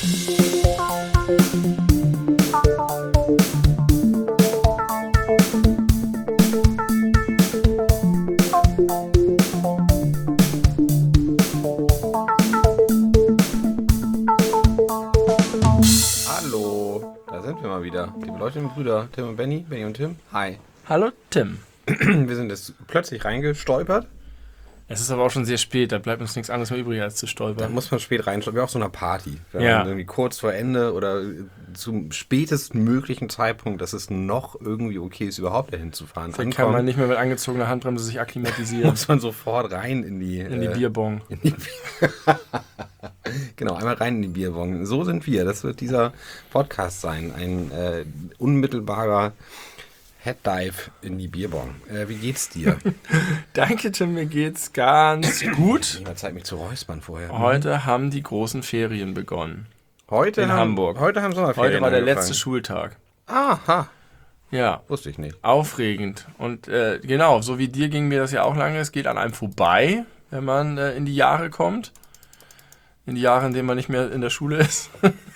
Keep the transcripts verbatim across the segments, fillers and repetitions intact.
Hallo, da sind wir mal wieder. Die beleuchteten Brüder, Tim und Benny, Benny und Tim. Hi. Hallo Tim. Wir sind jetzt plötzlich reingestolpert. Es ist aber auch schon sehr spät, da bleibt uns nichts anderes mehr übrig, als zu Da stolpern. muss man spät reinstolpern, wie auf so einer Party. Wenn Ja. man irgendwie kurz vor Ende oder zum spätesten möglichen Zeitpunkt, dass es noch irgendwie okay ist, überhaupt dahin zu fahren, Dann kann man nicht mehr mit angezogener Handbremse sich akklimatisieren. muss man sofort rein in die... In die äh, Bierbong. in die Bier genau, einmal rein in die Bierbong. So sind wir. Das wird dieser Podcast sein. Ein äh, unmittelbarer Head-Dive in die Bierbong. Äh, wie geht's dir? Danke Tim, mir geht's ganz gut. Ich habe Zeit, mich zu räuspern vorher. Heute haben die großen Ferien begonnen. Heute in haben, Hamburg. Heute haben Sommerferien Heute war der angefangen. letzte Schultag. Aha, Ja, wusste ich nicht. aufregend. Und äh, genau, so wie dir ging mir das ja auch lange. Es geht an einem vorbei, wenn man äh, in die Jahre kommt. In die Jahre, in denen man nicht mehr in der Schule ist.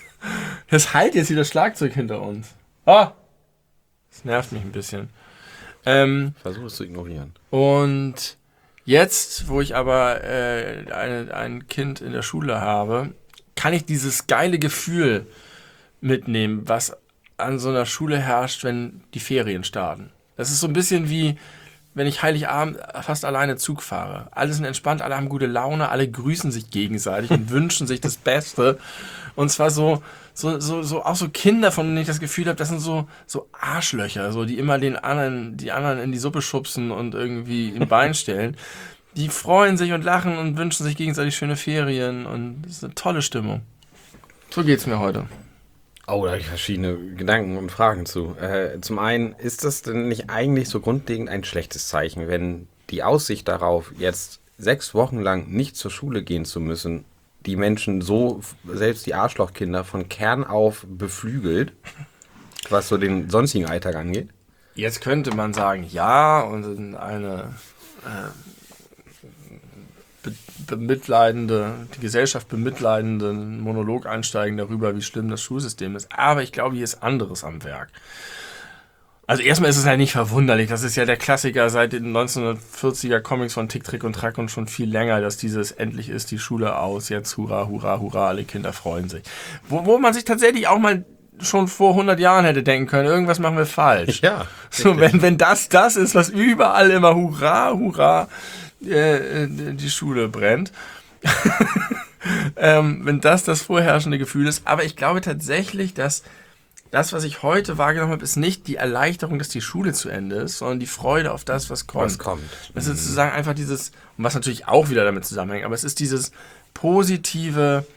Das halt jetzt wieder Schlagzeug hinter uns. Ah! Das nervt mich ein bisschen. Ähm, Versuche es zu ignorieren. und jetzt, wo ich aber äh, eine, ein Kind in der Schule habe, kann ich dieses geile Gefühl mitnehmen, was an so einer Schule herrscht, wenn die Ferien starten. Das ist so ein bisschen wie, wenn ich Heiligabend fast alleine Zug fahre. Alle sind entspannt, alle haben gute Laune, alle grüßen sich gegenseitig und wünschen sich das Beste. Und zwar so, so, so, so auch so Kinder, von denen ich das Gefühl habe, das sind so, so Arschlöcher, so, die immer den anderen, die anderen in die Suppe schubsen und irgendwie im Bein stellen. Die freuen sich und lachen und wünschen sich gegenseitig schöne Ferien und das ist eine tolle Stimmung. So geht's mir heute. Oh, da habe ich verschiedene Gedanken und Fragen zu. Äh, zum einen, ist das denn nicht eigentlich so grundlegend ein schlechtes Zeichen, wenn die Aussicht darauf, jetzt sechs Wochen lang nicht zur Schule gehen zu müssen, die Menschen so, selbst die Arschlochkinder, von Kern auf beflügelt, was so den sonstigen Alltag angeht? Jetzt könnte man sagen, ja, und in eine äh, be bemitleidende, die Gesellschaft bemitleidende Monolog einsteigen darüber, wie schlimm das Schulsystem ist. Aber ich glaube, hier ist anderes am Werk. Also erstmal ist es halt nicht verwunderlich. Das ist ja der Klassiker seit den neunzehnhundertvierziger Comics von Tick, Trick und Track und schon viel länger, dass dieses endlich ist die Schule aus, jetzt hurra, hurra, hurra, alle Kinder freuen sich. Wo, wo man sich tatsächlich auch mal schon vor hundert Jahren hätte denken können, irgendwas machen wir falsch. Ja. So, wenn, wenn das das ist, was überall immer hurra, hurra, äh, die Schule brennt. ähm, wenn das das vorherrschende Gefühl ist. Aber ich glaube tatsächlich, dass das, was ich heute wahrgenommen habe, ist nicht die Erleichterung, dass die Schule zu Ende ist, sondern die Freude auf das, was kommt. Was kommt. Das ist sozusagen einfach dieses, und was natürlich auch wieder damit zusammenhängt, aber es ist dieses positive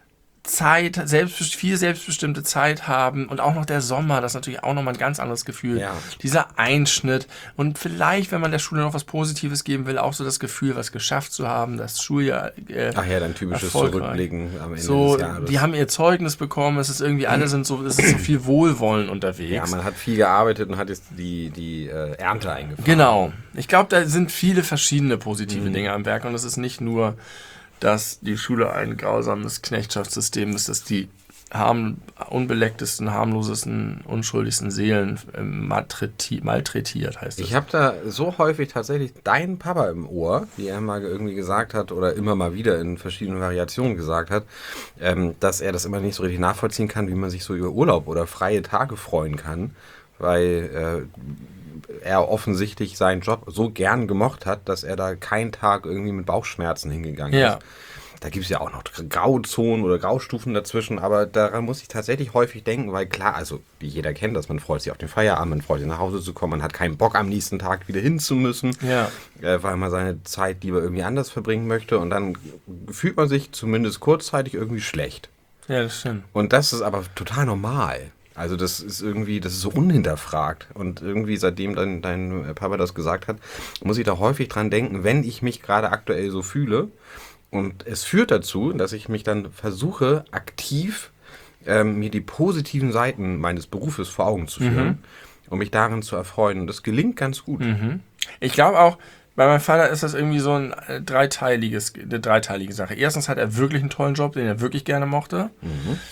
Zeit, selbst, viel selbstbestimmte Zeit haben und auch noch der Sommer, das ist natürlich auch nochmal ein ganz anderes Gefühl. Ja. Dieser Einschnitt und vielleicht, wenn man der Schule noch was Positives geben will, auch so das Gefühl, was geschafft zu haben, das Schuljahr äh, Ach ja, dein typisches erfolgreich. Zurückblicken am Ende So, des Jahres. die haben ihr Zeugnis bekommen, es ist irgendwie, alle sind so, es ist so viel Wohlwollen unterwegs. Ja, man hat viel gearbeitet und hat jetzt die, die äh, Ernte eingefahren. Genau. Ich glaube, da sind viele verschiedene positive Mhm. Dinge am Werk und es ist nicht nur, dass die Schule ein grausames Knechtschaftsystem ist, dass die harm, unbelecktesten, harmlosesten, unschuldigsten Seelen äh, malträti- malträtiert, heißt es. Ich habe da so häufig tatsächlich deinen Papa im Ohr, wie er mal irgendwie gesagt hat oder immer mal wieder in verschiedenen Variationen gesagt hat, ähm, dass er das immer nicht so richtig nachvollziehen kann, wie man sich so über Urlaub oder freie Tage freuen kann, weil äh, er offensichtlich seinen Job so gern gemocht hat, dass er da keinen Tag irgendwie mit Bauchschmerzen hingegangen Ja. ist. Da gibt es ja auch noch Grauzonen oder Graustufen dazwischen, aber daran muss ich tatsächlich häufig denken, weil klar, also wie jeder kennt das, man freut sich auf den Feierabend, man freut sich nach Hause zu kommen, man hat keinen Bock am nächsten Tag wieder hin zu müssen, Ja. äh, weil man seine Zeit lieber irgendwie anders verbringen möchte und dann fühlt man sich zumindest kurzzeitig irgendwie schlecht. Ja, das stimmt. Und das ist aber total normal. Also das ist irgendwie, das ist so unhinterfragt. Und irgendwie, seitdem dein, dein Papa das gesagt hat, muss ich da häufig dran denken, wenn ich mich gerade aktuell so fühle. Und es führt dazu, dass ich mich dann versuche, aktiv ähm, mir die positiven Seiten meines Berufes vor Augen zu führen, Mhm. um mich darin zu erfreuen. Und das gelingt ganz gut. Mhm. Ich glaube auch, bei meinem Vater ist das irgendwie so ein äh, dreiteiliges, eine dreiteilige Sache. Erstens hat er wirklich einen tollen Job, den er wirklich gerne mochte. Mhm.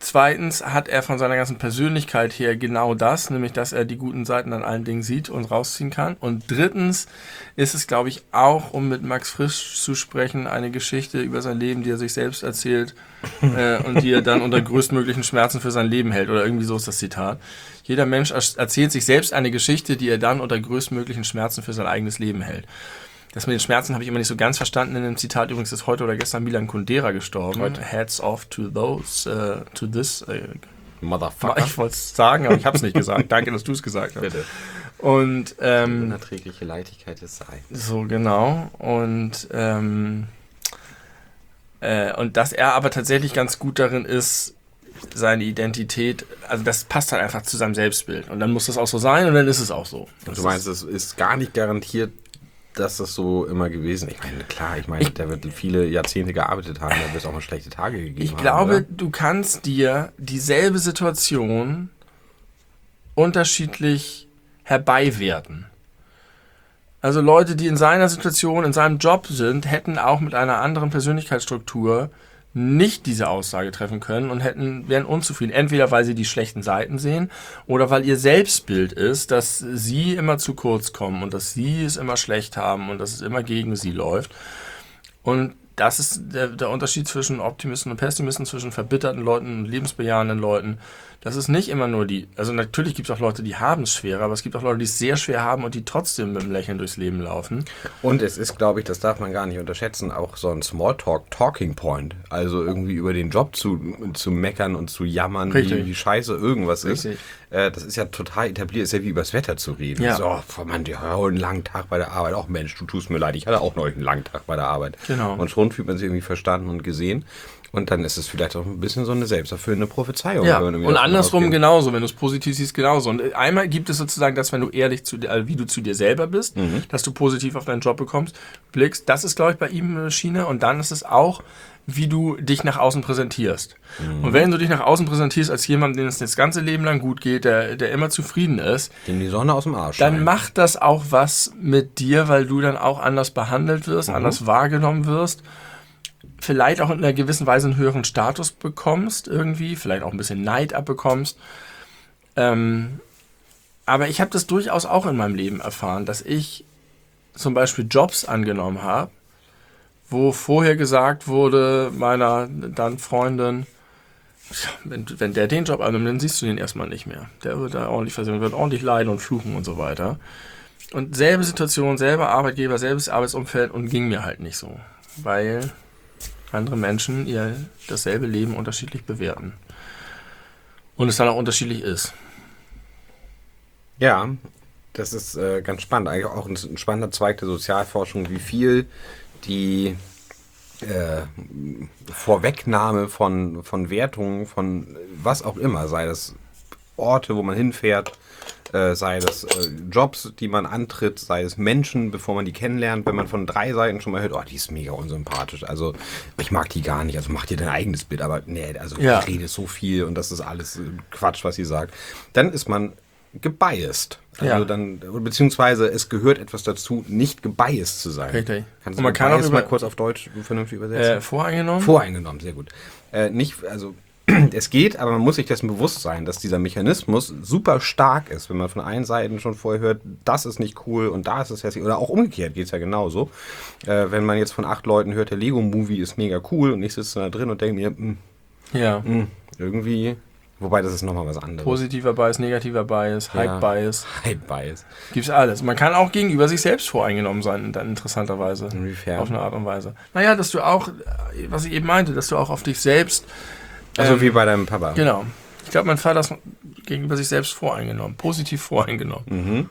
Zweitens hat er von seiner ganzen Persönlichkeit her genau das, nämlich dass er die guten Seiten an allen Dingen sieht und rausziehen kann. Und drittens ist es, glaube ich, auch, um mit Max Frisch zu sprechen, eine Geschichte über sein Leben, die er sich selbst erzählt äh, und die er dann unter größtmöglichen Schmerzen für sein Leben hält. Oder irgendwie so ist das Zitat. Jeder Mensch erzählt sich selbst eine Geschichte, die er dann unter größtmöglichen Schmerzen für sein eigenes Leben hält. Das mit den Schmerzen habe ich immer nicht so ganz verstanden. In dem Zitat übrigens ist heute oder gestern Milan Kundera gestorben. Heute. Heads off to those, uh, to this. Uh, Motherfucker. Ich wollte es sagen, aber ich habe es nicht gesagt. Danke, dass du es gesagt hast. Bitte. Und, ähm, die unerträgliche Leichtigkeit des Seins. So, genau. Und, ähm, äh, und dass er aber tatsächlich ganz gut darin ist, seine Identität, also das passt halt einfach zu seinem Selbstbild. Und dann muss das auch so sein und dann ist es auch so. Und du meinst, es ist gar nicht garantiert, dass das so immer gewesen ist. Ich meine, klar, ich meine, ich, der wird viele Jahrzehnte gearbeitet haben, da wird es auch mal schlechte Tage gegeben ich haben. Ich glaube, oder? du kannst dir dieselbe Situation unterschiedlich herbeiwerten. Also Leute, die in seiner Situation, in seinem Job sind, hätten auch mit einer anderen Persönlichkeitsstruktur nicht diese Aussage treffen können und hätten, wären unzufrieden. Entweder weil sie die schlechten Seiten sehen oder weil ihr Selbstbild ist, dass sie immer zu kurz kommen und dass sie es immer schlecht haben und dass es immer gegen sie läuft. Und das ist der, der Unterschied zwischen Optimisten und Pessimisten, zwischen verbitterten Leuten und lebensbejahenden Leuten. Das ist nicht immer nur die, also natürlich gibt es auch Leute, die haben es schwerer, aber es gibt auch Leute, die es sehr schwer haben und die trotzdem mit dem Lächeln durchs Leben laufen. Und es ist, glaube ich, das darf man gar nicht unterschätzen, auch so ein Smalltalk-Talking-Point. Also irgendwie über den Job zu, zu meckern und zu jammern, wie, wie scheiße irgendwas Richtig. ist. Äh, das ist ja total etabliert, ist ja wie übers Wetter zu reden. Ja. So, oh, Mann, die haben einen langen Tag bei der Arbeit. Auch Mensch, du tust mir leid, ich hatte auch neulich einen langen Tag bei der Arbeit. Genau. Und schon fühlt man sich irgendwie verstanden und gesehen. Und dann ist es vielleicht auch ein bisschen so eine selbsterfüllende Prophezeiung. Ja, wenn man und andersrum ausgeht. genauso, wenn du es positiv siehst, genauso. Und einmal gibt es sozusagen das, wenn du ehrlich zu dir, wie du zu dir selber bist, mhm. dass du positiv auf deinen Job bekommst, blickst. Das ist, glaube ich, bei ihm eine Schiene. Und dann ist es auch, wie du dich nach außen präsentierst. Mhm. Und wenn du dich nach außen präsentierst als jemand, dem es das ganze Leben lang gut geht, der, der immer zufrieden ist, dem die Sonne aus dem Arsch dann scheint. macht das auch was mit dir, weil du dann auch anders behandelt wirst, mhm. anders wahrgenommen wirst. Vielleicht auch in einer gewissen Weise einen höheren Status bekommst irgendwie, vielleicht auch ein bisschen Neid abbekommst. Ähm, aber ich habe das durchaus auch in meinem Leben erfahren, dass ich zum Beispiel Jobs angenommen habe, wo vorher gesagt wurde, meiner dann Freundin, wenn, wenn der den Job annimmt, dann siehst du den erstmal nicht mehr. Der wird da ordentlich versehen, wird ordentlich leiden und fluchen und so weiter. Und selbe Situation, selber Arbeitgeber, selbes Arbeitsumfeld und ging mir halt nicht so. Weil andere Menschen ihr dasselbe Leben unterschiedlich bewerten. Und es dann auch unterschiedlich ist. Ja, das ist äh, ganz spannend. Eigentlich auch ein, ein spannender Zweig der Sozialforschung, wie viel die äh, Vorwegnahme von, von Wertungen, von was auch immer, sei das Orte, wo man hinfährt, äh, sei das äh, Jobs, die man antritt, sei es Menschen, bevor man die kennenlernt, wenn man von drei Seiten schon mal hört, oh, die ist mega unsympathisch, also ich mag die gar nicht, also mach dir dein eigenes Bild, aber nee, also ja. ich rede so viel und das ist alles Quatsch, was sie sagt, dann ist man gebiased. Also ja. dann, beziehungsweise es gehört etwas dazu, nicht gebiased zu sein. Richtig. Kannst und du man kann auch über, mal kurz auf Deutsch vernünftig übersetzen? Äh, voreingenommen? Voreingenommen, sehr gut. Äh, nicht, also es geht, aber man muss sich dessen bewusst sein, dass dieser Mechanismus super stark ist, wenn man von allen Seiten schon vorher hört, das ist nicht cool und da ist es hässlich. Oder auch umgekehrt geht es ja genauso. Äh, wenn man jetzt von acht Leuten hört, der Lego-Movie ist mega cool und ich sitze da drin und denke mir, mh, ja. mh, irgendwie... Wobei, das ist nochmal was anderes. Positiver Bias, negativer Bias, Hype-Bias. Ja, Hype-Bias. Gibt's alles. Man kann auch gegenüber sich selbst voreingenommen sein, dann interessanterweise. Inwiefern? Auf eine Art und Weise. Naja, dass du auch, was ich eben meinte, dass du auch auf dich selbst... Also ähm, wie bei deinem Papa. Genau. Ich glaube, mein Vater ist gegenüber sich selbst voreingenommen. Positiv voreingenommen. Mhm.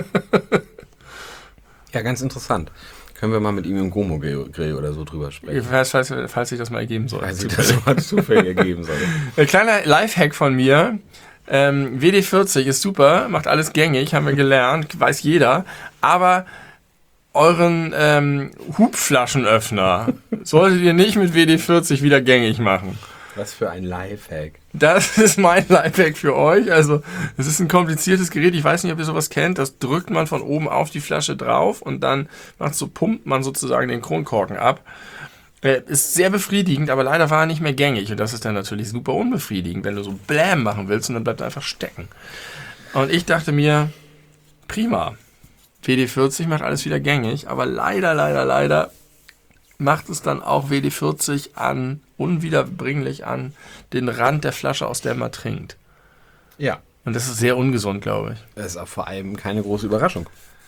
Ja, ganz interessant. Können wir mal mit ihm im Gomo-Grill oder so drüber sprechen? Falls, falls, falls sich das mal ergeben soll. Falls sich das mal zufällig ergeben soll. Ein kleiner Lifehack von mir. Ähm, W D vierzig ist super, macht alles gängig, haben wir gelernt, weiß jeder. Aber euren ähm, Hubflaschenöffner solltet ihr nicht mit W D vierzig wieder gängig machen. Was für ein Lifehack. Das ist mein Lifehack für euch. Also, es ist ein kompliziertes Gerät. Ich weiß nicht, ob ihr sowas kennt. Das drückt man von oben auf die Flasche drauf und dann macht so, pumpt man sozusagen den Kronkorken ab. Äh, ist sehr befriedigend, aber leider war er nicht mehr gängig. Und das ist dann natürlich super unbefriedigend, wenn du so Blam machen willst und dann bleibt er einfach stecken. Und ich dachte mir, prima, W D vierzig macht alles wieder gängig, aber leider, leider, leider macht es dann auch W D vierzig an, unwiederbringlich an den Rand der Flasche, aus der man trinkt. Ja. Und das ist sehr ungesund, glaube ich. Das ist auch vor allem keine große Überraschung.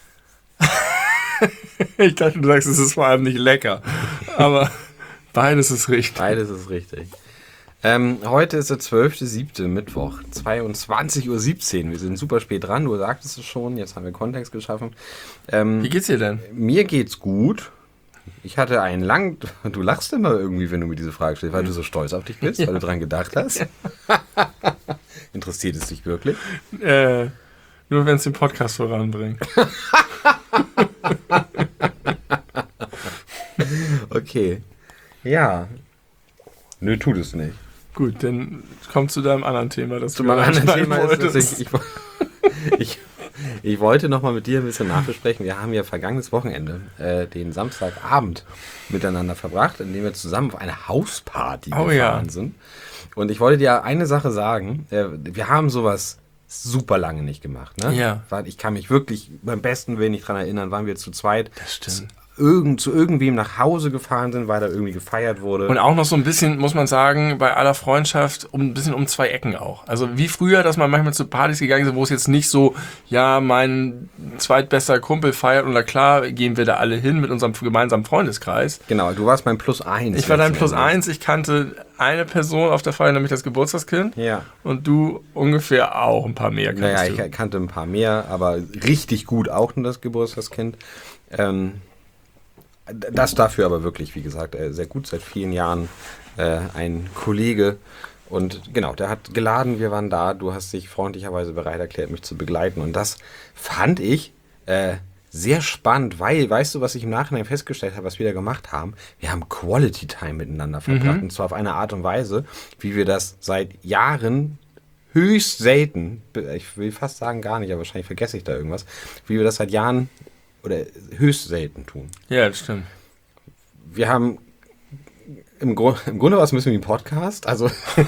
Ich dachte, du sagst, es ist vor allem nicht lecker. Aber beides ist richtig. Beides ist richtig. Ähm, heute ist der zwölfter siebter Mittwoch, zweiundzwanzig Uhr siebzehn. Wir sind super spät dran, du sagtest es schon, jetzt haben wir Kontext geschaffen. Ähm, Wie geht's dir denn? Mir geht's gut. Ich hatte einen langen... Du lachst immer irgendwie, wenn du mir diese Frage stellst, weil du so stolz auf dich bist, ja. Weil du dran gedacht hast. Interessiert es dich wirklich? Äh, nur wenn es den Podcast voranbringt. Okay. Ja. Nö, tut es nicht. Gut, dann komm zu deinem anderen Thema. Das zu meinem anderen Thema ist, dass ich, ich, ich, ich wollte nochmal mit dir ein bisschen nachbesprechen. Wir haben ja vergangenes Wochenende äh, den Samstagabend miteinander verbracht, indem wir zusammen auf eine Hausparty oh, gefahren ja. sind. Und ich wollte dir eine Sache sagen. Äh, wir haben sowas super lange nicht gemacht. Ne? Ja. Weil ich kann mich wirklich beim besten Willen nicht dran erinnern, waren wir zu zweit. Das stimmt. Irgend, zu irgendwem nach Hause gefahren sind, weil da irgendwie gefeiert wurde. Und auch noch so ein bisschen, muss man sagen, bei aller Freundschaft, um ein bisschen um zwei Ecken auch. Also wie früher, dass man manchmal zu Partys gegangen ist, wo es jetzt nicht so, ja, mein zweitbester Kumpel feiert und na klar, gehen wir da alle hin mit unserem gemeinsamen Freundeskreis. Genau, du warst mein Plus eins. Ich war dein Plus eins, ich kannte eine Person auf der Feier, nämlich das Geburtstagskind. Ja. Und du ungefähr auch ein paar mehr naja, kannst du. Naja, ich kannte ein paar mehr, aber richtig gut auch nur das Geburtstagskind. Ähm... Das dafür aber wirklich, wie gesagt, sehr gut, seit vielen Jahren äh, ein Kollege. Und genau, der hat geladen, wir waren da, du hast dich freundlicherweise bereit erklärt, mich zu begleiten. Und das fand ich äh, sehr spannend, weil, weißt du, was ich im Nachhinein festgestellt habe, was wir da gemacht haben? Wir haben Quality Time miteinander verbracht. Mhm. Und zwar auf eine Art und Weise, wie wir das seit Jahren höchst selten, ich will fast sagen gar nicht, aber wahrscheinlich vergesse ich da irgendwas, wie wir das seit Jahren oder höchst selten tun. Ja, das stimmt. Wir haben im, Gru- im Grunde war es ein bisschen wie ein Podcast. Also,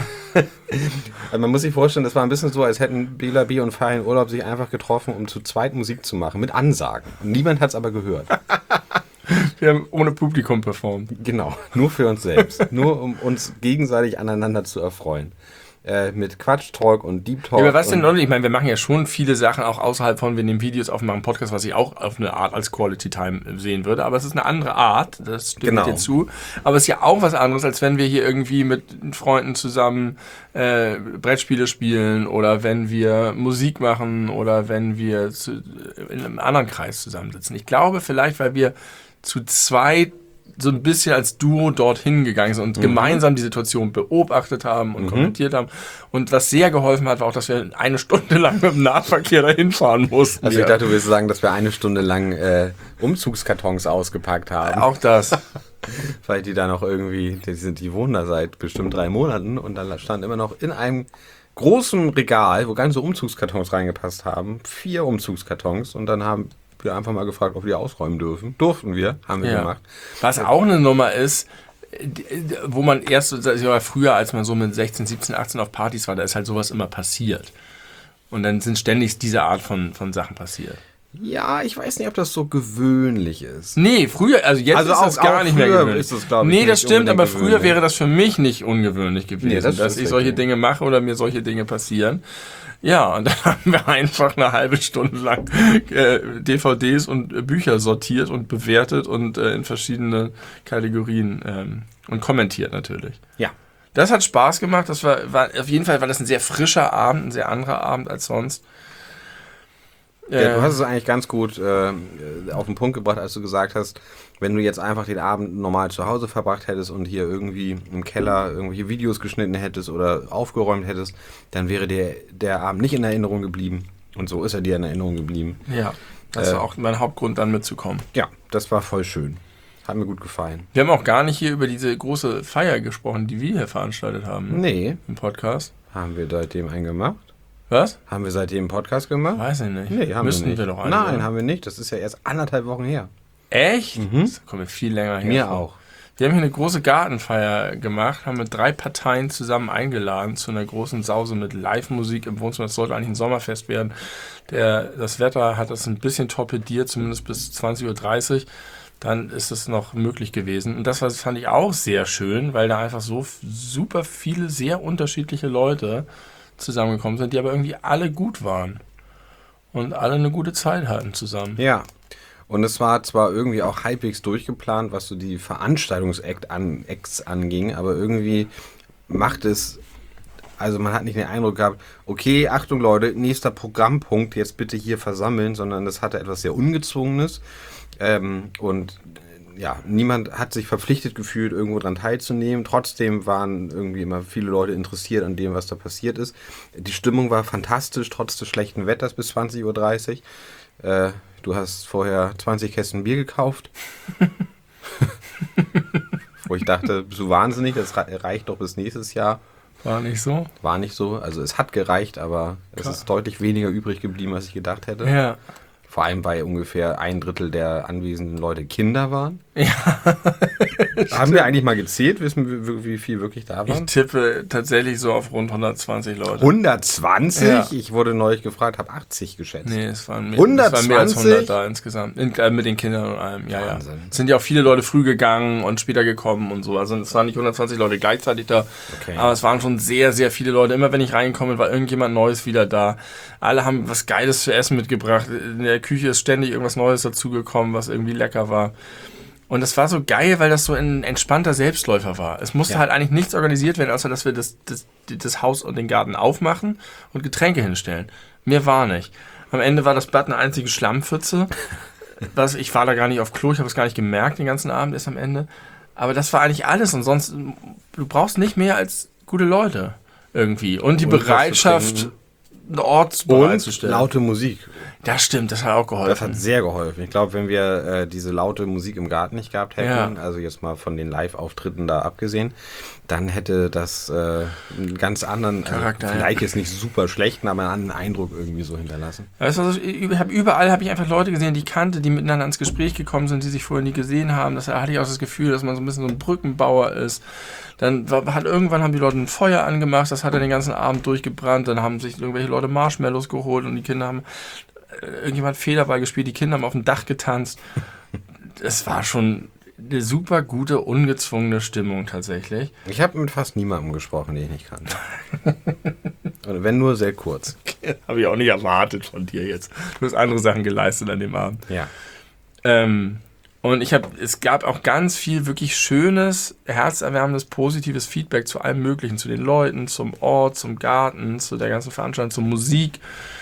also man muss sich vorstellen, das war ein bisschen so, als hätten Bela B und Fahir in Urlaub sich einfach getroffen, um zu zweit Musik zu machen, mit Ansagen. Und niemand hat es aber gehört. Wir haben ohne Publikum performt. Genau, nur für uns selbst. Nur um uns gegenseitig aneinander zu erfreuen. Äh, mit Quatsch, Talk und Deep Talk. Ja, aber was denn noch? Ich meine, wir machen ja schon viele Sachen auch außerhalb von, wir nehmen Videos auf, machen Podcast, was ich auch auf eine Art als Quality Time sehen würde. Aber es ist eine andere Art, das stimmt genau. dir zu. Aber es ist ja auch was anderes, als wenn wir hier irgendwie mit Freunden zusammen äh, Brettspiele spielen oder wenn wir Musik machen oder wenn wir zu, in einem anderen Kreis zusammensitzen. Ich glaube vielleicht, weil wir zu zweit so ein bisschen als Duo dorthin gegangen sind und mhm. gemeinsam die Situation beobachtet haben und mhm. kommentiert haben. Und was sehr geholfen hat, war auch, dass wir eine Stunde lang mit dem Nahverkehr dahin fahren mussten. Also ja. ich dachte, du willst sagen, dass wir eine Stunde lang äh, Umzugskartons ausgepackt haben. Auch das. Weil die da noch irgendwie, die, sind, die wohnen da seit bestimmt drei Monaten und dann stand immer noch in einem großen Regal, wo ganze Umzugskartons reingepasst haben, vier Umzugskartons und dann haben wir einfach mal gefragt, ob wir ausräumen dürfen. Durften wir, haben wir ja. gemacht. Was auch eine Nummer ist, wo man erst, das war früher, als man so mit sechzehn, siebzehn, achtzehn auf Partys war, da ist halt sowas immer passiert. Und dann sind ständig diese Art von, von Sachen passiert. Ja, ich weiß nicht, ob das so gewöhnlich ist. Nee, früher, also jetzt also ist auch, das gar nicht mehr gewöhnlich. Ist das, glaub ich, nee, das stimmt, aber früher gewöhnlich. wäre das für mich nicht ungewöhnlich gewesen, nee, das dass ich solche okay. Dinge mache oder mir solche Dinge passieren. Ja, und dann haben wir einfach eine halbe Stunde lang äh, D V Ds und äh, Bücher sortiert und bewertet und äh, in verschiedene Kategorien ähm, und kommentiert natürlich. Ja. Das hat Spaß gemacht. Das war, war auf jeden Fall war das ein sehr frischer Abend, ein sehr anderer Abend als sonst. Ja, du hast es eigentlich ganz gut äh, auf den Punkt gebracht, als du gesagt hast, wenn du jetzt einfach den Abend normal zu Hause verbracht hättest und hier irgendwie im Keller irgendwelche Videos geschnitten hättest oder aufgeräumt hättest, dann wäre der, der Abend nicht in Erinnerung geblieben. Und so ist er dir in Erinnerung geblieben. Ja, das äh, war auch mein Hauptgrund, dann mitzukommen. Ja, das war voll schön. Hat mir gut gefallen. Wir haben auch gar nicht hier über diese große Feier gesprochen, die wir hier veranstaltet haben. Nee. Im Podcast. Haben wir seitdem einen gemacht? Was? Haben wir seitdem einen Podcast gemacht? Weiß ich nicht. Nee, haben Müssten wir nicht. Wir doch Nein, oder? Haben wir nicht. Das ist ja erst anderthalb Wochen her. Echt? Mhm. Das kommt mir viel länger her. Mir vor. auch. Wir haben hier eine große Gartenfeier gemacht, haben mit drei Parteien zusammen eingeladen zu einer großen Sause mit Live-Musik im Wohnzimmer. Das sollte eigentlich ein Sommerfest werden. Der, das Wetter hat das ein bisschen torpediert, zumindest bis zwanzig Uhr dreißig. Dann ist es noch möglich gewesen. Und das war, fand ich auch sehr schön, weil da einfach so super viele, sehr unterschiedliche Leute zusammengekommen sind, die aber irgendwie alle gut waren. Und alle eine gute Zeit hatten zusammen. Ja. Und es war zwar irgendwie auch halbwegs durchgeplant, was so die Veranstaltungsacts an, anging, aber irgendwie macht es, also man hat nicht den Eindruck gehabt, okay, Achtung Leute, nächster Programmpunkt, jetzt bitte hier versammeln, sondern das hatte etwas sehr Ungezwungenes. Ähm, und ja, niemand hat sich verpflichtet gefühlt, irgendwo dran teilzunehmen. Trotzdem waren irgendwie immer viele Leute interessiert an dem, was da passiert ist. Die Stimmung war fantastisch, trotz des schlechten Wetters bis zwanzig Uhr dreißig. Äh, Du hast vorher zwanzig Kästen Bier gekauft. Wo ich dachte, bist du wahnsinnig, das reicht doch bis nächstes Jahr. War nicht so? War nicht so. Also es hat gereicht, aber es ist deutlich weniger übrig geblieben, als ich gedacht hätte. Ja. Vor allem, weil ungefähr ein Drittel der anwesenden Leute Kinder waren. Ja. Haben wir eigentlich mal gezählt? Wissen wir, wie viel wirklich da waren? Ich tippe tatsächlich so auf rund hundertzwanzig Leute. hundertzwanzig? Ja. Ich wurde neulich gefragt, habe achtzig geschätzt. Nee, es waren mehr, hundertzwanzig? Es waren mehr als hundert da insgesamt. In, äh, mit den Kindern und allem. Ja, Wahnsinn. ja. Es sind ja auch viele Leute früh gegangen und später gekommen und so. Also es waren nicht hundertzwanzig Leute gleichzeitig da. Okay. Aber es waren schon sehr, sehr viele Leute. Immer wenn ich reinkomme, war irgendjemand Neues wieder da. Alle haben was Geiles zu essen mitgebracht. In der Küche ist ständig irgendwas Neues dazugekommen, was irgendwie lecker war. Und das war so geil, weil das so ein entspannter Selbstläufer war. Es musste Ja. halt eigentlich nichts organisiert werden, außer dass wir das, das, das Haus und den Garten aufmachen und Getränke hinstellen. Mehr war nicht. Am Ende war das Bad eine einzige Schlammpfütze. Was, ich war da gar nicht auf Klo, ich habe es gar nicht gemerkt den ganzen Abend erst am Ende. Aber das war eigentlich alles und sonst, du brauchst nicht mehr als gute Leute irgendwie. Und die Und was zu Bereitschaft, trinken. einen Ort Und bereitzustellen. laute Musik. Das stimmt, das hat auch geholfen. Das hat sehr geholfen. Ich glaube, wenn wir äh, diese laute Musik im Garten nicht gehabt hätten, Ja. also jetzt mal von den Live-Auftritten da abgesehen, dann hätte das äh, einen ganz anderen, Charakter, also vielleicht jetzt nicht super schlechten, aber einen anderen Eindruck irgendwie so hinterlassen. Weißt du, also ich hab, überall habe ich einfach Leute gesehen, die ich kannte, die miteinander ins Gespräch gekommen sind, die sich vorher nie gesehen haben. Da hatte ich auch das Gefühl, dass man so ein bisschen so ein Brückenbauer ist. Dann war, hat irgendwann haben die Leute ein Feuer angemacht, das hat dann den ganzen Abend durchgebrannt. Dann haben sich irgendwelche Leute Marshmallows geholt und die Kinder haben äh, irgendjemand Federball gespielt, die Kinder haben auf dem Dach getanzt. Es war schon eine super gute, ungezwungene Stimmung tatsächlich. Ich habe mit fast niemandem gesprochen, den ich nicht kannte. Oder wenn nur sehr kurz. Habe ich auch nicht erwartet von dir jetzt. Du hast andere Sachen geleistet an dem Abend. Ja. Ähm, und ich habe, es gab auch ganz viel wirklich schönes, herzerwärmendes, positives Feedback zu allem Möglichen, zu den Leuten, zum Ort, zum Garten, zu der ganzen Veranstaltung, zur Musik.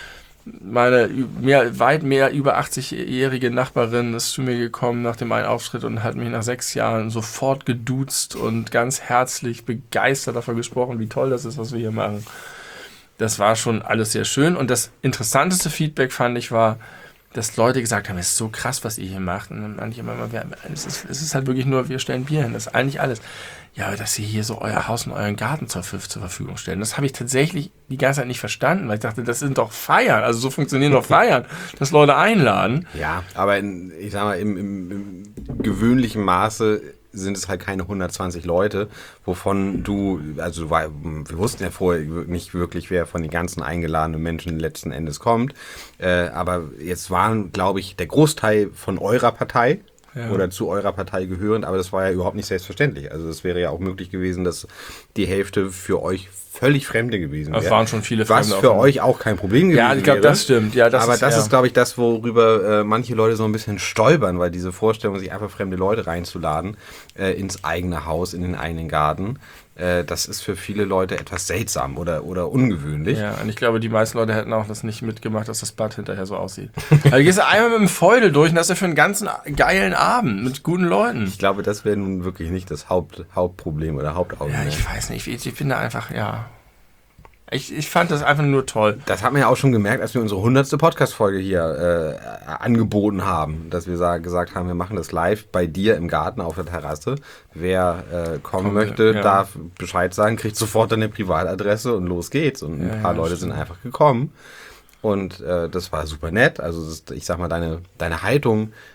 Meine mehr, weit mehr über achtzig-jährige Nachbarin ist zu mir gekommen nach dem einen Auftritt und hat mich nach sechs Jahren sofort geduzt und ganz herzlich begeistert davon gesprochen, wie toll das ist, was wir hier machen. Das war schon alles sehr schön. Und das interessanteste Feedback fand ich war, dass Leute gesagt haben, es ist so krass, was ihr hier macht. Und dann meinte ich immer, es ist, es ist halt wirklich nur, wir stellen Bier hin, das ist eigentlich alles. Ja, aber dass ihr hier so euer Haus und euren Garten zur, zur Verfügung stellen, das habe ich tatsächlich die ganze Zeit nicht verstanden, weil ich dachte, das sind doch Feiern, also so funktionieren doch Feiern, dass Leute einladen. Ja, aber in, ich sag mal, im, im, im gewöhnlichen Maße sind es halt keine hundertzwanzig Leute, wovon du, also wir wussten ja vorher nicht wirklich, wer von den ganzen eingeladenen Menschen letzten Endes kommt, äh, aber jetzt waren, glaube ich, der Großteil von eurer Partei, ja, oder zu eurer Partei gehörend, aber das war ja überhaupt nicht selbstverständlich. Also es wäre ja auch möglich gewesen, dass die Hälfte für euch völlig Fremde gewesen wäre. Es waren schon viele Fremde. Was für euch auch kein Problem gewesen wäre. Ja, ich glaube, das stimmt. Ja, das aber ist, das ja. ist, glaube ich, das, worüber äh, manche Leute so ein bisschen stolpern, weil diese Vorstellung, sich einfach fremde Leute reinzuladen äh, ins eigene Haus, in den eigenen Garten, äh, das ist für viele Leute etwas seltsam oder, oder ungewöhnlich. Ja, und ich glaube, die meisten Leute hätten auch das nicht mitgemacht, dass das Bad hinterher so aussieht. Also du gehst einmal mit dem Feudel durch und das ist ja für einen ganzen geilen Abend mit guten Leuten. Ich glaube, das wäre nun wirklich nicht das Haupt, Hauptproblem oder Hauptaugenmerk. Ja, ich weiß nicht, ich, ich bin da einfach, ja... Ich, ich fand das einfach nur toll. Das haben wir ja auch schon gemerkt, als wir unsere hundertste Podcast-Folge hier äh, angeboten haben, dass wir sa- gesagt haben, wir machen das live bei dir im Garten auf der Terrasse. Wer äh, kommen Komm, möchte, ja. darf Bescheid sagen, kriegt sofort eine Privatadresse und los geht's. Und ein ja, paar ja, Leute stimmt. sind einfach gekommen. Und äh, das war super nett. Also das, ich sag mal, deine, deine Haltung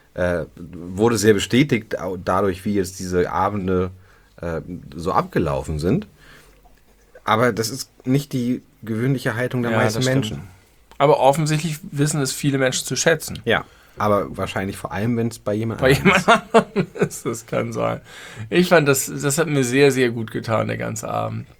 äh, wurde sehr bestätigt dadurch, wie jetzt diese Abende äh, so abgelaufen sind. Aber das ist nicht die gewöhnliche Haltung der Ja, meisten das stimmt. Menschen. Aber offensichtlich wissen es viele Menschen zu schätzen. Ja, aber wahrscheinlich vor allem, wenn es bei jemand Bei anderem ist. jemand anderem ist, das kann sein. Ich fand, das, das hat mir sehr, sehr gut getan, der ganze Abend.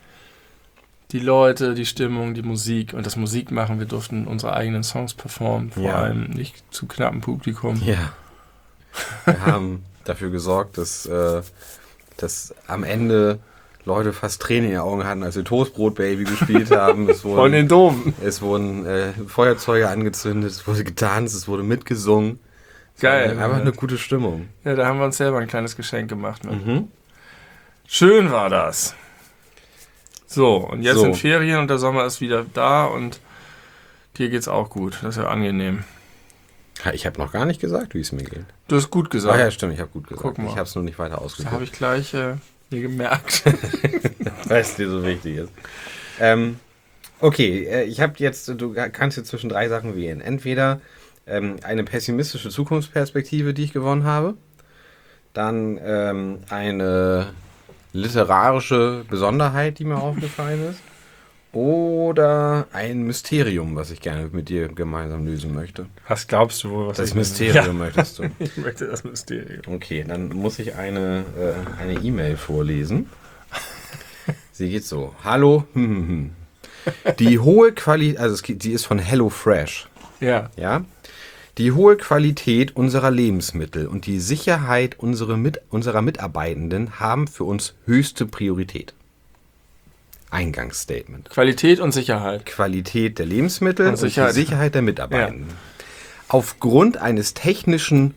Die Leute, die Stimmung, die Musik und das Musikmachen. Wir durften unsere eigenen Songs performen, vor Ja. allem nicht zu knappem Publikum. Ja. Wir haben dafür gesorgt, dass, äh, dass am Ende Leute fast Tränen in den Augen hatten, als wir Toastbrot Baby gespielt haben. Es wurden, Von den Doofen. es wurden äh, Feuerzeuge angezündet, es wurde getanzt, es wurde mitgesungen. Es Geil. war einfach eine gute Stimmung. Ja, da haben wir uns selber ein kleines Geschenk gemacht. Mit. Mhm. Schön war das. So, und jetzt So. sind Ferien und der Sommer ist wieder da und dir geht's auch gut. Das ist ja angenehm. Ja, ich habe noch gar nicht gesagt, wie es mir geht. Du hast gut Ach gesagt. ja, stimmt, ich habe gut gesagt. Guck mal. Ich habe es nur nicht weiter Das habe ausgeführt, ich gleich äh, mir gemerkt. weil es dir so wichtig ist. Ähm, okay, äh, ich habe jetzt, du kannst jetzt zwischen drei Sachen wählen. Entweder ähm, eine pessimistische Zukunftsperspektive, die ich gewonnen habe, dann ähm, eine literarische Besonderheit, die mir aufgefallen ist, oder ein Mysterium, was ich gerne mit dir gemeinsam lösen möchte. Was glaubst du wohl? Was Das ich Mysterium Ja, möchtest du. ich möchte das Mysterium. Okay, dann muss ich eine äh, eine E-Mail vorlesen. Sie geht so. Hallo. hm, hm, hm. Die hohe Qualität, also es geht, die ist von HelloFresh. Ja. Ja? Die hohe Qualität unserer Lebensmittel und die Sicherheit unserer, Mit unserer Mitarbeitenden haben für uns höchste Priorität. Eingangsstatement. Qualität und Sicherheit. Qualität der Lebensmittel und, Und Sicherheit. die Sicherheit der Mitarbeitenden. Aufgrund eines technischen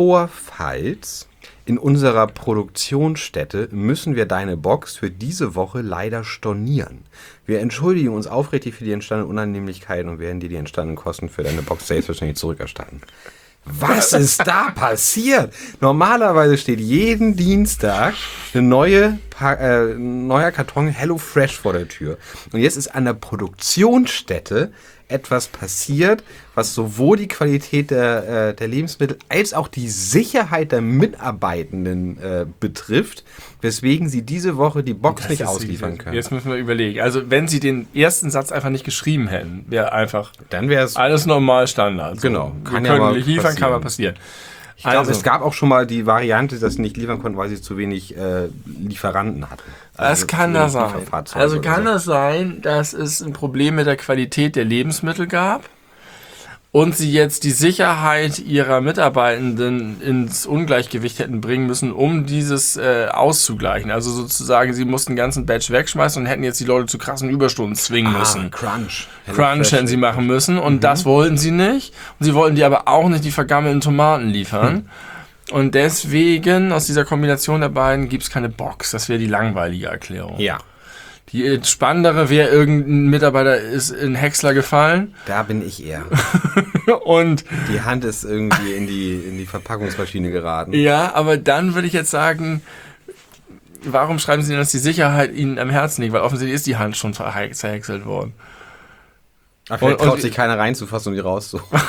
Vorfalls in unserer Produktionsstätte müssen wir deine Box für diese Woche leider stornieren. Wir entschuldigen uns aufrichtig für die entstandenen Unannehmlichkeiten und werden dir die entstandenen Kosten für deine Box selbstverständlich zurückerstatten. Was ist da passiert? Normalerweise steht jeden Dienstag eine neue pa äh, neuer Karton HelloFresh vor der Tür. Und jetzt ist an der Produktionsstätte etwas passiert, was sowohl die Qualität der, äh, der Lebensmittel als auch die Sicherheit der Mitarbeitenden äh, betrifft, weswegen sie diese Woche die Box Das nicht ist- ausliefern können. Jetzt müssen wir überlegen. Also, wenn sie den ersten Satz einfach nicht geschrieben hätten, wäre einfach Dann wäre es. alles normal Standard. So. Genau. Wir Kann ja können mal nicht liefern, kann mal passieren. passieren. Ich glaube, Also- es gab auch schon mal die Variante, dass sie nicht liefern konnten, weil sie zu wenig äh, Lieferanten hatten. Also Das kann zu das wenig sein. Lieferfahrzeuge Also oder kann so. das sein, dass es ein Problem mit der Qualität der Lebensmittel gab und sie jetzt die Sicherheit ihrer Mitarbeitenden ins Ungleichgewicht hätten bringen müssen, um dieses äh, auszugleichen. Also sozusagen, sie mussten den ganzen Batch wegschmeißen und hätten jetzt die Leute zu krassen Überstunden zwingen müssen. Ah, Crunch. Crunch hätten sie machen müssen und das wollten sie nicht. Und sie wollten die aber auch nicht die vergammelten Tomaten liefern. Und deswegen, aus dieser Kombination der beiden, gibt es keine Box. Das wäre die langweilige Erklärung. Ja, Die spannendere wäre, irgendein Mitarbeiter ist in Häcksler gefallen da bin ich eher. und Die Hand ist irgendwie in die, in die Verpackungsmaschine geraten. ja, aber dann würde ich jetzt sagen, warum schreiben Sie denn, dass die Sicherheit Ihnen am Herzen liegt? Weil offensichtlich ist die Hand schon verhä- zerhäckselt worden. Aber vielleicht Und- und- traut sich keiner reinzufassen, um die rauszuholen.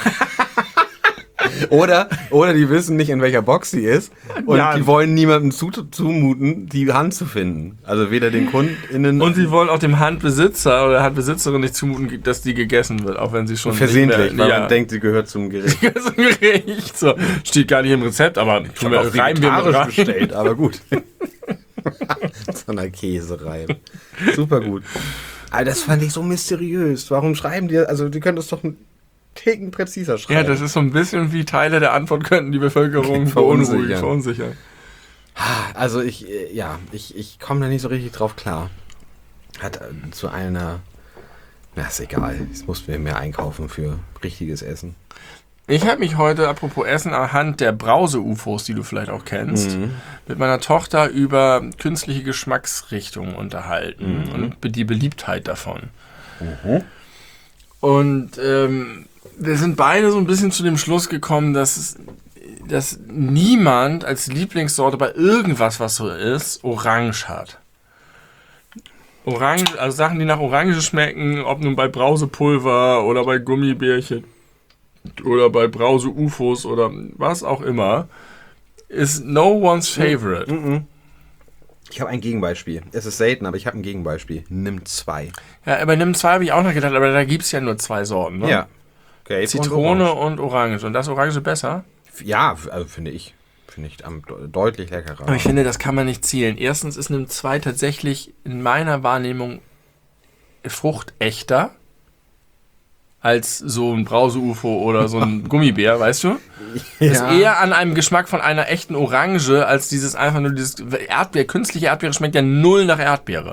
Oder, oder die wissen nicht, in welcher Box sie ist und Ja. die wollen niemandem zu, zumuten, die Hand zu finden. Also weder den KundInnen Und Sie wollen auch dem Handbesitzer oder der Handbesitzerin nicht zumuten, dass die gegessen wird, auch wenn sie schon versehentlich, nicht mehr, weil ja. man denkt, sie gehört zum Gericht. zum Gericht. So, steht gar nicht im Rezept, aber Ich habe auch reiben wir mit vegetarisch rein. bestellt, aber gut. So einer Käserei. Super gut. Aber das fand ich so mysteriös. Warum schreiben die, also die können das doch einen Ticken präziser schreiben. Ja, das ist so ein bisschen wie Teile der Antwort könnten die Bevölkerung Verunsichern. beunruhigen, verunsichern. Also ich, äh, ja, ich, ich komme da nicht so richtig drauf klar. Hat äh, zu einer, na ist egal, jetzt mussten wir mehr einkaufen für richtiges Essen. Ich habe mich heute, apropos Essen, anhand der Brause-U F Os, die du vielleicht auch kennst, Mhm. mit meiner Tochter über künstliche Geschmacksrichtungen unterhalten Mhm. und be- die Beliebtheit davon. Und ähm, wir sind beide so ein bisschen zu dem Schluss gekommen, dass, es, dass niemand als Lieblingssorte bei irgendwas, was so ist, Orange hat. Orange, also Sachen, die nach Orange schmecken, ob nun bei Brausepulver oder bei Gummibärchen oder bei Brause-U F Os oder was auch immer, ist no one's favorite. Mm-mm. Ich habe ein Gegenbeispiel. Es ist selten, aber ich habe ein Gegenbeispiel. Nimm zwei. Ja, aber Nimm zwei habe ich auch noch gedacht, aber da gibt es ja nur zwei Sorten, ne? Ja. Gelb Zitrone und Orange. und Orange. Und das Orange besser? Ja, also finde ich. Finde ich am, deutlich leckerer. Aber ich finde, das kann man nicht zählen. Erstens ist Nimm zwei tatsächlich in meiner Wahrnehmung fruchtechter als so ein Brause-U F O oder so ein Gummibär, weißt du? Ja. Ist eher an einem Geschmack von einer echten Orange, als dieses einfach nur dieses Erdbeer. Künstliche Erdbeere schmeckt ja null nach Erdbeere.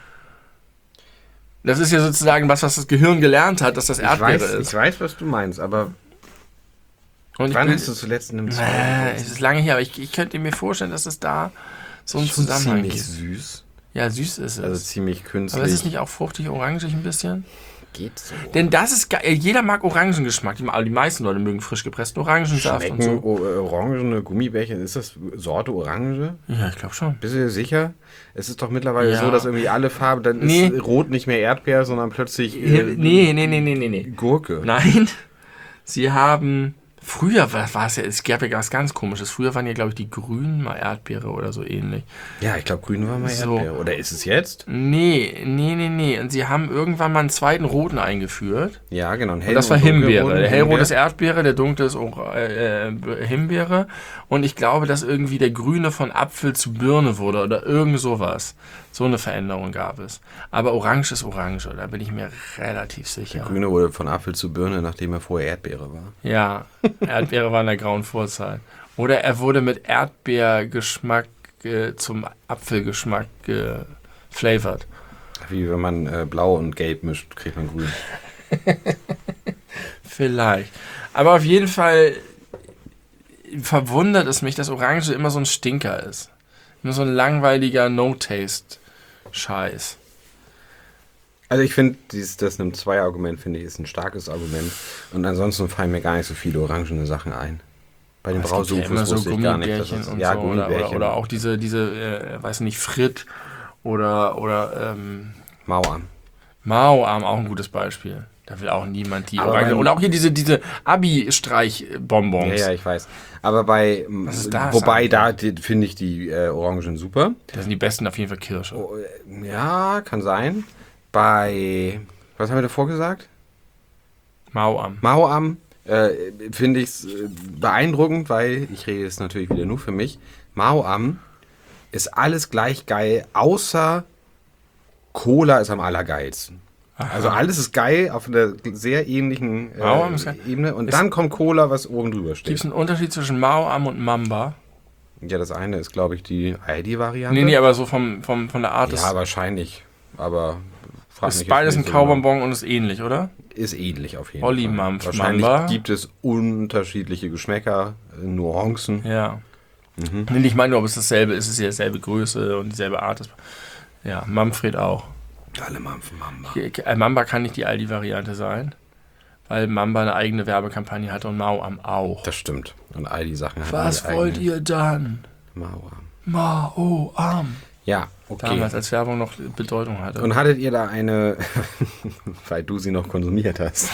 Das ist ja sozusagen was, was das Gehirn gelernt hat, dass das Erdbeere ich weiß, ist. Ich weiß, was du meinst, aber Und wann ich hast du zuletzt Nimm zwei? äh, es ist lange her, aber ich, ich könnte mir vorstellen, dass es da so einen Schon Zusammenhang ziemlich gibt. süß. Ja, süß ist es. Also ziemlich künstlich. aber ist es nicht auch fruchtig-orangig ein bisschen? Geht so. Denn das ist geil. Jeder mag Orangengeschmack. Die, die meisten Leute mögen frisch gepressten Orangensaft und Schmecken so. o- äh, orangene Gummibärchen, ist das Sorte Orange? Ja, ich glaube schon. Bist du dir sicher? Es ist doch mittlerweile Ja. so, dass irgendwie alle Farben, dann Nee. ist Rot nicht mehr Erdbeer, sondern plötzlich Nee, äh, nee, nee, nee, nee, nee. Gurke. Nein, sie haben... Früher war, war es ja, es gab ja was ganz Komisches. Früher waren ja, glaube ich, die Grünen mal Erdbeere oder so ähnlich. Ja, ich glaube, grün war mal So. Erdbeer. Oder ist es jetzt? Nee, nee, nee, nee. Und sie haben irgendwann mal einen zweiten roten eingeführt. Ja, genau. Und das war Himbeere. Der hellrote ist Erdbeere, der dunkle ist Or- äh, äh, Himbeere. Und ich glaube, dass irgendwie der grüne von Apfel zu Birne wurde oder irgend sowas. So eine Veränderung gab es. Aber Orange ist Orange, da bin ich mir relativ sicher. Grüne wurde von Apfel zu Birne, nachdem er vorher Erdbeere war. Ja, Erdbeere war in der grauen Vorzeit. Oder er wurde mit Erdbeergeschmack äh, zum Apfelgeschmack geflavored. Wie wenn man äh, blau und gelb mischt, kriegt man grün. Vielleicht. Aber auf jeden Fall verwundert es mich, dass Orange immer so ein Stinker ist. Nur so ein langweiliger No-Taste-Scheiß. Also ich finde, das Nimm zwei Argument, finde ich, ist ein starkes Argument. Und ansonsten fallen mir gar nicht so viele orangene Sachen ein. Bei den Es gibt ja Brausufos immer so wusste ich gar nicht. Dass Gummibärchen es, und ja, so. Oder, Gummibärchen. oder, oder auch diese, diese äh, weiß nicht, Frit oder, oder ähm, Mauer. Mauarm, auch ein gutes Beispiel. Da will auch niemand die Aber Orange. beim- Oder auch hier diese, diese Abi-Streich-Bonbons. Ja, ja, ich weiß. Aber bei, Was ist das wobei eigentlich? da die- finde ich die äh, Orangen super. Das sind die besten auf jeden Fall Kirsche. Oh, äh, ja, kann sein. Bei, was haben wir davor gesagt? Mauarm. Mauam äh, finde ich es äh, beeindruckend, weil ich rede jetzt natürlich wieder nur für mich. Mauam ist alles gleich geil, außer Cola ist am allergeilsten. Also alles ist geil auf einer sehr ähnlichen äh, Mauam ist geil. Ebene. Und Ist- dann kommt Cola, was oben drüber Gibt steht. es einen Unterschied zwischen Mauarm und Mamba? Ja, das eine ist, glaube ich, die Aldi-Variante. Nee, nee, aber so vom, vom, von der Art ja, ist, wahrscheinlich. Aber frag mich ist jetzt beides ein nicht so genau. Kaubonbon und ist ähnlich, oder? Ist ähnlich auf jeden Olli Fall. Mampf, Wahrscheinlich Mamba. gibt es unterschiedliche Geschmäcker, äh, Nuancen. Ja. Mhm. Nee, ich meine nur, ob es dasselbe ist. Es ist ja dieselbe Größe und dieselbe Art. Ja, Manfred auch. Alle Mampfen, Mamba. Äh, Mamba kann nicht die Aldi-Variante sein, weil Mamba eine eigene Werbekampagne hat und Mauam auch. Das stimmt. Und all die Sachen haben Was die wollt eigene ihr dann? Mauer. Mauam. Ja, okay. Damals, als Werbung noch Bedeutung hatte. Und hattet ihr da eine, weil du sie noch konsumiert hast?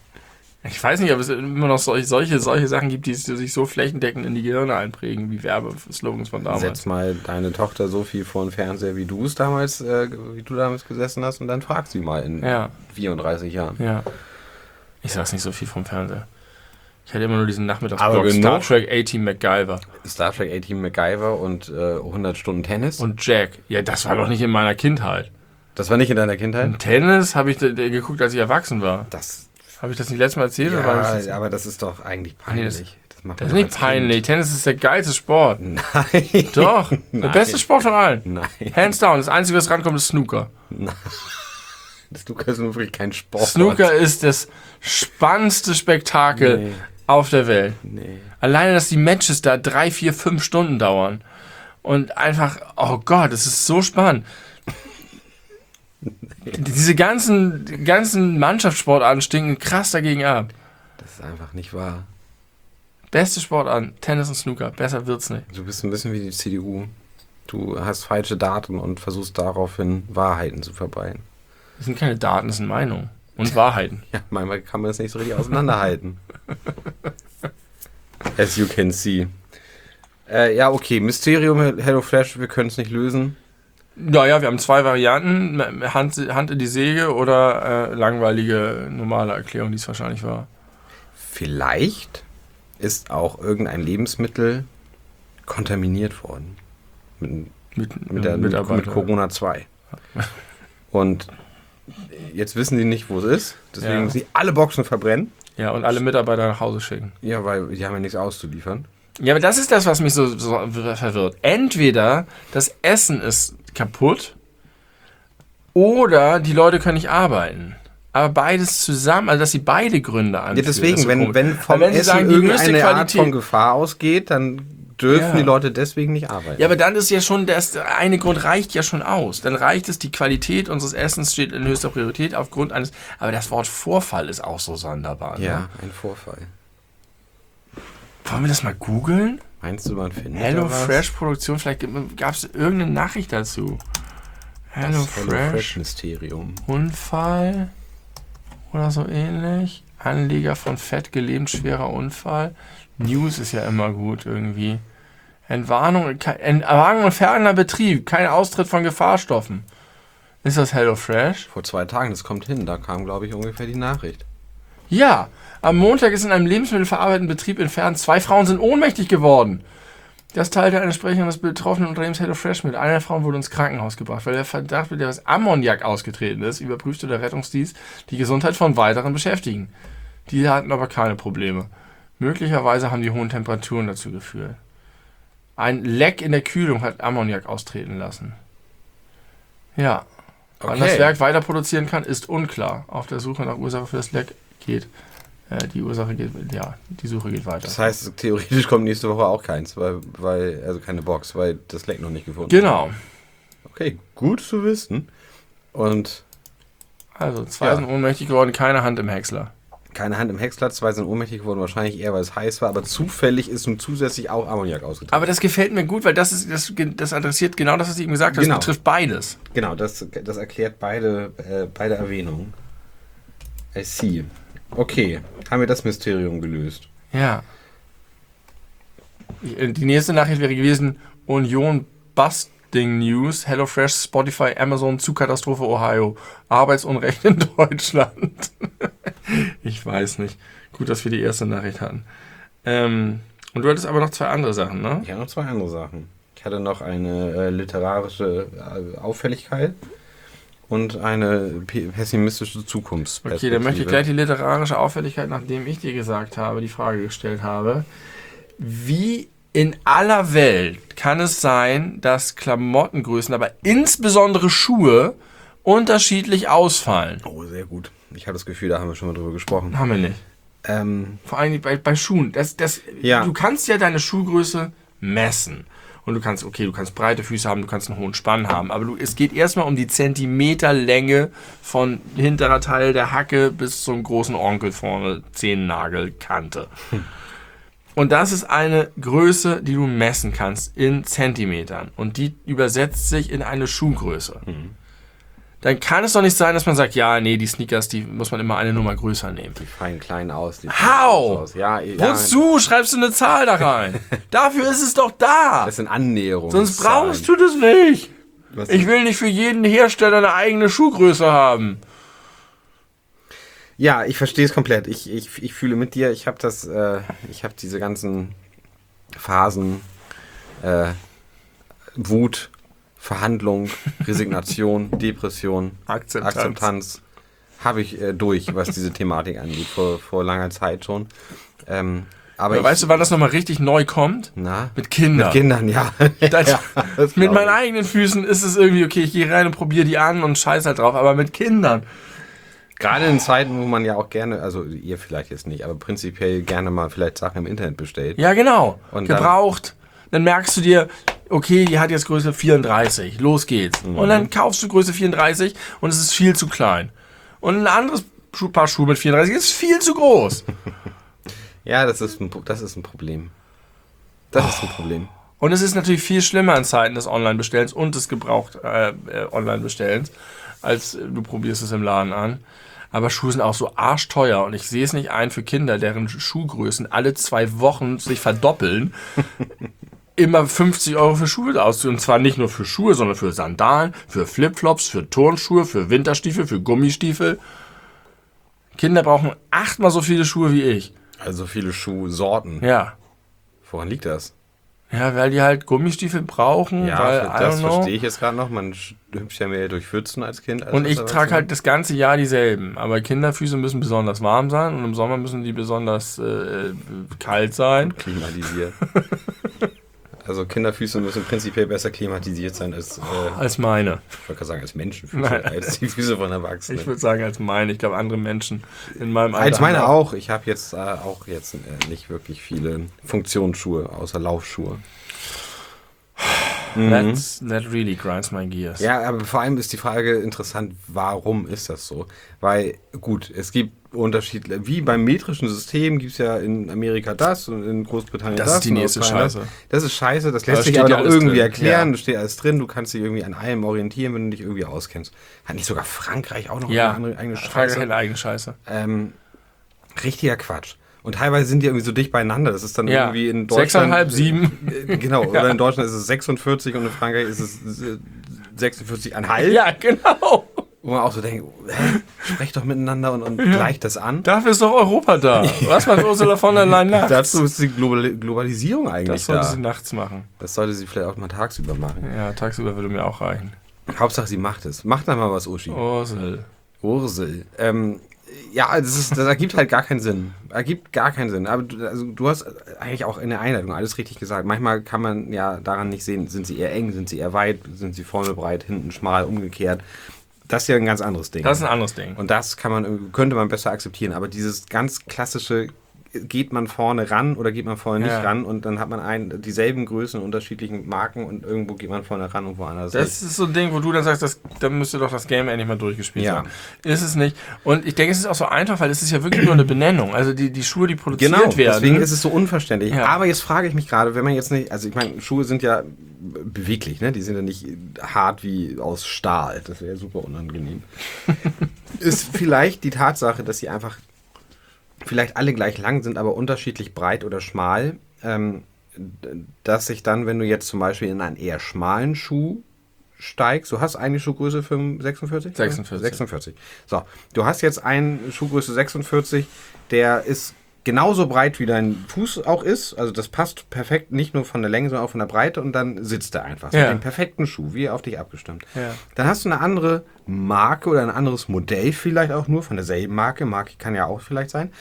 Ich weiß nicht, ob es immer noch solche, solche, solche Sachen gibt, die sich so flächendeckend in die Gehirne einprägen, wie Werbeslogans von damals. Setz mal deine Tochter so viel vor den Fernseher, wie du es damals, äh, wie du damals gesessen hast, und dann frag sie mal in Ja, vierunddreißig Jahren. ja. Ich saß nicht so viel vom Fernseher. Ich hatte immer nur diesen Aber Nachmittagsblock Star genug. Trek A-Team MacGyver Star Trek A-Team MacGyver und äh, hundert Stunden Tennis. und Jack. Ja, das war doch nicht in meiner Kindheit. Das war nicht in deiner Kindheit? Und Tennis habe ich da- da geguckt, als ich erwachsen war. Das, Habe ich das nicht letztes Mal erzählt? oder war das, ja, aber das ist doch eigentlich nee, peinlich. das- Das, macht das ist man nicht als peinlich. Tennis ist der geilste Sport. Kind. Nein. Doch, der Nein. beste Sport von allen. Nein. Hands down. Das Einzige, was rankommt, ist Snooker. Snooker ist nun wirklich kein Sport. Snooker ist das spannendste Spektakel Nee. auf der Welt. Nee. Alleine, dass die Matches da drei, vier, fünf Stunden dauern. Und einfach, oh Gott, es ist so spannend. Diese ganzen, ganzen Mannschaftssportarten stinken krass dagegen ab. Das ist einfach nicht wahr. Beste Sportarten, Tennis und Snooker. Besser wird's nicht. Du bist ein bisschen wie die C D U. Du hast falsche Daten und versuchst daraufhin Wahrheiten zu verbreiten. Das sind keine Daten, das sind Meinungen. Und Wahrheiten. Ja, manchmal kann man das nicht so richtig auseinanderhalten. As you can see. Äh, ja, okay, Mysterium HelloFresh, wir können es nicht lösen. Naja, wir haben zwei Varianten. Hand, Hand in die Säge oder äh, langweilige, normale Erklärung, die es wahrscheinlich war. Vielleicht ist auch irgendein Lebensmittel kontaminiert worden. Mit, mit, mit, der, mit, mit Corona zwei. Und jetzt wissen sie nicht, wo es ist. Deswegen Ja. müssen sie alle Boxen verbrennen. Ja, und alle Mitarbeiter nach Hause schicken. Ja, weil die haben ja nichts auszuliefern. Ja, aber das ist das, was mich so, so verwirrt. Entweder das Essen ist kaputt oder die Leute können nicht arbeiten. Aber beides zusammen, also dass sie beide Gründe anführen. Ja, deswegen, so wenn, wenn vom wenn Essen sagen, die irgendeine höchste Art Qualität, von Gefahr ausgeht, dann dürfen Ja. die Leute deswegen nicht arbeiten. ja, aber dann ist ja schon, das eine Grund reicht ja schon aus. Dann reicht es, die Qualität unseres Essens steht in höchster Priorität aufgrund eines, aber das Wort Vorfall ist auch so sonderbar. Ne? Ja, ein Vorfall. Wollen wir das mal googeln? Meinst du, man findet Hello da was? Fresh Produktion, vielleicht gab es irgendeine Nachricht dazu. Hello Das Fresh, HelloFresh-Mysterium. Unfall oder so ähnlich. Anleger von Fett gelähmt, schwerer Unfall. News ist ja immer gut irgendwie. Entwarnung, ke- Entwarnung und fahrender Betrieb, kein Austritt von Gefahrstoffen. Ist das Hello Fresh? Vor zwei Tagen, das kommt hin, da kam, glaube ich, ungefähr die Nachricht. Ja, am Montag ist in einem lebensmittelverarbeitenden Betrieb in Verden zwei Frauen sind ohnmächtig geworden. Das teilte eine Sprecherin des betroffenen Unternehmens HelloFresh mit. Eine der Frauen wurde ins Krankenhaus gebracht, weil der Verdacht, mit der das Ammoniak ausgetreten ist, überprüfte der Rettungsdienst die Gesundheit von weiteren Beschäftigten. Die hatten aber keine Probleme. Möglicherweise haben die hohen Temperaturen dazu geführt. Ein Leck in der Kühlung hat Ammoniak austreten lassen. Ja. Wann Okay. das Werk weiter produzieren kann, ist unklar. Auf der Suche nach Ursache für das Leck geht. Äh, die Ursache geht, ja, die Suche geht weiter. Das heißt, theoretisch kommt nächste Woche auch keins, weil, weil also keine Box, weil das Leck noch nicht gefunden Genau. ist. Okay, gut zu wissen. Und Also, zwei Ja. sind ohnmächtig geworden, keine Hand im Häcksler. keine Hand im Häcksler, zwei sind ohnmächtig geworden, wahrscheinlich eher, weil es heiß war, aber zufällig ist nun zusätzlich auch Ammoniak ausgetreten. Aber das gefällt mir gut, weil das ist das, das adressiert genau das, was ich eben gesagt habe. Genau. Das betrifft beides. Genau, das, das erklärt beide, äh, beide Erwähnungen. I see. Okay, haben wir das Mysterium gelöst. Ja. Die nächste Nachricht wäre gewesen: Union Busting News, HelloFresh, Spotify, Amazon, Zugkatastrophe Ohio, Arbeitsunrecht in Deutschland. Ich weiß nicht. Gut, dass wir die erste Nachricht hatten. Ähm, und du hattest aber noch zwei andere Sachen, ne? Ich habe noch zwei andere Sachen. Ich hatte noch eine äh, literarische äh, Auffälligkeit und eine pe- pessimistische Zukunftsperspektive. Okay, dann möchte ich gleich die literarische Auffälligkeit, nachdem ich dir gesagt habe, die Frage gestellt habe. Wie in aller Welt kann es sein, dass Klamottengrößen, aber insbesondere Schuhe, unterschiedlich ausfallen? Oh, sehr gut. Ich habe das Gefühl, da haben wir schon mal drüber gesprochen. Haben wir nicht. Ähm, Vor allem bei, bei Schuhen. Das, das, Ja. Du kannst ja deine Schuhgröße messen. Und du kannst, okay, du kannst breite Füße haben, du kannst einen hohen Spann haben. Aber du, es geht erstmal um die Zentimeterlänge von hinterer Teil der Hacke bis zum großen Onkel vorne, Zehennagelkante. Und das ist eine Größe, die du messen kannst in Zentimetern. Und die übersetzt sich in eine Schuhgröße. Dann kann es doch nicht sein, dass man sagt, ja, nee, die Sneakers, die muss man immer eine Nummer größer nehmen. die fallen klein aus. Die How? aus. Ja, ja, Wozu schreibst du eine Zahl da rein? Dafür ist es doch da. das sind Annäherungen. Sonst brauchst du das nicht. Was Ich will nicht für jeden Hersteller eine eigene Schuhgröße haben. Ja, ich verstehe es komplett. Ich, ich, ich fühle mit dir. Ich habe das, äh, ich habe diese ganzen Phasen, äh, Wut, Verhandlung, Resignation, Depression, Akzeptanz. Akzeptanz, habe ich äh, durch, was diese Thematik angeht, vor, vor langer Zeit schon. Ähm, aber Aber ich, weißt du, wann das nochmal richtig neu kommt? na, Mit Kindern. mit Kindern, ja. Das, Ja, das mit glaub meinen ich. eigenen Füßen ist es irgendwie, okay, ich gehe rein und probiere die an und scheiß halt drauf. Aber mit Kindern. Gerade in Zeiten, wo man ja auch gerne, also ihr vielleicht jetzt nicht, aber prinzipiell gerne mal vielleicht Sachen im Internet bestellt. Ja, genau. Und dann- Gebraucht. Dann merkst du dir, okay, die hat jetzt Größe vierunddreißig. Los geht's. Mhm. Und dann kaufst du Größe vierunddreißig und es ist viel zu klein. Und ein anderes Schuh, Paar Schuhe mit vierunddreißig ist viel zu groß. Ja, das ist ein, das ist ein Problem. Das ist ein Problem. Und es ist natürlich viel schlimmer in Zeiten des Online-Bestellens und des gebraucht äh, äh, Online-Bestellens, als äh, du probierst es im Laden an. Aber Schuhe sind auch so arschteuer und ich sehe es nicht ein für Kinder, deren Schuhgrößen alle zwei Wochen sich verdoppeln, immer fünfzig Euro für Schuhe auszugeben. Und zwar nicht nur für Schuhe, sondern für Sandalen, für Flipflops, für Turnschuhe, für Winterstiefel, für Gummistiefel. Kinder brauchen achtmal so viele Schuhe wie ich. Also viele Schuhsorten. Ja. Woran liegt das? Ja, weil die halt Gummistiefel brauchen. Ja, weil, das I don't know. verstehe ich jetzt gerade noch. Man hüpft ja mehr durch Pfützen als Kind. Als Und ich als trage Erwachsener. halt das ganze Jahr dieselben. Aber Kinderfüße müssen besonders warm sein und im Sommer müssen die besonders äh, kalt sein. Klimatisiert. Also Kinderfüße müssen prinzipiell besser klimatisiert sein als, äh, Als meine. ich wollte gerade sagen, als Menschenfüße, Nein. als die Füße von Erwachsenen. Ich würde sagen, als meine. Ich glaube, andere Menschen in meinem Alter. Als meine haben auch. Ich habe jetzt äh, auch jetzt äh, nicht wirklich viele Funktionsschuhe, außer Laufschuhe. That's, that really grinds my gears. Ja, aber vor allem ist die Frage interessant, warum ist das so? Weil, gut, es gibt Unterschiede, wie beim metrischen System gibt es ja in Amerika das und in Großbritannien das. Das ist die und nächste Australien Scheiße. Das. das ist scheiße, das lässt Da sich steht aber ja noch alles irgendwie drin. erklären, Ja. da steht alles drin, du kannst dich irgendwie an allem orientieren, wenn du dich irgendwie auskennst. Hat nicht sogar Frankreich auch noch Ja, eine andere eigene Frage Scheiße? keine eigene Scheiße. Ähm, richtiger Quatsch. Und teilweise sind die irgendwie so dicht beieinander. Das ist dann Ja, irgendwie in Deutschland. sechseinhalb, sieben. Äh, Genau, oder in Deutschland ist es sechsundvierzig und in Frankreich ist es äh, sechsundvierzig Komma fünf. Ja, genau. Wo man auch so denkt, hä, sprecht doch miteinander und, und gleicht das an. Dafür ist doch Europa da. Was macht Ursula von der Leyen nachts? Dazu ist die Global Globalisierung eigentlich Das sollte da. sie nachts machen. Das sollte sie vielleicht auch mal tagsüber machen. Ja, tagsüber würde mir auch reichen. Hauptsache, sie macht es. Macht dann mal was, Uschi. Ursel. Ursel. Ähm, ja, das, ist, das ergibt halt gar keinen Sinn. Ergibt gar keinen Sinn. Aber du, also, du hast eigentlich auch in der Einleitung alles richtig gesagt. Manchmal kann man ja daran nicht sehen, sind sie eher eng, sind sie eher weit, sind sie vorne breit, hinten schmal, umgekehrt. Das ist ja ein ganz anderes Ding. Das ist ein anderes Ding. Und das kann man, könnte man besser akzeptieren. Aber dieses ganz klassische, geht man vorne ran oder geht man vorne Ja. nicht ran und dann hat man ein, dieselben Größen, unterschiedlichen Marken und irgendwo geht man vorne ran und woanders nicht. Das ist so ein Ding, wo du dann sagst, das, da müsste doch das Game endlich mal durchgespielt Ja. sein. Ist es nicht. Und ich denke, es ist auch so einfach, weil es ist ja wirklich nur eine Benennung. Also die, die Schuhe, die produziert Genau, werden. deswegen ist es so unverständlich. Ja. Aber jetzt frage ich mich gerade, wenn man jetzt nicht, also ich meine, Schuhe sind ja beweglich, ne? Die sind ja nicht hart wie aus Stahl. Das wäre super unangenehm. Ist vielleicht die Tatsache, dass sie einfach vielleicht alle gleich lang sind, aber unterschiedlich breit oder schmal, ähm, dass sich dann, wenn du jetzt zum Beispiel in einen eher schmalen Schuh steigst, du hast eine Schuhgröße für sechsundvierzig? sechsundvierzig. sechsundvierzig. So, du hast jetzt einen Schuhgröße sechsundvierzig, der ist genauso breit wie dein Fuß auch ist, also das passt perfekt, nicht nur von der Länge, sondern auch von der Breite und dann sitzt er einfach. So Ja. den perfekten Schuh, wie auf dich abgestimmt. Ja. Dann hast du eine andere Marke oder ein anderes Modell vielleicht auch nur von derselben Marke, Marke kann ja auch vielleicht sein.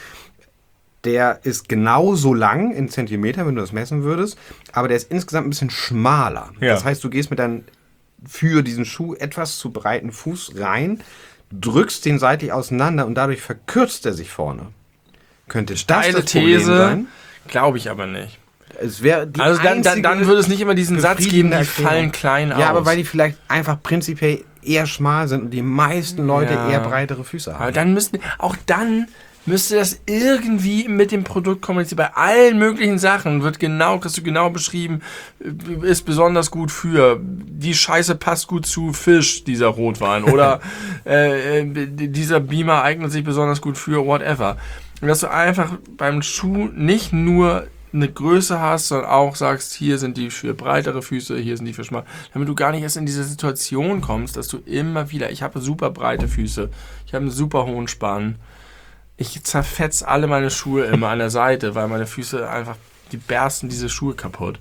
Der ist genauso lang in Zentimeter, wenn du das messen würdest, aber der ist insgesamt ein bisschen schmaler. Ja. Das heißt, du gehst mit deinem für diesen Schuh etwas zu breiten Fuß rein, drückst den seitlich auseinander und dadurch verkürzt er sich vorne. Könnte das Steile das Problem These, sein? glaube ich aber nicht. Es wäre die Also dann, dann, dann einzige würde es nicht immer diesen Satz geben, die befriedigende fallen Erklärung. klein aus. Ja, aber weil die vielleicht einfach prinzipiell eher schmal sind und die meisten Leute Ja. eher breitere Füße haben. Aber dann müssten, auch dann müsste das irgendwie mit dem Produkt kommunizieren. Bei allen möglichen Sachen wird genau, kriegst du genau beschrieben, ist besonders gut für, die Scheiße passt gut zu Fisch, dieser Rotwein. Oder äh, dieser Beamer eignet sich besonders gut für whatever. Und dass du einfach beim Schuh nicht nur eine Größe hast, sondern auch sagst, hier sind die für breitere Füße, hier sind die für schmal. Damit du gar nicht erst in diese Situation kommst, dass du immer wieder, ich habe super breite Füße, ich habe einen super hohen Spann, ich zerfetz alle meine Schuhe immer an der Seite, weil meine Füße einfach, die bersten diese Schuhe kaputt.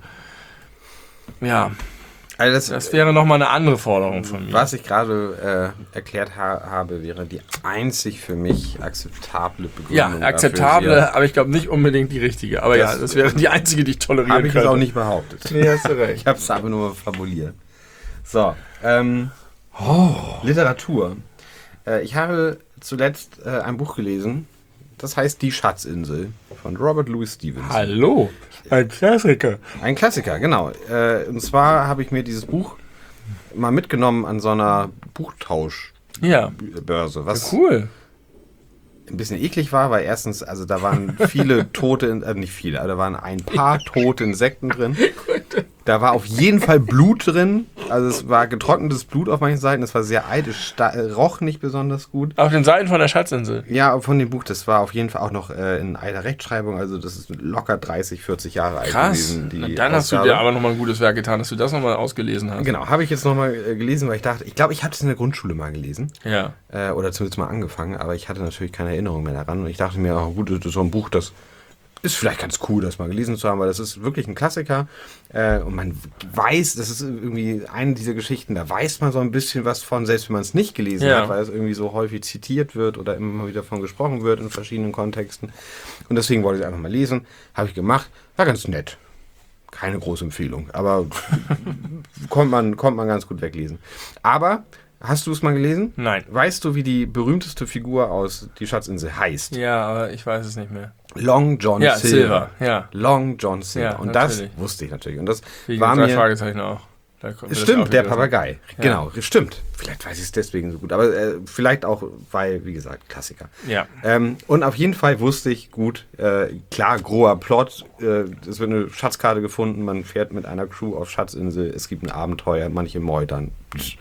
Ja, Also das, das wäre nochmal eine andere Forderung von mir. was ich gerade äh, erklärt ha habe, wäre die einzig für mich akzeptable Begründung. Ja, dafür, akzeptable, sie- aber ich glaube nicht unbedingt die richtige. Aber Das- ja, das wäre die einzige, die ich tolerieren Habe ich könnte. es auch nicht behauptet. Nee, hast du recht. Ich habe es aber nur fabuliert. So, ähm, Literatur. Äh, ich habe zuletzt äh, ein Buch gelesen, das heißt Die Schatzinsel von Robert Louis Stevenson. Hallo, ein Klassiker. Ein Klassiker, genau. Äh, und zwar habe ich mir dieses Buch mal mitgenommen an so einer Buchtauschbörse, Ja, was cool. ein bisschen eklig war, weil erstens, also da waren viele tote, äh, nicht viele, aber da waren ein paar tote Insekten drin. Da war auf jeden Fall Blut drin Also es war getrocknetes Blut auf manchen Seiten, es war sehr alt, es sta- roch nicht besonders gut. Auf den Seiten von der Schatzinsel? Ja, von dem Buch, das war auf jeden Fall auch noch äh, in einer Rechtschreibung, also das ist locker dreißig, vierzig Jahre alt Krass. gewesen. Die Na, dann hast Ausgabe. du dir aber nochmal ein gutes Werk getan, dass du das nochmal ausgelesen hast. Genau, habe ich jetzt nochmal äh, gelesen, weil ich dachte, ich glaube, ich habe das in der Grundschule mal gelesen. Ja. Äh, oder zumindest mal angefangen, aber ich hatte natürlich keine Erinnerung mehr daran. Und ich dachte mir, oh, gut, das ist so ein Buch, das ist vielleicht ganz cool, das mal gelesen zu haben, weil das ist wirklich ein Klassiker. Äh, und man weiß, das ist irgendwie eine dieser Geschichten, da weiß man so ein bisschen was von, selbst wenn man es nicht gelesen Ja. hat, weil es irgendwie so häufig zitiert wird oder immer mal wieder von gesprochen wird in verschiedenen Kontexten. Und deswegen wollte ich es einfach mal lesen. Habe ich gemacht. War ganz nett. Keine große Empfehlung, aber kommt man, kommt man ganz gut weglesen. Aber, hast du es mal gelesen? Nein. Weißt du, wie die berühmteste Figur aus Die Schatzinsel heißt? Ja, aber ich weiß es nicht mehr. Long John Ja, Silver. Silver, ja. Long John Silver. Ja, und natürlich. das wusste ich natürlich. Und das Wegen war drei mir... Fragezeichen auch. Da kommt mir das auch Stimmt, der wieder- Papagei. Ja. Genau, stimmt. Vielleicht weiß ich es deswegen so gut. Aber äh, vielleicht auch, weil, wie gesagt, Klassiker. Ja. Ähm, und auf jeden Fall wusste ich gut, äh, klar, grober Plot, äh, es wird eine Schatzkarte gefunden, man fährt mit einer Crew auf Schatzinsel, es gibt ein Abenteuer, manche meutern.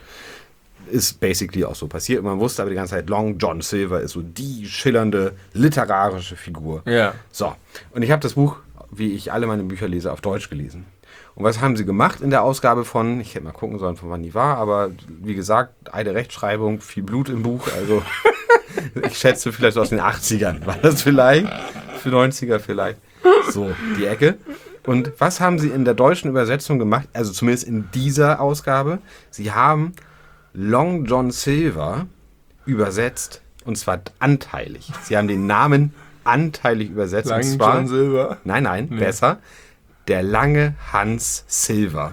Ist basically auch so passiert. Man wusste aber die ganze Zeit, Long John Silver ist so die schillernde literarische Figur. Ja. So, und ich habe das Buch, wie ich alle meine Bücher lese, auf Deutsch gelesen. Und was haben sie gemacht in der Ausgabe von, ich hätte mal gucken sollen, von wann die war, aber wie gesagt, eine Rechtschreibung, viel Blut im Buch, also ich schätze vielleicht so aus den achtzigern, war das vielleicht, für neunziger vielleicht, so die Ecke. Und was haben sie in der deutschen Übersetzung gemacht, also zumindest in dieser Ausgabe? Sie haben Long John Silver übersetzt, und zwar anteilig. Sie haben den Namen anteilig übersetzt. Lang und zwar, John Silver. Nein, nein, besser. Der lange Hans Silver.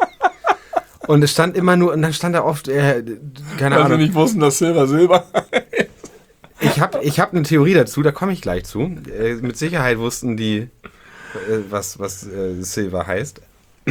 Und es stand immer nur, und dann stand da oft, äh, keine Weil sie Ahnung. nicht wussten, dass Silver Silber. Ich habe ich hab eine Theorie dazu, da komme ich gleich zu. Äh, mit Sicherheit wussten die, äh, was, was äh, Silver heißt.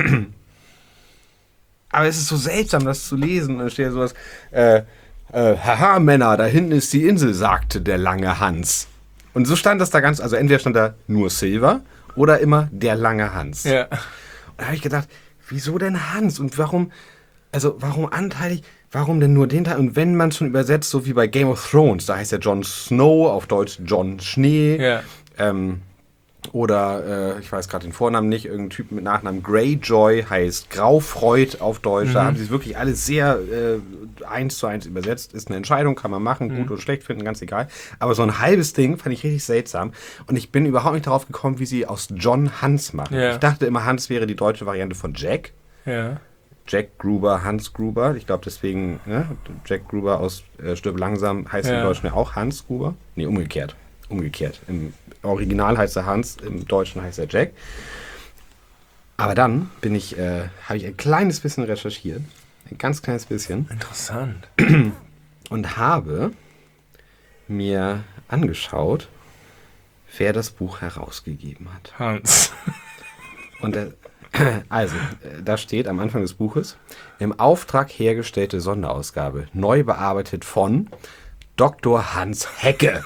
Aber es ist so seltsam, das zu lesen. Da steht ja sowas, äh, äh, haha, Männer, da hinten ist die Insel, sagte der lange Hans. Und so stand das da ganz, also entweder stand da nur Silver oder immer der lange Hans. Ja. Und da habe ich gedacht, wieso denn Hans? Und warum, also warum anteilig, warum denn nur den Teil? Und wenn man schon übersetzt, so wie bei Game of Thrones, da heißt ja Jon Snow, auf Deutsch Jon Schnee. Ja. Ähm, oder, äh, ich weiß gerade den Vornamen nicht, irgendein Typ mit Nachnamen Greyjoy heißt Graufreud auf Deutsch. Mhm. Da haben sie es wirklich alles sehr äh, eins zu eins übersetzt. Ist eine Entscheidung, kann man machen, gut Mhm. oder schlecht finden, ganz egal. Aber so ein halbes Ding fand ich richtig seltsam. Und ich bin überhaupt nicht darauf gekommen, wie sie aus John Hans machen. Ja. Ich dachte immer, Hans wäre die deutsche Variante von Jack. Ja. Jack Gruber, Hans Gruber. Ich glaube deswegen, ne? Jack Gruber aus äh, Stirb langsam heißt Ja. im Deutschen ja auch Hans Gruber. Nee, umgekehrt. Umgekehrt. Im Original heißt er Hans, im Deutschen heißt er Jack. Aber dann bin ich, äh, habe ich ein kleines bisschen recherchiert. Ein ganz kleines bisschen. Interessant. Und habe mir angeschaut, wer das Buch herausgegeben hat. Hans. Und äh, also, äh, da steht am Anfang des Buches, im Auftrag hergestellte Sonderausgabe, neu bearbeitet von Doktor Hans Hecke.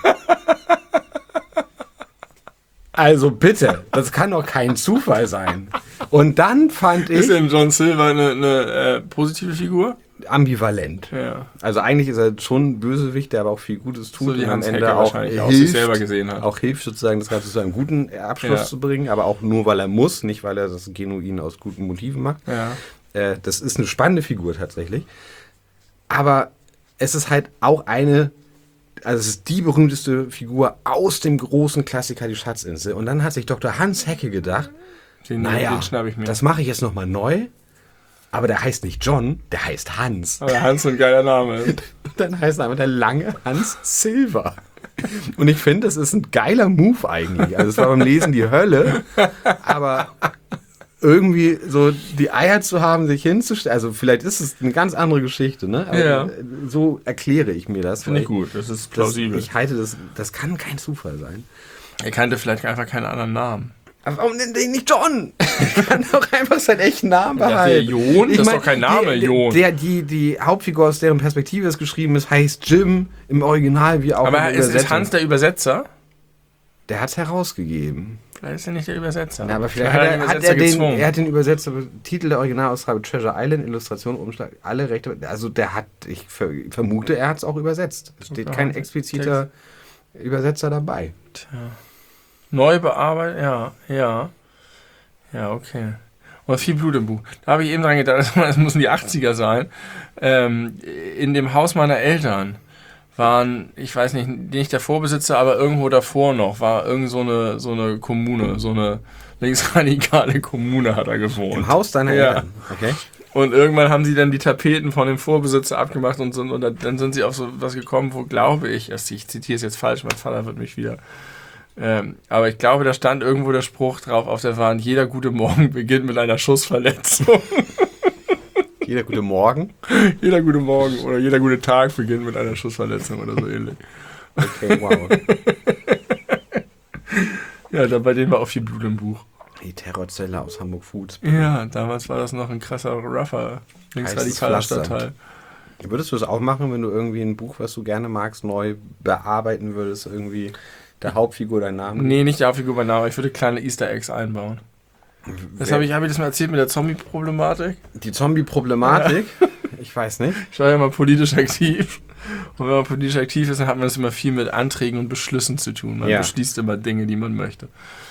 Also bitte, das kann doch kein Zufall sein. Und dann fand ich Ist denn John Silver eine, eine äh, positive Figur? ambivalent. Ja. Also eigentlich ist er schon ein Bösewicht, der aber auch viel Gutes tut So wie und am Hans Ende Hecke auch wahrscheinlich auch hilft, sich selber gesehen hat. auch hilft sozusagen das Ganze zu einem guten Abschluss Ja. zu bringen, aber auch nur, weil er muss, nicht weil er das genuin aus guten Motiven macht. Ja. Äh, das ist eine spannende Figur tatsächlich. Aber es ist halt auch eine, also es ist die berühmteste Figur aus dem großen Klassiker Die Schatzinsel. Und dann hat sich Doktor Hans Hecke gedacht, Den, naja, den schnapp ich mir. das mache ich jetzt nochmal neu. Aber der heißt nicht John, der heißt Hans. Aber Hans ist ein geiler Name. Dann heißt er einfach der lange Hans Silver. Und ich finde, das ist ein geiler Move eigentlich. Also es war beim Lesen die Hölle, aber irgendwie so die Eier zu haben, sich hinzustellen, also vielleicht ist es eine ganz andere Geschichte, ne? Aber Ja. so erkläre ich mir das. Finde ich weil gut, das ist Das, plausibel. ich halte das, das kann kein Zufall sein. Er kannte vielleicht einfach keinen anderen Namen. Aber warum nennt er ihn nicht John? Ich kann doch einfach seinen echten Namen Ja, behalten. der Jon? Ich Das ist mein, doch kein Name, die, Jon. Der, die, die Hauptfigur, aus deren Perspektive es geschrieben ist, heißt Jim im Original wie auch Aber in der ist, ist Übersetzung. Hans der Übersetzer? Der hat es herausgegeben. Vielleicht ist er nicht der Übersetzer. Ja, aber vielleicht, vielleicht hat, er, hat er den, er hat den Übersetzer, Titel der Originalausgabe Treasure Island, Illustration, Umschlag, alle Rechte, also der hat, ich vermute, er hat es auch übersetzt. Es steht kein expliziter Text. Übersetzer dabei. Tja. Neu bearbeitet, ja, ja. Ja, okay. Und viel Blut im Buch. Da habe ich eben dran gedacht, das müssen die achtziger sein. Ähm, in dem Haus meiner Eltern waren, ich weiß nicht, nicht der Vorbesitzer, aber irgendwo davor noch, war irgend so eine, so eine Kommune, so eine linksradikale Kommune hat er gewohnt. Im Haus deiner ja. Eltern? Okay. Und irgendwann haben sie dann die Tapeten von dem Vorbesitzer abgemacht und, so, und dann sind sie auf so was gekommen, wo, glaube ich, ich zitiere es jetzt falsch, mein Vater wird mich wieder... Ähm, aber ich glaube, da stand irgendwo der Spruch drauf auf der Wand, jeder gute Morgen beginnt mit einer Schussverletzung. Jeder gute Morgen? Jeder gute Morgen oder jeder gute Tag beginnt mit einer Schussverletzung oder so ähnlich. Okay, wow. Ja, da bei denen war auch viel Blut im Buch. Die Terrorzelle aus Hamburg Foods. Ja, damals war das noch ein krasser, rougher, linksradikaler Stadtteil. Würdest du es auch machen, wenn du irgendwie ein Buch, was du gerne magst, neu bearbeiten würdest, irgendwie... Der Hauptfigur deinen Namen? Nee, nicht der Hauptfigur mein Name. Ich würde kleine Easter Eggs einbauen. Das habe ich, hab ich das mal erzählt mit der Zombie-Problematik. Die Zombie-Problematik? Ja. Ich weiß nicht. Ich war ja mal politisch aktiv. Und wenn man politisch aktiv ist, dann hat man das immer viel mit Anträgen und Beschlüssen zu tun. Man ja. beschließt immer Dinge, die man möchte.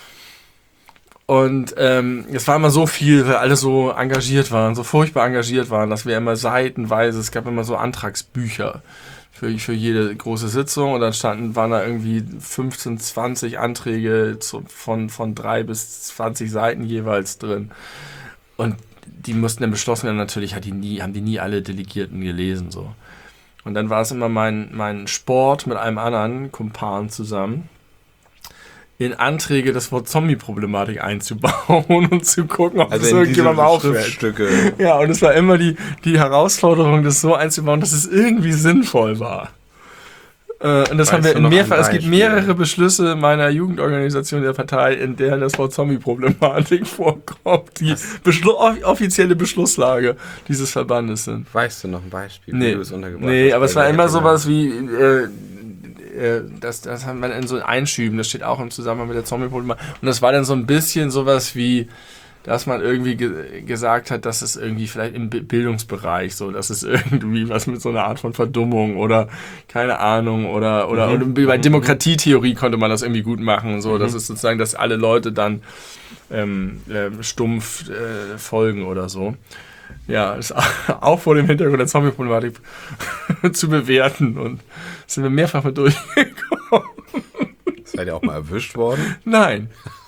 Und ähm, es war immer so viel, weil alle so engagiert waren, so furchtbar engagiert waren, dass wir immer seitenweise, es gab immer so Antragsbücher für, für jede große Sitzung und dann standen, waren da irgendwie fünfzehn, zwanzig Anträge zu, von, von drei bis zwanzig Seiten jeweils drin. Und die mussten dann beschlossen werden, natürlich hat die nie, haben die nie alle Delegierten gelesen. So. Und dann war es immer mein, mein Sport mit einem anderen Kumpan zusammen, in Anträge das Wort Zombie-Problematik einzubauen und zu gucken, ob also es irgendjemandem auffällt. Ja, und es war immer die, die Herausforderung, das so einzubauen, dass es irgendwie sinnvoll war. Äh, und das weißt haben wir in mehrfach, es gibt mehrere Beschlüsse meiner Jugendorganisation der Partei, in der das Wort Zombie-Problematik vorkommt, die Beschlu- offizielle Beschlusslage dieses Verbandes sind. Weißt du noch ein Beispiel, nee. wie du es untergebracht Nee, hast, aber es war immer sowas wie... Äh, Das, das haben wir in so Einschüben, das steht auch im Zusammenhang mit der Zombie-Problematik. Und das war dann so ein bisschen sowas wie, dass man irgendwie ge- gesagt hat, dass es irgendwie vielleicht im B- Bildungsbereich so, dass es irgendwie was mit so einer Art von Verdummung oder keine Ahnung oder, oder, mhm. oder bei Demokratietheorie konnte man das irgendwie gut machen und so, mhm. dass es sozusagen, dass alle Leute dann ähm, äh, stumpf äh, folgen oder so. Ja, ist auch vor dem Hintergrund der Zombie-Problematik zu bewerten und sind wir mehrfach mit durchgekommen. Seid ihr auch mal erwischt worden? Nein.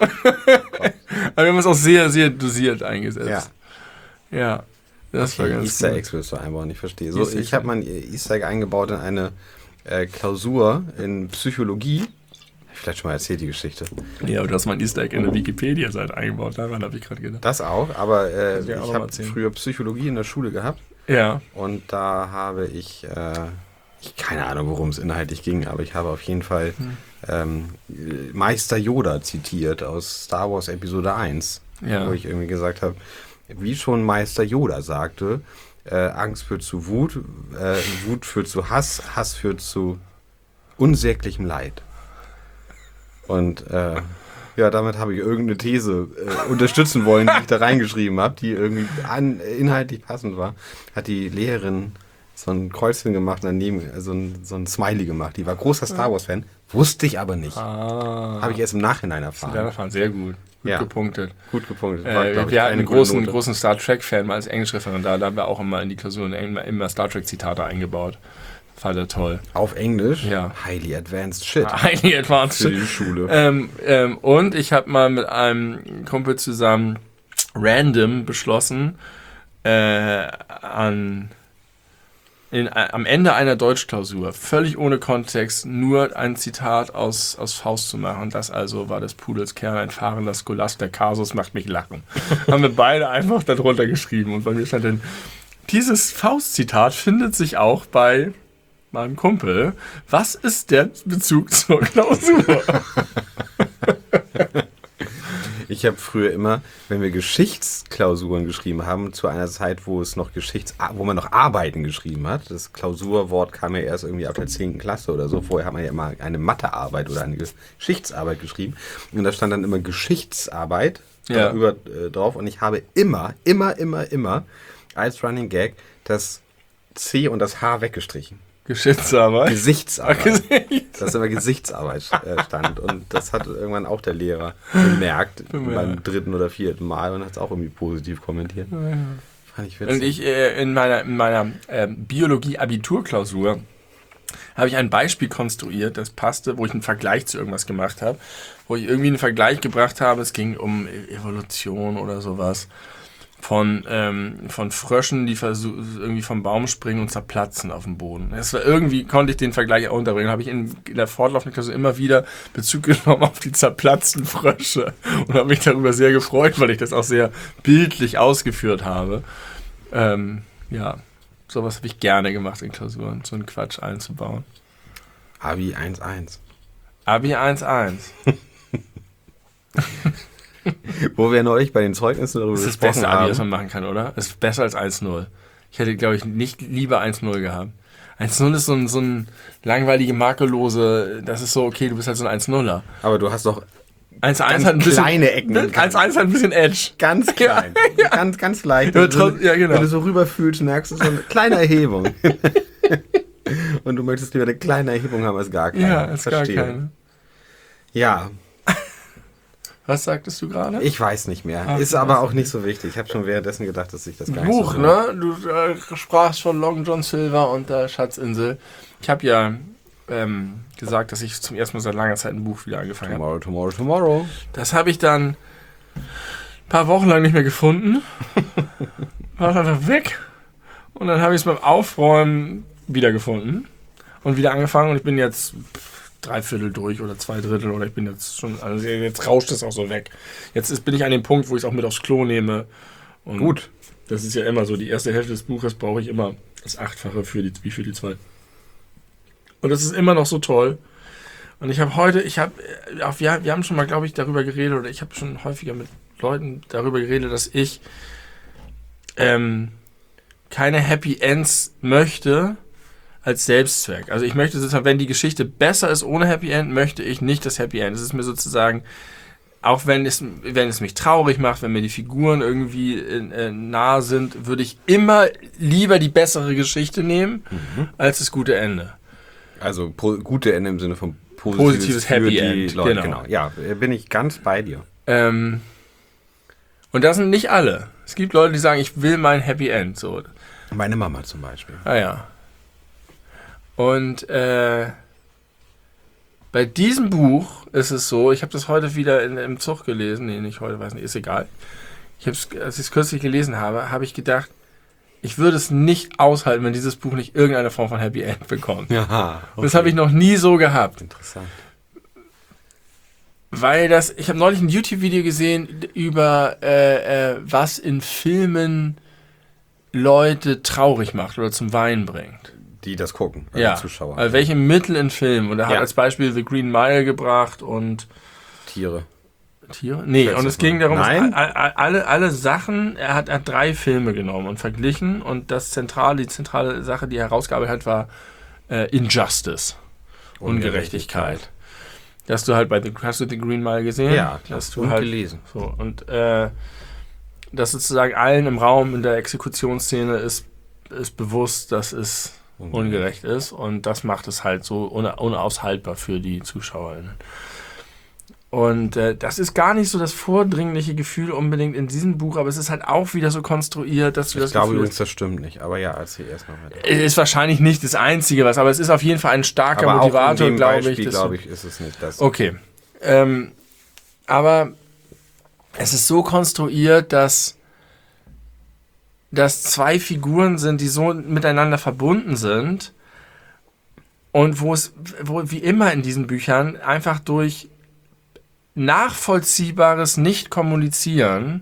Aber wir haben es auch sehr, sehr dosiert eingesetzt. Ja. Ja, das okay, war ganz Easter gut. Eggs willst du einbauen, ich verstehe. So, ich habe mein Easter Egg eingebaut in eine äh, Klausur in Psychologie. Vielleicht schon mal erzählt, die Geschichte. Ja, aber du hast mein Easter Egg in der Wikipedia-Seite eingebaut, daran habe ich gerade gedacht. Das auch, aber äh, ich, ich habe früher Psychologie in der Schule gehabt. Ja. Und da habe ich, äh, ich keine Ahnung, worum es inhaltlich ging, aber ich habe auf jeden Fall hm. ähm, Meister Yoda zitiert aus Star Wars Episode eins, ja. wo ich irgendwie gesagt habe, wie schon Meister Yoda sagte, äh, Angst führt zu Wut, äh, Wut führt zu Hass, Hass führt zu unsäglichem Leid. Und äh, ja, damit habe ich irgendeine These äh, unterstützen wollen, die ich da reingeschrieben habe, die irgendwie an, inhaltlich passend war. Hat die Lehrerin so ein Kreuzchen gemacht und daneben so ein, so ein Smiley gemacht. Die war großer Star Wars-Fan, wusste ich aber nicht. Ah. Habe ich erst im Nachhinein erfahren. erfahren. Sehr gut. Gut ja. gepunktet. Gut gepunktet. War, äh, wir hatten einen großen, großen Star Trek-Fan mal als Englischreferendar, da haben wir auch immer in die Klausuren immer, immer Star Trek-Zitate eingebaut. Fand er toll. Auf Englisch? Ja. Highly advanced shit. Highly advanced shit. Für die Schule. Ähm, ähm, und ich habe mal mit einem Kumpel zusammen random beschlossen, äh, an, in, äh, am Ende einer Deutschklausur, völlig ohne Kontext, nur ein Zitat aus, aus Faust zu machen. Das also war des Pudels Kern, ein fahrender Skolast, der Kasus macht mich lachen. Haben wir beide einfach darunter geschrieben. Und bei mir stand dann, dieses Faust-Zitat findet sich auch bei meinem Kumpel. Was ist der Bezug zur Klausur? Ich Ich habe früher immer, wenn wir Geschichtsklausuren geschrieben haben, zu einer Zeit, wo es noch Geschichts, wo man noch Arbeiten geschrieben hat. Das Klausurwort kam ja erst irgendwie ab der zehnten Klasse oder so. Vorher hat man ja immer eine Mathearbeit oder eine Geschichtsarbeit geschrieben. Und da stand dann immer Geschichtsarbeit Ja. über, äh, drauf. Und ich habe immer, immer, immer, immer als Running Gag das C und das H weggestrichen. Geschichtsarbeit. Gesichtsarbeit. Dass immer Gesichtsarbeit äh, stand. Und das hat irgendwann auch der Lehrer bemerkt, Ja. beim dritten oder vierten Mal, und hat es auch irgendwie positiv kommentiert. Ja, ja. Fand ich witzig. Und ich äh, in meiner, in meiner äh, Biologie-Abiturklausur habe ich ein Beispiel konstruiert, das passte, wo ich einen Vergleich zu irgendwas gemacht habe, wo ich irgendwie einen Vergleich gebracht habe, es ging um Evolution oder sowas, von, ähm, von Fröschen, die versuch, irgendwie vom Baum springen und zerplatzen auf dem Boden. Das war irgendwie, konnte ich den Vergleich auch unterbringen, habe ich in, in der fortlaufenden Klasse immer wieder Bezug genommen auf die zerplatzten Frösche und habe mich darüber sehr gefreut, weil ich das auch sehr bildlich ausgeführt habe. Ähm, ja, sowas habe ich gerne gemacht in Klausuren, so einen Quatsch einzubauen. Abi eins eins. Abi eins eins. Wo wir neulich bei den Zeugnissen darüber Das ist das gesprochen beste Abi, haben. das man machen kann, oder? Das ist besser als eins null. Ich hätte, glaube ich, nicht lieber eins null gehabt. eins null ist so ein, so ein langweilige, makellose, das ist so, okay, du bist halt so ein eins nuller. Aber du hast doch eins eins ganz hat ein bisschen, kleine Ecken. eins eins hat ein bisschen Edge. Ganz klein. Ja. Ganz, ganz leicht. Ja, Wenn du, trotz- ja, genau. wenn du so rüberfühlst, merkst du so eine kleine Erhebung. Und du möchtest lieber eine kleine Erhebung haben als gar keine. Ja, ist gar Verstehe. keine. Ja, Was sagtest du gerade? ich weiß nicht mehr. Ach, Ist du aber weißt auch nicht so wichtig. Ich habe schon währenddessen gedacht, dass ich das gar Buch, nicht so... ne? Du äh, sprachst von Long John Silver und der Schatzinsel. Ich habe ja ähm, gesagt, dass ich zum ersten Mal seit langer Zeit ein Buch wieder angefangen habe. Tomorrow, tomorrow, tomorrow. Das habe ich dann ein paar Wochen lang nicht mehr gefunden. War einfach weg. Und dann habe ich es beim Aufräumen wiedergefunden und wieder angefangen. Und ich bin jetzt drei Viertel durch oder zwei Drittel oder ich bin jetzt schon, also jetzt rauscht es auch so weg. Jetzt ist, bin ich an dem Punkt, wo ich es auch mit aufs Klo nehme. Und Gut. das ist ja immer so, die erste Hälfte des Buches brauche ich immer das Achtfache für die, wie für die zwei. Und das ist immer noch so toll. Und ich habe heute, ich habe, auch wir, wir haben schon mal, glaube ich, darüber geredet, oder ich habe schon häufiger mit Leuten darüber geredet, dass ich ähm, keine Happy Ends möchte als Selbstzweck. Also ich möchte sozusagen, wenn die Geschichte besser ist ohne Happy End, möchte ich nicht das Happy End. Es ist mir sozusagen, auch wenn es, wenn es mich traurig macht, wenn mir die Figuren irgendwie äh, nah sind, würde ich immer lieber die bessere Geschichte nehmen, mhm. als das gute Ende. Also pro, gute Ende im Sinne von positives, Positives Happy für die End, Leute. genau. Genau. Ja, bin ich ganz bei dir. Ähm, und das sind nicht alle. Es gibt Leute, die sagen, ich will mein Happy End. So. Meine Mama zum Beispiel. Ah ja. Und äh, bei diesem Buch ist es so, ich habe das heute wieder in, im Zug gelesen, nee, nicht heute, weiß nicht, ist egal. Ich hab's, als ich es kürzlich gelesen habe, habe ich gedacht, ich würde es nicht aushalten, wenn dieses Buch nicht irgendeine Form von Happy End bekommt. Ja, okay. Das habe ich noch nie so gehabt. Interessant. Weil das, ich habe neulich ein YouTube-Video gesehen über, äh, äh, was in Filmen Leute traurig macht oder zum Weinen bringt. Die das gucken, also Ja, die Zuschauer. also welche Mittel in Filmen. Und er hat Ja. als Beispiel The Green Mile gebracht und Tiere. Tiere? Nee, Schätze und es es ging mal. darum, Nein? dass a- a- alle, alle Sachen, er hat, er hat drei Filme genommen und verglichen und das zentrale, die zentrale Sache, die er herausgearbeitet hat, war äh, Injustice. Ungerechtigkeit. Dass du halt bei The, hast du The Green Mile gesehen? Ja, klar. Dass du Und halt, gelesen. So, und äh, dass sozusagen allen im Raum in der Exekutionsszene ist, ist bewusst, dass es ungerecht ist und das macht es halt so una- unaushaltbar für die ZuschauerInnen. Und äh, das ist gar nicht so das vordringliche Gefühl unbedingt in diesem Buch, aber es ist halt auch wieder so konstruiert, dass du Ich das glaube Gefühl übrigens, das stimmt nicht. Aber ja, erzähl erst mal weiter. hast, ist wahrscheinlich nicht das Einzige, was, aber es ist auf jeden Fall ein starker Aber Motivator, auch in dem glaube ich. Beispiel, dass glaube du- ich, ist es nicht das. Okay. Ähm, aber es ist so konstruiert, dass dass zwei Figuren sind, die so miteinander verbunden sind und wo es, wo wie immer in diesen Büchern, einfach durch nachvollziehbares Nicht-Kommunizieren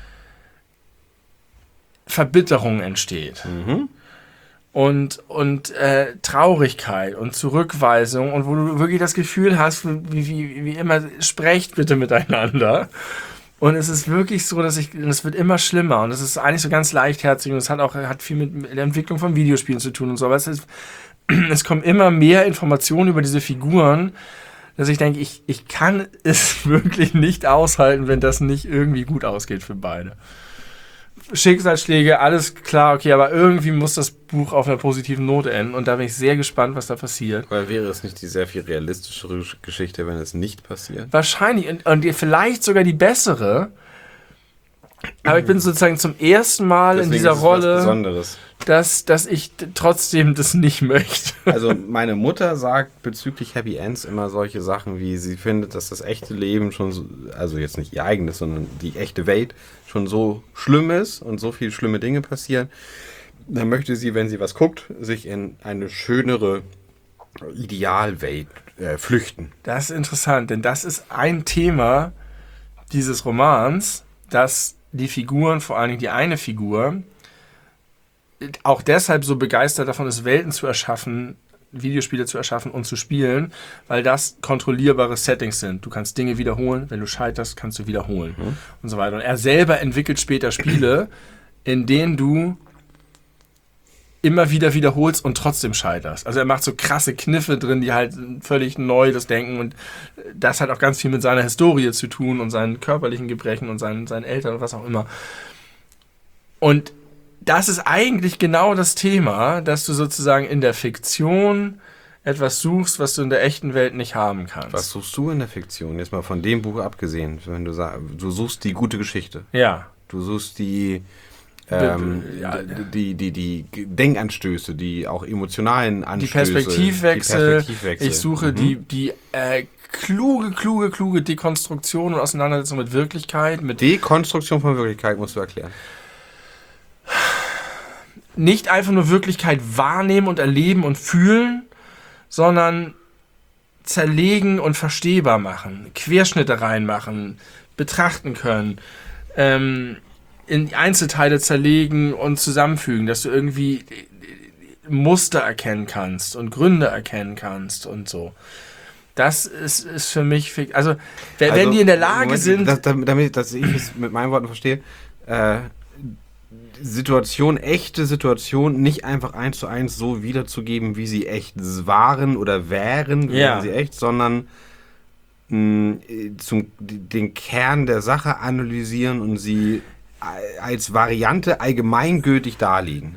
Verbitterung entsteht. Mhm. Und, und äh, Traurigkeit und Zurückweisung und wo du wirklich das Gefühl hast, wie, wie, wie immer, sprecht bitte miteinander. Und es ist wirklich so, dass ich, es wird immer schlimmer und es ist eigentlich so ganz leichtherzig und es hat auch hat viel mit der Entwicklung von Videospielen zu tun und so, aber es, ist, es kommen immer mehr Informationen über diese Figuren, dass ich denke, ich, ich kann es wirklich nicht aushalten, wenn das nicht irgendwie gut ausgeht für beide. Schicksalsschläge, alles klar, okay, aber irgendwie muss das Buch auf einer positiven Note enden und da bin ich sehr gespannt, was da passiert. Weil wäre es nicht die sehr viel realistischere Geschichte, wenn es nicht passiert? Wahrscheinlich und, und vielleicht sogar die bessere, aber ich bin sozusagen zum ersten Mal Deswegen in dieser ist es Rolle, was Besonderes. dass, dass ich d- trotzdem das nicht möchte. Also meine Mutter sagt bezüglich Happy Ends immer solche Sachen, wie sie findet, dass das echte Leben schon so, also jetzt nicht ihr eigenes, sondern die echte Welt schon so schlimm ist und so viele schlimme Dinge passieren. Dann möchte sie, wenn sie was guckt, sich in eine schönere Idealwelt äh, flüchten. Das ist interessant, denn das ist ein Thema dieses Romans, dass die Figuren, vor allen Dingen die eine Figur, auch deshalb so begeistert davon ist, Welten zu erschaffen, Videospiele zu erschaffen und zu spielen, weil das kontrollierbare Settings sind. Du kannst Dinge wiederholen, wenn du scheiterst, kannst du wiederholen mhm. und so weiter. Und er selber entwickelt später Spiele, in denen du immer wieder wiederholst und trotzdem scheiterst. Also er macht so krasse Kniffe drin, die halt völlig neu das denken und das hat auch ganz viel mit seiner Historie zu tun und seinen körperlichen Gebrechen und seinen, seinen Eltern und was auch immer. Und das ist eigentlich genau das Thema, dass du sozusagen in der Fiktion etwas suchst, was du in der echten Welt nicht haben kannst. Was suchst du in der Fiktion? Jetzt mal von dem Buch abgesehen, wenn du sagst, du suchst die gute Geschichte. Ja. Du suchst die Ähm, ja, die, die, die Denkanstöße, die auch emotionalen Anstöße. Die Perspektivwechsel. Die Perspektivwechsel. Ich suche mhm. die, die äh, kluge, kluge, kluge Dekonstruktion und Auseinandersetzung mit Wirklichkeit. Mit Dekonstruktion von Wirklichkeit musst du erklären. Nicht einfach nur Wirklichkeit wahrnehmen und erleben und fühlen, sondern zerlegen und verstehbar machen, Querschnitte reinmachen, betrachten können, ähm, in Einzelteile zerlegen und zusammenfügen, dass du irgendwie Muster erkennen kannst und Gründe erkennen kannst und so. Das ist, ist für mich, also wenn also, die in der Lage Moment, sind... Das, damit dass ich es mit meinen Worten verstehe, äh, Situation, echte Situation nicht einfach eins zu eins so wiederzugeben, wie sie echt waren oder wären, wie ja. sie echt, sondern mh, zum, den Kern der Sache analysieren und sie als Variante allgemeingültig darlegen.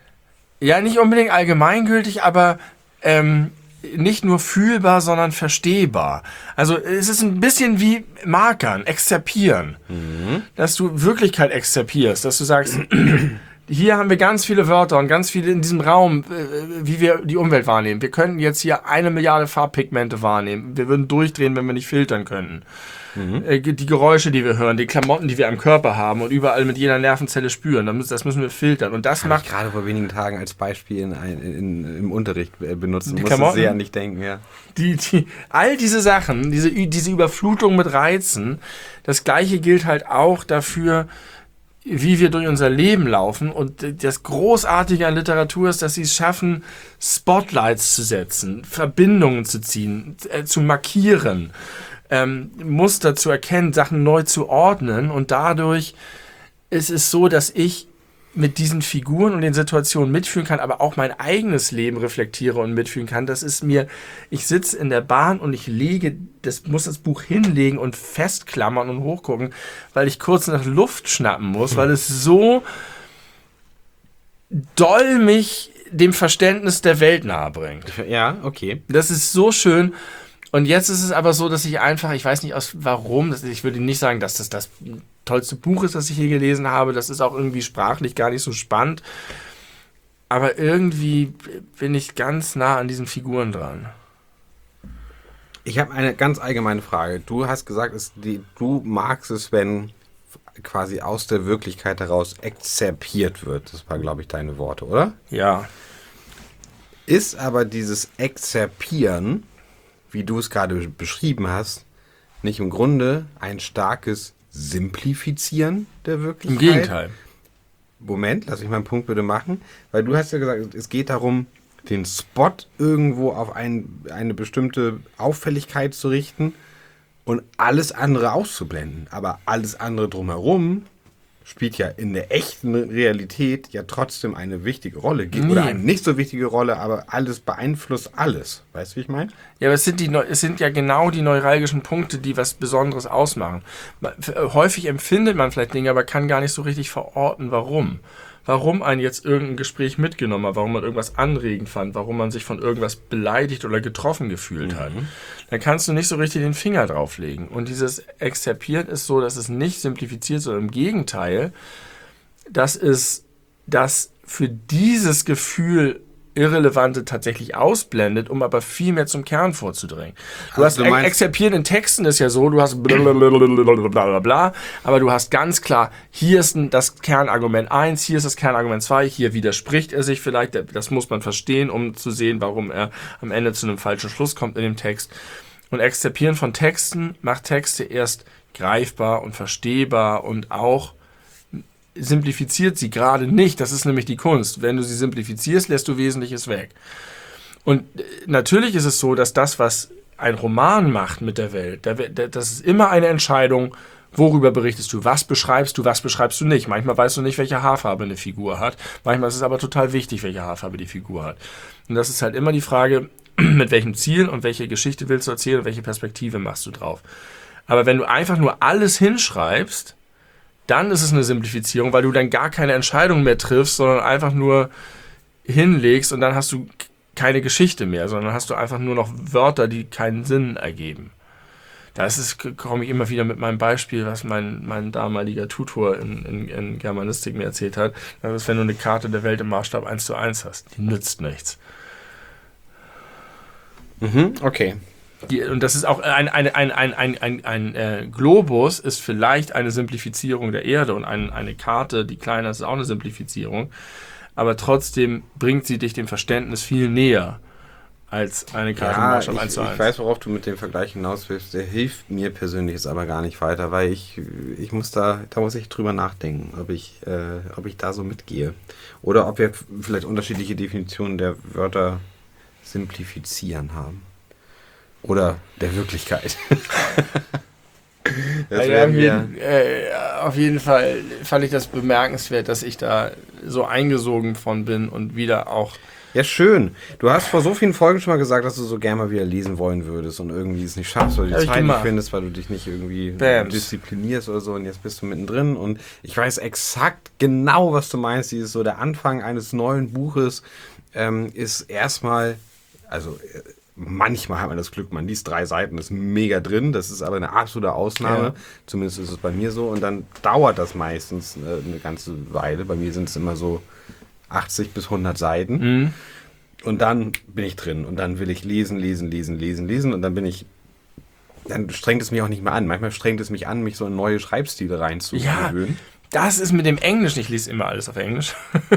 Ja, nicht unbedingt allgemeingültig, aber ähm, nicht nur fühlbar, sondern verstehbar. Also es ist ein bisschen wie Markern, exzerpieren. Mhm. Dass du Wirklichkeit exzerpierst, dass du sagst, hier haben wir ganz viele Wörter und ganz viele in diesem Raum, wie wir die Umwelt wahrnehmen. Wir könnten jetzt hier eine Milliarde Farbpigmente wahrnehmen. Wir würden durchdrehen, wenn wir nicht filtern könnten. Mhm. Die Geräusche, die wir hören, die Klamotten, die wir am Körper haben und überall mit jeder Nervenzelle spüren, das müssen wir filtern. Und das Hab macht ich gerade vor wenigen Tagen als Beispiel in, in, in, im Unterricht benutzt. Die musste sehr an dich denken, ja. Die, die, all diese Sachen, diese, diese Überflutung mit Reizen, das Gleiche gilt halt auch dafür, wie wir durch unser Leben laufen. Und das Großartige an Literatur ist, dass sie es schaffen, Spotlights zu setzen, Verbindungen zu ziehen, äh, zu markieren, ähm, Muster zu erkennen, Sachen neu zu ordnen. Und dadurch ist es so, dass ich mit diesen Figuren und den Situationen mitfühlen kann, aber auch mein eigenes Leben reflektiere und mitfühlen kann. Das ist mir, ich sitze in der Bahn und ich lege, das muss das Buch hinlegen und festklammern und hochgucken, weil ich kurz nach Luft schnappen muss, weil es so doll mich dem Verständnis der Welt nahe bringt. Ja, okay. Das ist so schön. Und jetzt ist es aber so, dass ich einfach, ich weiß nicht aus warum, das, ich würde nicht sagen, dass das das tollste Buch ist, das ich je gelesen habe. Das ist auch irgendwie sprachlich gar nicht so spannend. Aber irgendwie bin ich ganz nah an diesen Figuren dran. Ich habe eine ganz allgemeine Frage. Du hast gesagt, es, die, du magst es, wenn quasi aus der Wirklichkeit heraus exzerpiert wird. Das war, glaube ich, deine Worte, oder? Ja. Ist aber dieses Exzerpieren, wie du es gerade beschrieben hast, nicht im Grunde ein starkes Simplifizieren der Wirklichkeit? Im Gegenteil. Moment, lass mich mal einen Punkt bitte machen. Weil du hast ja gesagt, es geht darum, den Spot irgendwo auf ein, eine bestimmte Auffälligkeit zu richten und alles andere auszublenden. Aber alles andere drumherum spielt ja in der echten Realität ja trotzdem eine wichtige Rolle. Nee. Oder eine nicht so wichtige Rolle, aber alles beeinflusst alles. Weißt du, wie ich meine? Ja, aber es sind, die, Neu- es sind ja genau die neuralgischen Punkte, die was Besonderes ausmachen. Man, f- häufig empfindet man vielleicht Dinge, aber kann gar nicht so richtig verorten, warum. Warum einen jetzt irgendein Gespräch mitgenommen hat, warum man irgendwas anregend fand, warum man sich von irgendwas beleidigt oder getroffen gefühlt hat. Dann kannst du nicht so richtig den Finger drauflegen. Und dieses Exzerpieren ist so, dass es nicht simplifiziert, sondern im Gegenteil, dass es das für dieses Gefühl Irrelevante tatsächlich ausblendet, um aber viel mehr zum Kern vorzudringen. Du Also hast du Ex- meinst- Exzerpieren in Texten ist ja so, du hast blablabla, bla, aber du hast ganz klar, hier ist ein, das Kernargument eins, hier ist das Kernargument zwei, hier widerspricht er sich vielleicht, das muss man verstehen, um zu sehen, warum er am Ende zu einem falschen Schluss kommt in dem Text. Und Exzerpieren von Texten macht Texte erst greifbar und verstehbar und auch simplifiziert sie gerade nicht. Das ist nämlich die Kunst. Wenn du sie simplifizierst, lässt du Wesentliches weg. Und äh, natürlich ist es so, dass das, was ein Roman macht mit der Welt, da, da, das ist immer eine Entscheidung, worüber berichtest du, was beschreibst du, was beschreibst du nicht. Manchmal weißt du nicht, welche Haarfarbe eine Figur hat. Manchmal ist es aber total wichtig, welche Haarfarbe die Figur hat. Und das ist halt immer die Frage, mit welchem Ziel und welche Geschichte willst du erzählen und welche Perspektive machst du drauf. Aber wenn du einfach nur alles hinschreibst, dann ist es eine Simplifizierung, weil du dann gar keine Entscheidung mehr triffst, sondern einfach nur hinlegst und dann hast du keine Geschichte mehr, sondern hast du einfach nur noch Wörter, die keinen Sinn ergeben. Da ist es, komme ich immer wieder mit meinem Beispiel, was mein, mein damaliger Tutor in, in, in Germanistik mir erzählt hat. Das ist, wenn du eine Karte der Welt im Maßstab eins zu eins hast. Die nützt nichts. Mhm, okay. Die, und das ist auch ein, ein, ein, ein, ein, ein, ein äh, Globus ist vielleicht eine Simplifizierung der Erde und ein, eine Karte, die kleiner ist, ist auch eine Simplifizierung. Aber trotzdem bringt sie dich dem Verständnis viel näher als eine Karte im Ja, Maßstab ich, eins zu eins. ich weiß, worauf du mit dem Vergleich hinaus willst. Der hilft mir persönlich jetzt aber gar nicht weiter, weil ich, ich muss da, da muss ich drüber nachdenken, ob ich, äh, ob ich da so mitgehe. Oder ob wir vielleicht unterschiedliche Definitionen der Wörter simplifizieren haben. Oder der Wirklichkeit. Das Ja, werden auf, wir, jeden, äh, auf jeden Fall fand ich das bemerkenswert, dass ich da so eingesogen von bin und wieder auch. ja, schön. Du hast vor so vielen Folgen schon mal gesagt, dass du so gerne mal wieder lesen wollen würdest und irgendwie es nicht schaffst, weil du Hab die ich Zeit nicht gemacht. findest, weil du dich nicht irgendwie Bams. disziplinierst oder so und jetzt bist du mittendrin und ich weiß exakt genau, was du meinst. Dieses so der Anfang eines neuen Buches ähm, ist erstmal, also äh, manchmal hat man das Glück, man liest drei Seiten, ist mega drin, das ist aber eine absolute Ausnahme, Ja. zumindest ist es bei mir so und dann dauert das meistens äh, eine ganze Weile. Bei mir sind es immer so achtzig bis hundert Seiten. Mhm. Und dann bin ich drin und dann will ich lesen, lesen, lesen, lesen, lesen und dann bin ich, dann strengt es mich auch nicht mehr an. Manchmal strengt es mich an, mich so in neue Schreibstile reinzugewöhnen. Das ist mit dem Englisch, ich lese immer alles auf Englisch.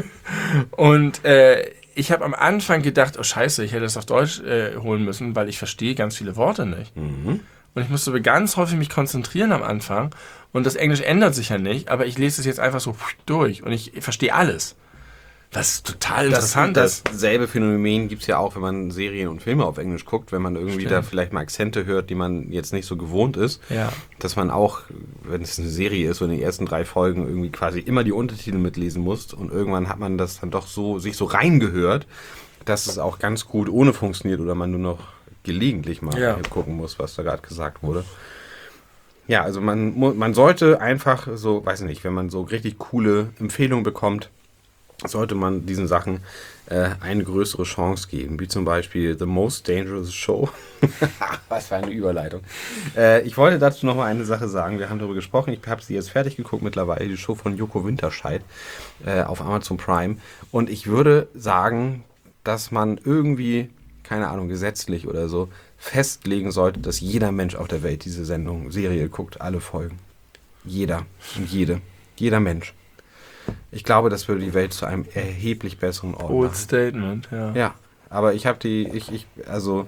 Und äh, ich habe am Anfang gedacht, oh scheiße, ich hätte das auf Deutsch äh, holen müssen, weil ich verstehe ganz viele Worte nicht. Mhm. Und ich musste aber ganz häufig mich konzentrieren am Anfang. Und das Englisch ändert sich ja nicht, aber ich lese es jetzt einfach so durch und ich verstehe alles. Was total Das, interessant ist. dasselbe Phänomen gibt es ja auch, wenn man Serien und Filme auf Englisch guckt, wenn man irgendwie Stimmt. da vielleicht mal Akzente hört, die man jetzt nicht so gewohnt ist. Ja. Dass man auch, wenn es eine Serie ist, so in den ersten drei Folgen irgendwie quasi immer die Untertitel mitlesen muss und irgendwann hat man das dann doch so, sich so reingehört, dass es auch ganz gut ohne funktioniert oder man nur noch gelegentlich mal Ja. gucken muss, was da gerade gesagt wurde. Ja, also man, mu- man sollte einfach so, weiß nicht, wenn man so richtig coole Empfehlungen bekommt, sollte man diesen Sachen äh, eine größere Chance geben, wie zum Beispiel The Most Dangerous Show. Was für eine Überleitung. Äh, ich wollte dazu noch mal eine Sache sagen. Wir haben darüber gesprochen. Ich habe sie jetzt fertig geguckt mittlerweile, die Show von Joko Winterscheid äh, auf Amazon Prime. Und ich würde sagen, dass man irgendwie, keine Ahnung, gesetzlich oder so, festlegen sollte, dass jeder Mensch auf der Welt diese Sendung, Serie guckt, alle Folgen. Jeder und jede. Jeder Mensch. Ich glaube, das würde die Welt zu einem erheblich besseren Ort Bold machen. Statement, ja. Ja, aber ich habe die, ich, ich, also,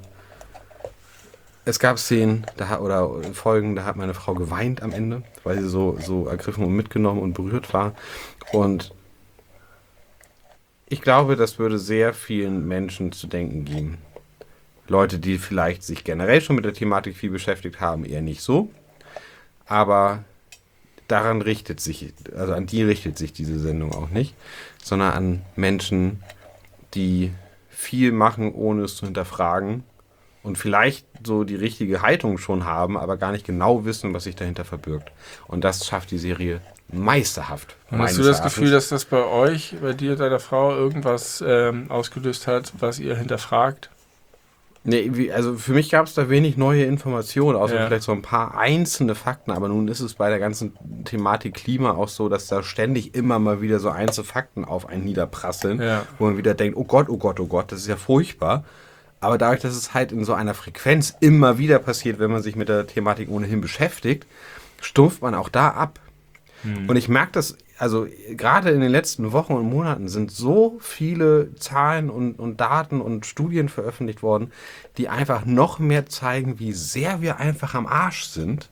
es gab Szenen da, hat- oder Folgen, da hat meine Frau geweint am Ende, weil sie so, so ergriffen und mitgenommen und berührt war. Und ich glaube, das würde sehr vielen Menschen zu denken geben. Leute, die vielleicht sich generell schon mit der Thematik viel beschäftigt haben, eher nicht so. Aber daran richtet sich, also an die richtet sich diese Sendung auch nicht, sondern an Menschen, die viel machen, ohne es zu hinterfragen und vielleicht so die richtige Haltung schon haben, aber gar nicht genau wissen, was sich dahinter verbirgt. Und das schafft die Serie meisterhaft. Hast du das Gefühl, dass das bei euch, bei dir, deiner Frau, irgendwas ähm, ausgelöst hat, was ihr hinterfragt? Nee, wie, also für mich gab es da wenig neue Informationen, außer Ja. vielleicht so ein paar einzelne Fakten, aber nun ist es bei der ganzen Thematik Klima auch so, dass da ständig immer mal wieder so einzelne Fakten auf einen niederprasseln, Ja. wo man wieder denkt, oh Gott, oh Gott, oh Gott, das ist ja furchtbar. Aber dadurch, dass es halt in so einer Frequenz immer wieder passiert, wenn man sich mit der Thematik ohnehin beschäftigt, stumpft man auch da ab. Hm. Und ich merke das, also gerade in den letzten Wochen und Monaten sind so viele Zahlen und, und Daten und Studien veröffentlicht worden, die einfach noch mehr zeigen, wie sehr wir einfach am Arsch sind.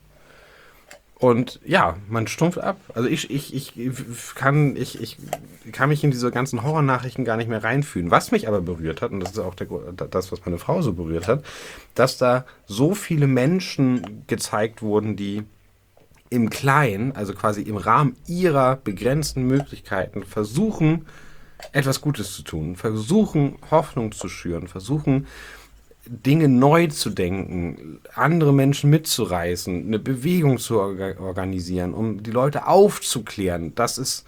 Und ja, man stumpft ab. Also ich, ich, ich, kann, ich, ich kann mich in diese ganzen Horrornachrichten gar nicht mehr reinfühlen. Was mich aber berührt hat, und das ist auch der, das, was meine Frau so berührt hat, dass da so viele Menschen gezeigt wurden, die im Kleinen, also quasi im Rahmen ihrer begrenzten Möglichkeiten, versuchen, etwas Gutes zu tun, versuchen, Hoffnung zu schüren, versuchen, Dinge neu zu denken, andere Menschen mitzureißen, eine Bewegung zu orga- organisieren, um die Leute aufzuklären. Das ist,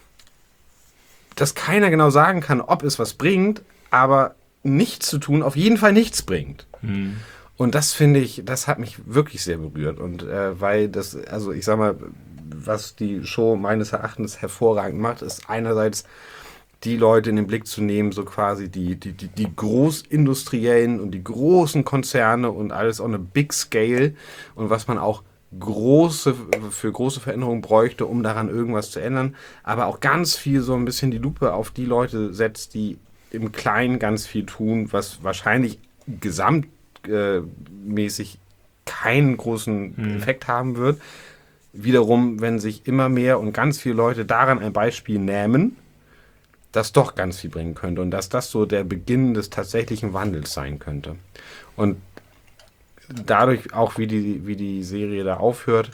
dass keiner genau sagen kann, ob es was bringt, aber nichts zu tun auf jeden Fall nichts bringt. Hm. Und das finde ich, das hat mich wirklich sehr berührt. Und äh, weil das, also ich sag mal, was die Show meines Erachtens hervorragend macht, ist einerseits die Leute in den Blick zu nehmen, so quasi die, die, die, die Großindustriellen und die großen Konzerne und alles on a big scale und was man auch große, für große Veränderungen bräuchte, um daran irgendwas zu ändern, aber auch ganz viel so ein bisschen die Lupe auf die Leute setzt, die im Kleinen ganz viel tun, was wahrscheinlich gesamtmäßig keinen großen Hm. Effekt haben wird. Wiederum, wenn sich immer mehr und ganz viele Leute daran ein Beispiel nehmen, das doch ganz viel bringen könnte und dass das so der Beginn des tatsächlichen Wandels sein könnte. Und dadurch auch, wie die, wie die Serie da aufhört,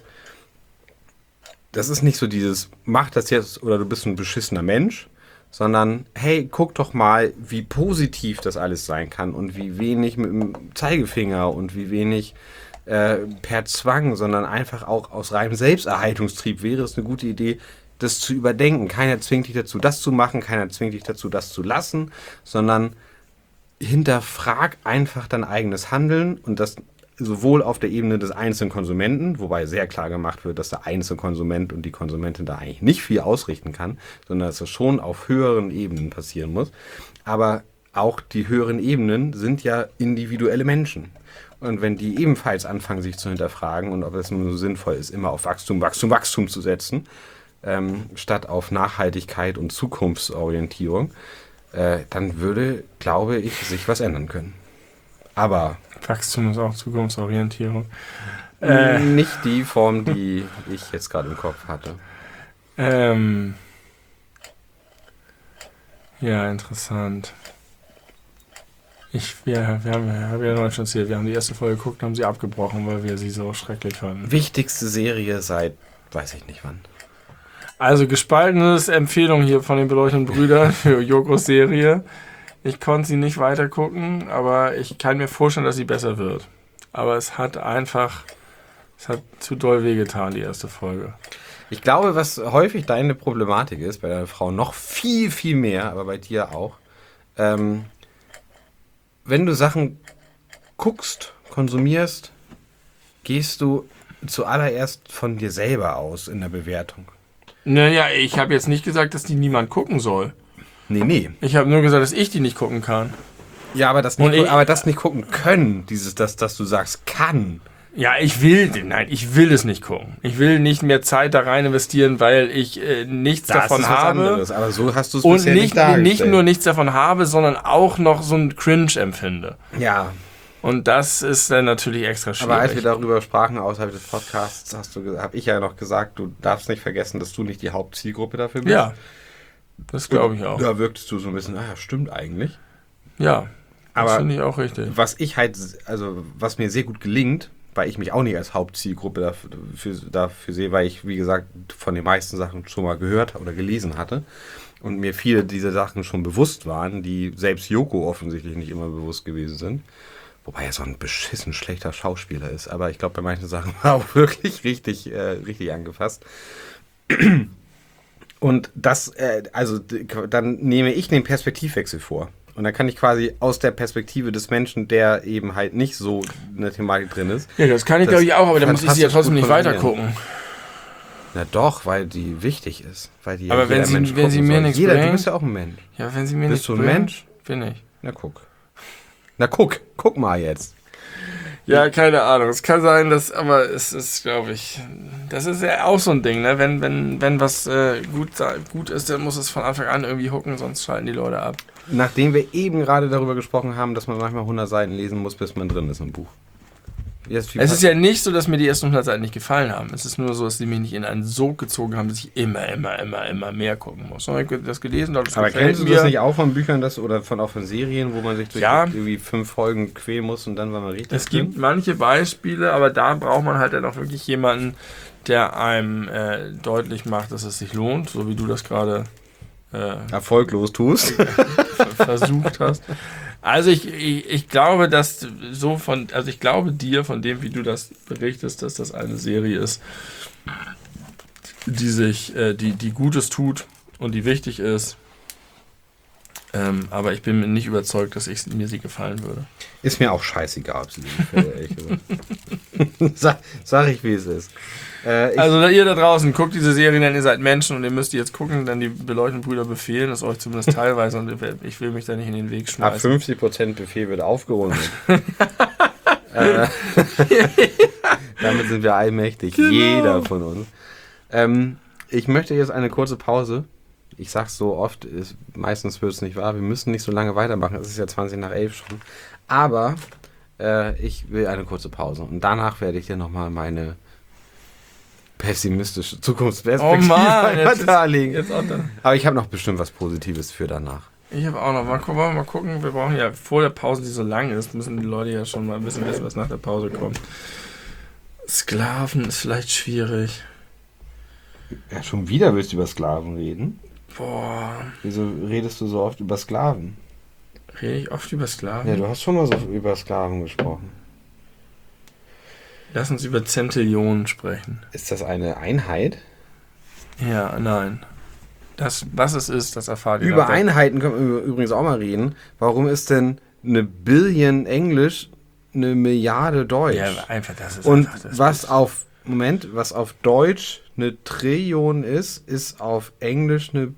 das ist nicht so dieses, mach das jetzt oder du bist ein beschissener Mensch, sondern hey, guck doch mal, wie positiv das alles sein kann und wie wenig mit dem Zeigefinger und wie wenig äh, per Zwang, sondern einfach auch aus reinem Selbsterhaltungstrieb wäre es eine gute Idee, das zu überdenken. Keiner zwingt dich dazu, das zu machen, keiner zwingt dich dazu, das zu lassen, sondern hinterfrag einfach dein eigenes Handeln und das sowohl auf der Ebene des einzelnen Konsumenten, wobei sehr klar gemacht wird, dass der einzelne Konsument und die Konsumentin da eigentlich nicht viel ausrichten kann, sondern dass es schon auf höheren Ebenen passieren muss. Aber auch die höheren Ebenen sind ja individuelle Menschen. Und wenn die ebenfalls anfangen, sich zu hinterfragen und ob es nur so sinnvoll ist, immer auf Wachstum, Wachstum, Wachstum zu setzen, Ähm, statt auf Nachhaltigkeit und Zukunftsorientierung, äh, dann würde, glaube ich, sich was ändern können. Aber Wachstum ist auch Zukunftsorientierung. äh, Äh, nicht die Form, die ich jetzt gerade im Kopf hatte. ähm, ja, interessant. Ich, wir, wir haben, wir haben ja noch schon erzählt, wir haben die erste Folge geguckt und haben sie abgebrochen, weil wir sie so schrecklich fanden. Wichtigste Serie seit, weiß ich nicht wann. Also gespaltenes Empfehlung hier von den beleuchteten Brüdern für Jokos Serie. Ich konnte sie nicht weiter gucken, aber ich kann mir vorstellen, dass sie besser wird. Aber es hat einfach, es hat zu doll wehgetan, die erste Folge. Ich glaube, was häufig deine Problematik ist, bei deiner Frau noch viel, viel mehr, aber bei dir auch, ähm, wenn du Sachen guckst, konsumierst, gehst du zuallererst von dir selber aus in der Bewertung. Naja, ich habe jetzt nicht gesagt, dass die niemand gucken soll. Nee, nee. Ich habe nur gesagt, dass ich die nicht gucken kann. Ja, aber das Und nicht, ich- aber das nicht gucken können, dieses, das, dass du sagst, kann. Ja, ich will, nein, ich will es nicht gucken. Ich will nicht mehr Zeit da rein investieren, weil ich äh, nichts davon habe. Aber so hast du es Und bisher nicht, nicht dargestellt. nicht nur nichts davon habe, sondern auch noch so ein Cringe empfinde. Ja, Und das ist dann natürlich extra schwierig. aber als wir darüber sprachen außerhalb des Podcasts, hast du, habe ich ja noch gesagt, du darfst nicht vergessen, dass du nicht die Hauptzielgruppe dafür bist. Ja, das glaube ich auch. Da wirktest du so ein bisschen, ah ja, stimmt eigentlich. Ja, Aber finde ich auch richtig. Was ich halt, also was mir sehr gut gelingt, weil ich mich auch nicht als Hauptzielgruppe dafür, dafür sehe, weil ich, wie gesagt, von den meisten Sachen schon mal gehört oder gelesen hatte und mir viele dieser Sachen schon bewusst waren, die selbst Yoko offensichtlich nicht immer bewusst gewesen sind. Wobei er so ein beschissen schlechter Schauspieler ist, aber ich glaube, bei manchen Sachen war er auch wirklich richtig, äh, richtig angefasst. Und das, äh, also dann nehme ich den Perspektivwechsel vor. Und dann kann ich quasi aus der Perspektive des Menschen, der eben halt nicht so in der Thematik drin ist. Ja, das kann ich glaube ich auch, aber dann muss ich sie ja trotzdem nicht weitergucken. Na doch, weil die wichtig ist. Weil die aber ja wenn, sie, wenn sie mir soll. nichts Jeder, bringt... Du bist ja auch ein Mensch. Ja, wenn sie mir bist nichts bringt... Bist du ein Mensch? Bin ich. Na guck. Na guck. Guck mal jetzt. Ja, keine Ahnung. Es kann sein, dass... Aber es ist, glaube ich... Das ist ja auch so ein Ding, ne? Wenn, wenn, wenn was äh, gut, gut ist, dann muss es von Anfang an irgendwie hooken, sonst schalten die Leute ab. Nachdem wir eben gerade darüber gesprochen haben, dass man manchmal hundert Seiten lesen muss, bis man drin ist im Buch. Es ist ja nicht so, dass mir die ersten hundert Seiten nicht gefallen haben. Es ist nur so, dass sie mich nicht in einen Sog gezogen haben, dass ich immer, immer, immer, immer mehr gucken muss. Ich habe das gelesen, das aber kennst du das nicht auch von Büchern das, oder von, auch von Serien, wo man sich durch ja. irgendwie fünf Folgen quälen muss und dann war man richtig Es drin? gibt manche Beispiele, aber da braucht man halt dann auch wirklich jemanden, der einem äh, deutlich macht, dass es sich lohnt, so wie du das gerade äh, erfolglos tust. versucht hast. Also ich, ich, ich glaube, dass so von, also ich glaube dir, von dem, wie du das berichtest, dass das eine Serie ist, die sich, äh, die, die Gutes tut und die wichtig ist. Ähm, aber ich bin mir nicht überzeugt, dass ich, mir sie gefallen würde. Ist mir auch scheißegal, ob sie mir gefällt, ehrlich gesagt. sag, sag ich, wie es ist. Äh, also ihr da draußen, guckt diese Serie, denn ihr seid Menschen und ihr müsst die jetzt gucken, dann die beleuchteten Brüder befehlen, das euch zumindest teilweise und ich will mich da nicht in den Weg schmeißen. Ab fünfzig Prozent Befehl wird aufgerundet. äh, damit sind wir allmächtig, genau. Jeder von uns. Ähm, ich möchte jetzt eine kurze Pause. Ich sag's so oft, ist, meistens wird es nicht wahr, wir müssen nicht so lange weitermachen, es ist ja zwanzig nach elf schon. Aber äh, ich will eine kurze Pause und danach werde ich dir nochmal meine pessimistische Zukunftsperspektive oh Mann, darlegen. Jetzt auch dann. Aber ich habe noch bestimmt was Positives für danach. Ich habe auch noch, mal, wollen wir mal gucken, wir brauchen ja vor der Pause, die so lang ist, müssen die Leute ja schon mal ein bisschen wissen, was nach der Pause kommt. Sklaven ist vielleicht schwierig. Ja, schon wieder willst du über Sklaven reden? Boah. Wieso redest du so oft über Sklaven? Rede ich oft über Sklaven? Ja, du hast schon mal so über Sklaven gesprochen. Lass uns über Zentillionen sprechen. Ist das eine Einheit? Ja, nein. Das, was es ist, das erfahrt ihr. Über Einheiten können wir übrigens auch mal reden. Warum ist denn eine Billion Englisch eine Milliarde Deutsch? Ja, einfach das ist Und einfach das was auf, Moment, was auf Deutsch eine Trillion ist, ist auf Englisch eine...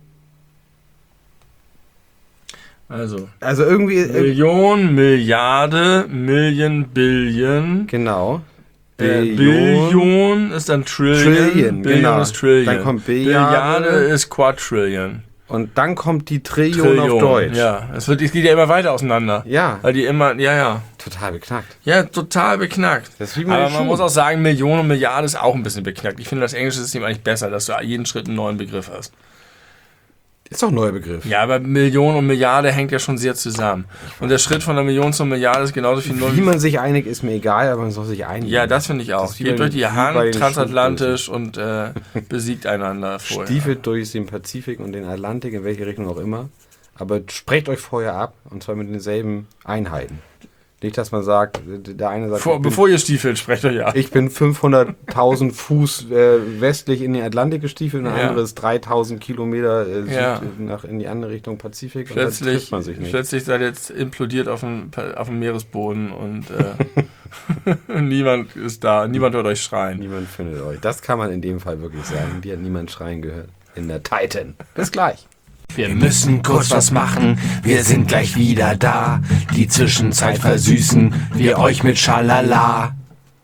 Also, also irgendwie... Million, Milliarde, Million, Billion. Genau. Billion, Billion ist dann Trillion. Trillion, Billion genau. ist Trillion. Dann kommt Billiarde. Billiarde ist Quadrillion. Und dann kommt die Trillion, Trillion auf Deutsch. Ja, es, wird, es geht ja immer weiter auseinander. Ja. Weil die immer, ja, ja. Total beknackt. Ja, total beknackt. Das ist wie Aber man Schuhen. muss auch sagen, Million und Milliarde ist auch ein bisschen beknackt. Ich finde das englische System eigentlich besser, dass du jeden Schritt einen neuen Begriff hast. Ist doch ein neuer Begriff. Ja, aber Million und Milliarde hängt ja schon sehr zusammen. Und der Schritt von einer Million zur Milliarde ist genauso viel null. Wie man sich einigt, ist mir egal, aber man soll sich einigen. Ja, das finde ich auch. Gebt euch die Hand transatlantisch und äh, besiegt einander vorher. Stiefelt durch den Pazifik und den Atlantik, in welche Richtung auch immer. Aber sprecht euch vorher ab, und zwar mit denselben Einheiten. Nicht, dass man sagt, der eine sagt... Vor, bin, bevor ihr stiefelt, sprecht euch ab. Ich bin fünfhunderttausend Fuß äh, westlich in den Atlantik gestiefelt und der ja. andere ist dreitausend Kilometer äh, ja. Süd, nach, in die andere Richtung Pazifik. Plötzlich, und dann trifft man sich nicht. Plötzlich seid ihr jetzt implodiert auf dem, auf dem Meeresboden und äh, niemand ist da, niemand hört euch schreien. Niemand findet euch. Das kann man in dem Fall wirklich sagen. Die hat niemand schreien gehört. In der Titan. Bis gleich. Wir müssen kurz was machen, wir sind gleich wieder da. Die Zwischenzeit versüßen wir euch mit Schalala.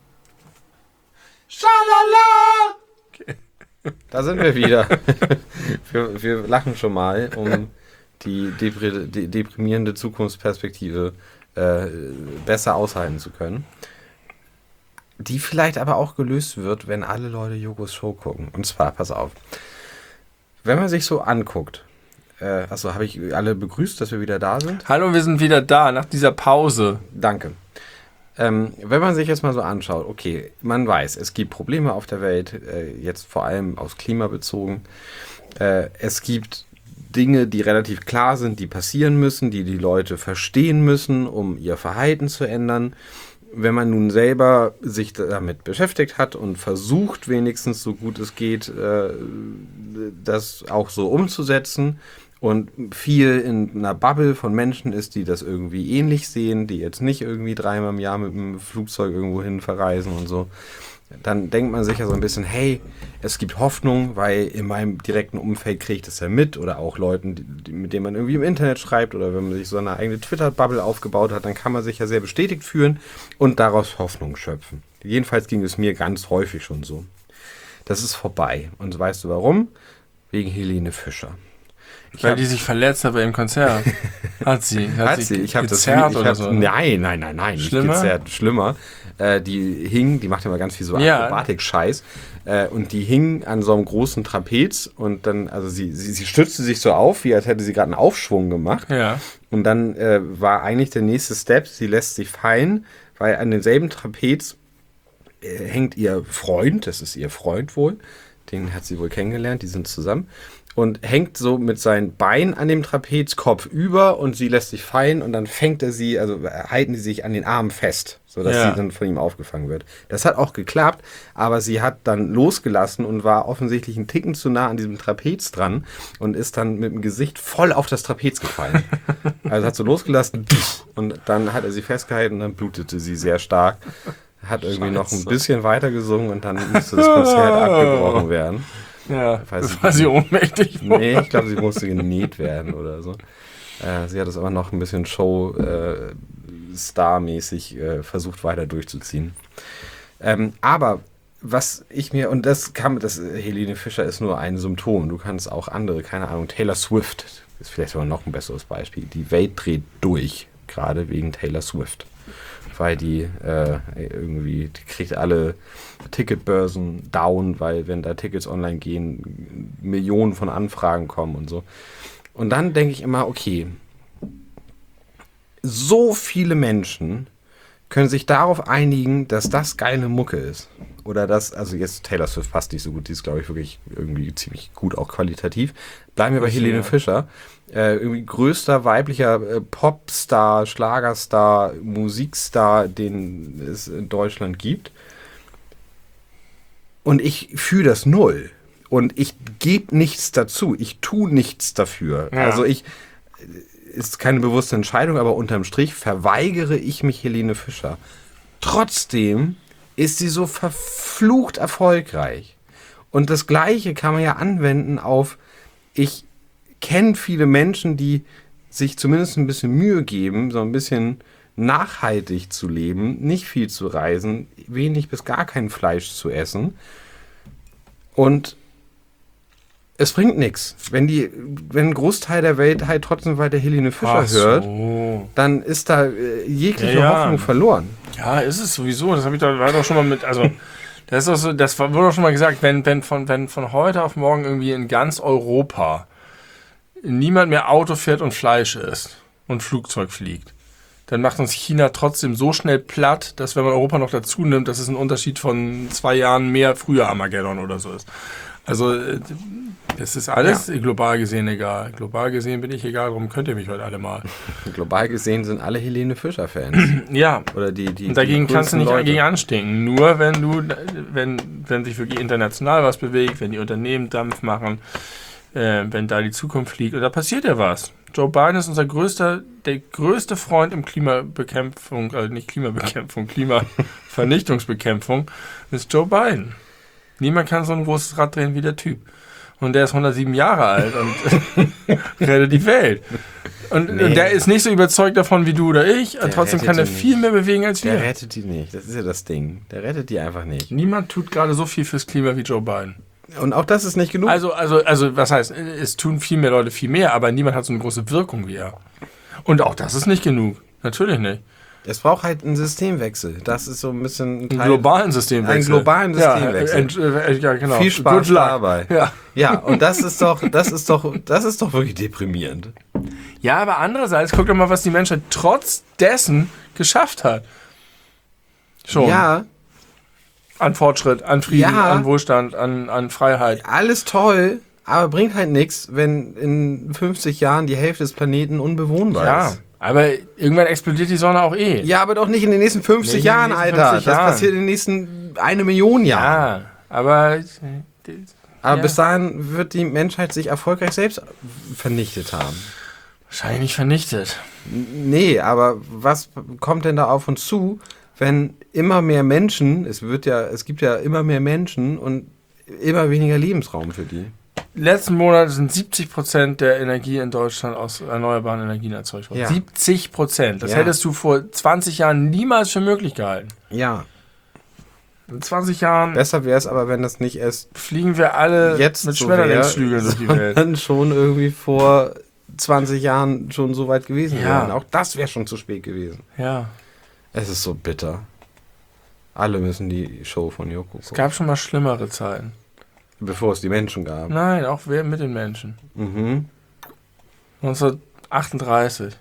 Schalala! Okay. Da sind wir wieder. wir, wir lachen schon mal, um die, depri- die deprimierende Zukunftsperspektive äh, besser aushalten zu können. Die vielleicht aber auch gelöst wird, wenn alle Leute Jokos Show gucken. Und zwar, pass auf, wenn man sich so anguckt, Äh, achso, habe ich alle begrüßt, dass wir wieder da sind? Hallo, wir sind wieder da nach dieser Pause. Danke. Ähm, wenn man sich jetzt mal so anschaut, okay, man weiß, es gibt Probleme auf der Welt, äh, jetzt vor allem aufs Klima bezogen. Äh, es gibt Dinge, die relativ klar sind, die passieren müssen, die die Leute verstehen müssen, um ihr Verhalten zu ändern. Wenn man nun selber sich damit beschäftigt hat und versucht, wenigstens so gut es geht, äh, das auch so umzusetzen, und viel in einer Bubble von Menschen ist, die das irgendwie ähnlich sehen, die jetzt nicht irgendwie dreimal im Jahr mit dem Flugzeug irgendwo hin verreisen und so, dann denkt man sich ja so ein bisschen, hey, es gibt Hoffnung, weil in meinem direkten Umfeld kriege ich das ja mit, oder auch Leuten, die, die, mit denen man irgendwie im Internet schreibt, oder wenn man sich so eine eigene Twitter-Bubble aufgebaut hat, dann kann man sich ja sehr bestätigt fühlen und daraus Hoffnung schöpfen. Jedenfalls ging es mir ganz häufig schon so. Das ist vorbei. Und weißt du warum? Wegen Helene Fischer. Ich Weil die sich verletzt hat bei dem Konzert. Hat sie. Hat, hat sie. Ich habe das gezerrt ich oder hab, so. Nein, nein, nein, nein. Schlimmer? Nicht gezerrt. Schlimmer. Äh, die hing, die macht immer ganz viel so Ja. Akrobatik-Scheiß. Äh, und die hing an so einem großen Trapez. Und dann, also sie, sie, sie stützte sich so auf, wie als hätte sie gerade einen Aufschwung gemacht. Ja. Und dann äh, war eigentlich der nächste Step, sie lässt sich fallen, weil an demselben Trapez äh, hängt ihr Freund, das ist ihr Freund wohl, den hat sie wohl kennengelernt, die sind zusammen. Und hängt so mit seinen Beinen an dem Trapez Kopf über und sie lässt sich fallen und dann fängt er sie, also halten die sich an den Armen fest, sodass Ja. sie dann von ihm aufgefangen wird. Das hat auch geklappt, aber sie hat dann losgelassen und war offensichtlich einen Ticken zu nah an diesem Trapez dran und ist dann mit dem Gesicht voll auf das Trapez gefallen. Also hat so losgelassen und dann hat er sie festgehalten und dann blutete sie sehr stark. Hat irgendwie Scheiße. noch ein bisschen weiter gesungen und dann musste das Konzert abgebrochen werden. Ja, Weiß das ich war nicht. sie ohnmächtig. Nee, ich glaube, sie musste genäht werden oder so. Äh, sie hat es aber noch ein bisschen Show-Star-mäßig äh, versucht weiter durchzuziehen. Ähm, aber was ich mir, und das kam, das Helene Fischer ist nur ein Symptom. Du kannst auch andere, keine Ahnung, Taylor Swift ist vielleicht sogar noch ein besseres Beispiel. Die Welt dreht durch, gerade wegen Taylor Swift. Weil die äh, irgendwie, die kriegt alle Ticketbörsen down, weil wenn da Tickets online gehen, Millionen von Anfragen kommen und so. Und dann denke ich immer, okay, so viele Menschen können sich darauf einigen, dass das geile Mucke ist. Oder dass, also jetzt Taylor Swift passt nicht so gut, die ist, glaube ich, wirklich irgendwie ziemlich gut, auch qualitativ. Bleiben wir bei Helene ja. Fischer. Äh, irgendwie größter weiblicher äh, Popstar, Schlagerstar, Musikstar, den es in Deutschland gibt. Und ich fühle das null. Und ich gebe nichts dazu. Ich tue nichts dafür. Ja. Also ich, ist keine bewusste Entscheidung, aber unterm Strich verweigere ich mich Helene Fischer. Trotzdem ist sie so verflucht erfolgreich. Und das Gleiche kann man ja anwenden auf, ich kenne viele Menschen, die sich zumindest ein bisschen Mühe geben, so ein bisschen nachhaltig zu leben, nicht viel zu reisen, wenig bis gar kein Fleisch zu essen. Und es bringt nichts. Wenn die, wenn ein Großteil der Welt halt trotzdem weiter Helene Fischer Ach so. hört, dann ist da äh, jegliche Ja, ja. Hoffnung verloren. Ja, ist es sowieso. Das habe ich doch, war doch schon mal mit, also das ist doch so, das wurde doch schon mal gesagt, wenn, wenn, von, wenn von heute auf morgen irgendwie in ganz Europa niemand mehr Auto fährt und Fleisch isst und Flugzeug fliegt, dann macht uns China trotzdem so schnell platt, dass wenn man Europa noch dazu nimmt, dass es ein Unterschied von zwei Jahren mehr früher Armageddon oder so ist. Also äh, das ist alles Ja. global gesehen egal. Global gesehen bin ich egal, darum könnt ihr mich heute alle mal. Global gesehen sind alle Helene Fischer-Fans. Ja, Oder die, die, und dagegen die kannst du coolsten nicht Leute. dagegen anstinken. Nur wenn du, wenn, wenn sich wirklich international was bewegt, wenn die Unternehmen Dampf machen, äh, wenn da die Zukunft fliegt, und da passiert ja was. Joe Biden ist unser größter, der größte Freund im Klimabekämpfung, also nicht Klimabekämpfung, Klimavernichtungsbekämpfung, ist Joe Biden. Niemand kann so ein großes Rad drehen wie der Typ. Und der ist hundertsieben Jahre alt und rettet die Welt. Und, Nee. und der ist nicht so überzeugt davon wie du oder ich, Der trotzdem rettet kann er die viel nicht. mehr bewegen als Der wir. rettet die nicht. Das ist ja das Ding. Der rettet die einfach nicht. Niemand tut gerade so viel fürs Klima wie Joe Biden. Und auch das ist nicht genug. Also, also, also, was heißt, es tun viel mehr Leute viel mehr, aber niemand hat so eine große Wirkung wie er. Und auch das ist nicht genug. Natürlich nicht. Es braucht halt einen Systemwechsel. Das ist so ein bisschen ein Einen globalen Systemwechsel. Einen globalen Systemwechsel. Ja, äh, äh, ja, genau. Viel Spaß Good luck. dabei. Ja. ja, und das ist doch, das ist doch, das ist doch wirklich deprimierend. Ja, aber andererseits, guck doch mal, was die Menschheit trotz dessen geschafft hat. Schon. Ja, An Fortschritt, an Frieden, Ja. an Wohlstand, an, an Freiheit. alles toll, aber bringt halt nichts, wenn in fünfzig Jahren die Hälfte des Planeten unbewohnbar Ja, ist. aber irgendwann explodiert die Sonne auch eh. Ja, aber doch nicht in den nächsten fünfzig Nee, in den Jahren, nächsten Alter. fünfzig das Jahren. passiert in den nächsten eine Million Jahren. Ja, aber... Aber ja. bis dahin wird die Menschheit sich erfolgreich selbst vernichtet haben. Wahrscheinlich nicht vernichtet. Nee, aber was kommt denn da auf uns zu, wenn immer mehr Menschen, es wird ja, es gibt ja immer mehr Menschen und immer weniger Lebensraum für die. Letzten Monat sind siebzig Prozent der Energie in Deutschland aus erneuerbaren Energien erzeugt worden. Ja. siebzig Prozent. Das Ja. hättest du vor zwanzig Jahren niemals für möglich gehalten. Ja. In zwanzig Jahren Besser wäre es aber, wenn das nicht erst fliegen wir alle jetzt mit so Schmetterlingsflügeln durch die Welt. sondern schon irgendwie vor zwanzig Jahren schon so weit gewesen Ja. wären. Auch das wäre schon zu spät gewesen. Ja. Es ist so bitter. Alle müssen die Show von Joko Es gucken. gab schon mal schlimmere Zeiten. Bevor es die Menschen gab. Nein, auch wer mit den Menschen. Mhm. neunzehnhundertachtunddreißig.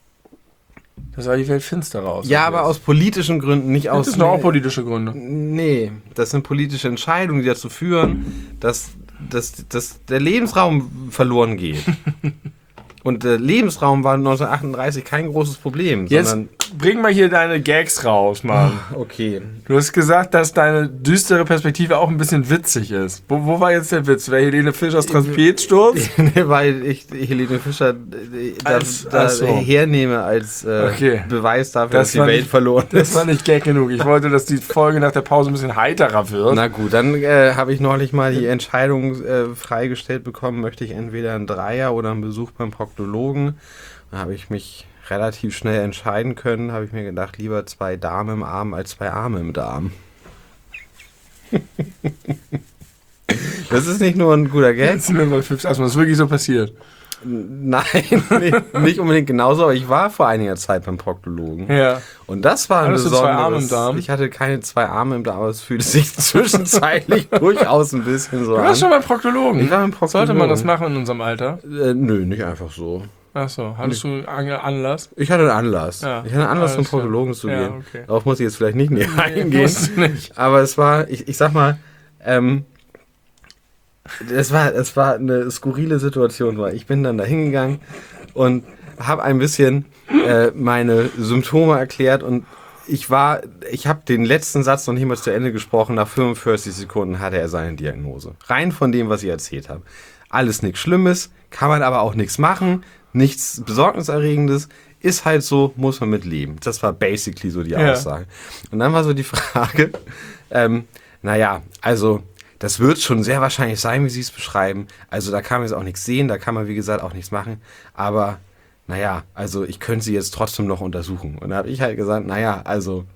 Da sah die Welt finsterer aus. Ja, als aber jetzt. aus politischen Gründen, nicht aus... Das sind auch politische Gründe. Nee, das sind politische Entscheidungen, die dazu führen, dass, dass, dass der Lebensraum verloren geht. Und der Lebensraum war neunzehnhundertachtunddreißig kein großes Problem, Jetzt sondern... bring mal hier deine Gags raus, Mann. Okay. Du hast gesagt, dass deine düstere Perspektive auch ein bisschen witzig ist. Wo, wo war jetzt der Witz? Wer Helene Fischers Trapezsturz? Weil ich Helene Fischer äh, da, Als- da ach so. hernehme als äh, Okay. Beweis dafür, Das dass die war Welt nicht- verloren Das ist. war nicht Gag genug. Ich wollte, dass die Folge nach der Pause ein bisschen heiterer wird. Na gut, dann äh, habe ich neulich mal die Entscheidung äh, freigestellt bekommen, möchte ich entweder einen Dreier oder einen Besuch beim Proktologen. Da habe ich mich relativ schnell entscheiden können, habe ich mir gedacht, lieber zwei Damen im Arm als zwei Arme im Darm. Das ist nicht nur ein guter Gag. Jetzt sind wir bei Fips Asthma. Das ist wirklich so passiert. Nein, nicht, nicht unbedingt genauso, aber ich war vor einiger Zeit beim Proktologen. Ja. Und das war ein Hattest du zwei besonderes... Arme im Darm? Ich hatte keine zwei Arme im Darm, aber es fühlte sich zwischenzeitlich durchaus ein bisschen so Du an. warst schon beim Proktologen. Ich war beim Proktologen. Sollte man das machen in unserem Alter? Äh, nö, nicht einfach so. Achso, hattest du einen Anlass? Ich hatte einen Anlass. Ja, ich hatte einen Anlass, zum alles klar. Proktologen zu Ja, gehen. okay. Darauf muss ich jetzt vielleicht nicht näher eingehen. musst du nicht. Aber es war, ich, ich sag mal, ähm, es war, es war eine skurrile Situation, weil ich bin dann da hingegangen und habe ein bisschen äh, meine Symptome erklärt und ich war, ich habe den letzten Satz noch nicht mal zu Ende gesprochen. Nach fünfundvierzig Sekunden hatte er seine Diagnose. Rein von dem, was ich erzählt habe. Alles nichts Schlimmes, kann man aber auch nichts machen. Nichts Besorgniserregendes, ist halt so, muss man mit leben. Das war basically so die Ja. Aussage. Und dann war so die Frage, ähm, naja, also das wird schon sehr wahrscheinlich sein, wie Sie es beschreiben. Also da kann man jetzt auch nichts sehen, da kann man wie gesagt auch nichts machen. Aber naja, also ich könnte Sie jetzt trotzdem noch untersuchen. Und da habe ich halt gesagt, naja, also...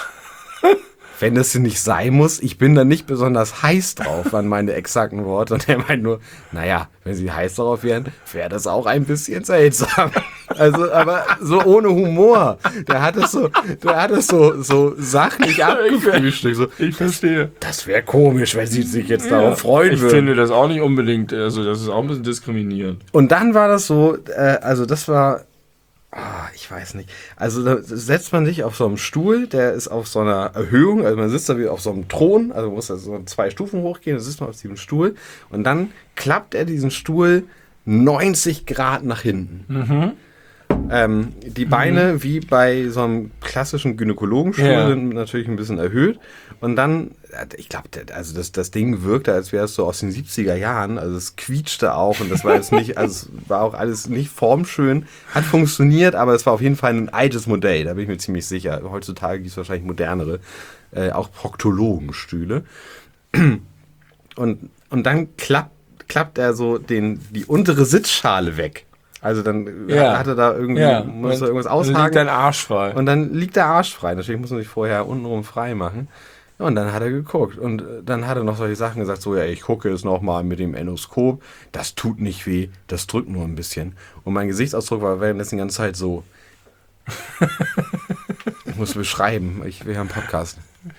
Wenn das nicht sein muss, ich bin da nicht besonders heiß drauf, waren meine exakten Worte. Und er meint nur, naja, wenn Sie heiß darauf wären, wäre das auch ein bisschen seltsam. Also, aber so ohne Humor. Der hat es so, der hat es so, so sachlich abgefrühstückt. So, Ich verstehe. das wäre komisch, wenn Sie sich jetzt darauf freuen Ich würden. finde das auch nicht unbedingt, also das ist auch ein bisschen diskriminierend. Und dann war das so, äh, also das war, ah, ich weiß nicht, also da setzt man sich auf so einem Stuhl, der ist auf so einer Erhöhung, also man sitzt da wie auf so einem Thron, also man muss da so zwei Stufen hochgehen, da sitzt man auf diesem Stuhl und dann klappt er diesen Stuhl neunzig Grad nach hinten. Ähm, die Beine, wie bei so einem klassischen Gynäkologenstuhl, Ja. sind natürlich ein bisschen erhöht. Und dann, ich glaube, also das, das Ding wirkte, als wäre es so aus den siebziger Jahren. Also es quietschte auch und das war jetzt nicht, also es war auch alles nicht formschön. Hat funktioniert, aber es war auf jeden Fall ein altes Modell, da bin ich mir ziemlich sicher. Heutzutage gibt es wahrscheinlich modernere, äh, auch Proktologenstühle. Und, und dann klappt, klappt er so den, die untere Sitzschale weg. Also dann Ja. hat er da irgendwie, Ja, muss er und- irgendwas dann liegt aushaken. dein Arsch frei. Und dann liegt der Arsch frei. Natürlich muss man sich vorher untenrum frei machen. Und dann hat er geguckt. Und äh, dann hat er noch solche Sachen gesagt, so, ja, ich gucke jetzt nochmal mit dem Endoskop. Das tut nicht weh, das drückt nur ein bisschen. Und mein Gesichtsausdruck war währenddessen die ganze Zeit so. Ich muss beschreiben. Ich will ja einen Podcast.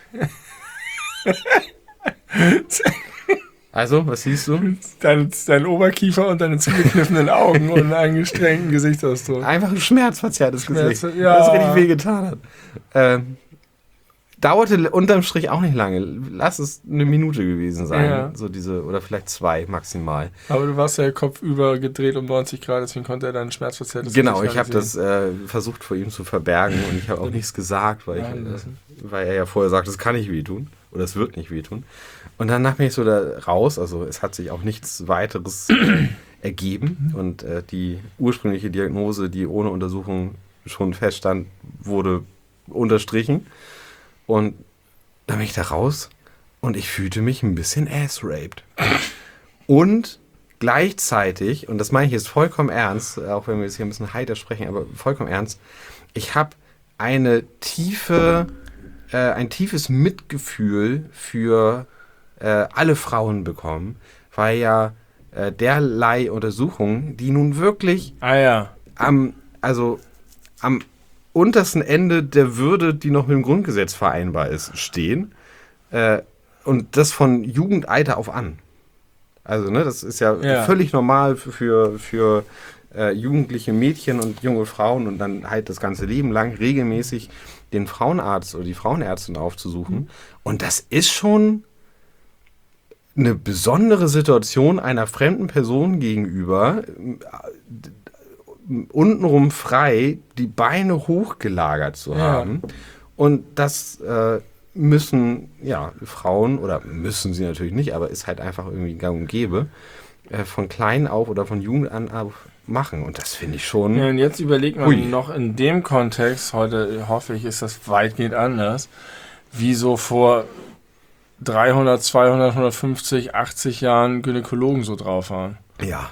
Also, was siehst du? Dein, dein Oberkiefer und deine zugekniffenen Augen und einen angestrengten Gesichtsausdruck. Einfach ein schmerzverzerrtes Gesicht, Schmerz, ja. das richtig wehgetan hat. Ähm, dauerte unterm Strich auch nicht lange. Lass es eine Minute gewesen sein. Ja. So diese, oder vielleicht zwei maximal. Aber du warst ja kopfüber gedreht um neunzig Grad, deswegen konnte er deinen schmerzverzerrtes Genau, Gesicht ich habe gar das äh, versucht vor ihm zu verbergen und ich habe auch nichts gesagt, weil, ich, äh, weil er ja vorher sagt, das kann nicht wehtun oder es wird nicht wehtun. Und danach bin ich so da raus, also es hat sich auch nichts weiteres äh, ergeben und äh, die ursprüngliche Diagnose, die ohne Untersuchung schon feststand, wurde unterstrichen. Und dann bin ich da raus und ich fühlte mich ein bisschen ass-raped. Und gleichzeitig, und das meine ich jetzt vollkommen ernst, auch wenn wir jetzt hier ein bisschen heiter sprechen, aber vollkommen ernst, ich habe eine tiefe, äh, ein tiefes Mitgefühl für äh, alle Frauen bekommen, weil ja äh, derlei Untersuchungen, die nun wirklich Ah ja. am, also am untersten Ende der Würde, die noch mit dem Grundgesetz vereinbar ist, stehen. Äh, und das von Jugendalter auf an. Also, ne, das ist ja, Ja. völlig normal für, für, für äh, jugendliche Mädchen und junge Frauen und dann halt das ganze Leben lang regelmäßig den Frauenarzt oder die Frauenärztin aufzusuchen. Mhm. Und das ist schon eine besondere Situation einer fremden Person gegenüber, untenrum frei die Beine hochgelagert zu haben. Ja. Und das äh, müssen ja Frauen, oder müssen sie natürlich nicht, aber ist halt einfach irgendwie gang und gäbe, äh, von klein auf oder von Jugend an auf machen. Und das finde ich schon... Ja, und jetzt überlegt man Hui. noch in dem Kontext, heute hoffe ich, ist das weitgehend anders, wie so vor dreihundert, zweihundert, hundertfünfzig, achtzig Jahren Gynäkologen so drauf waren. Ja.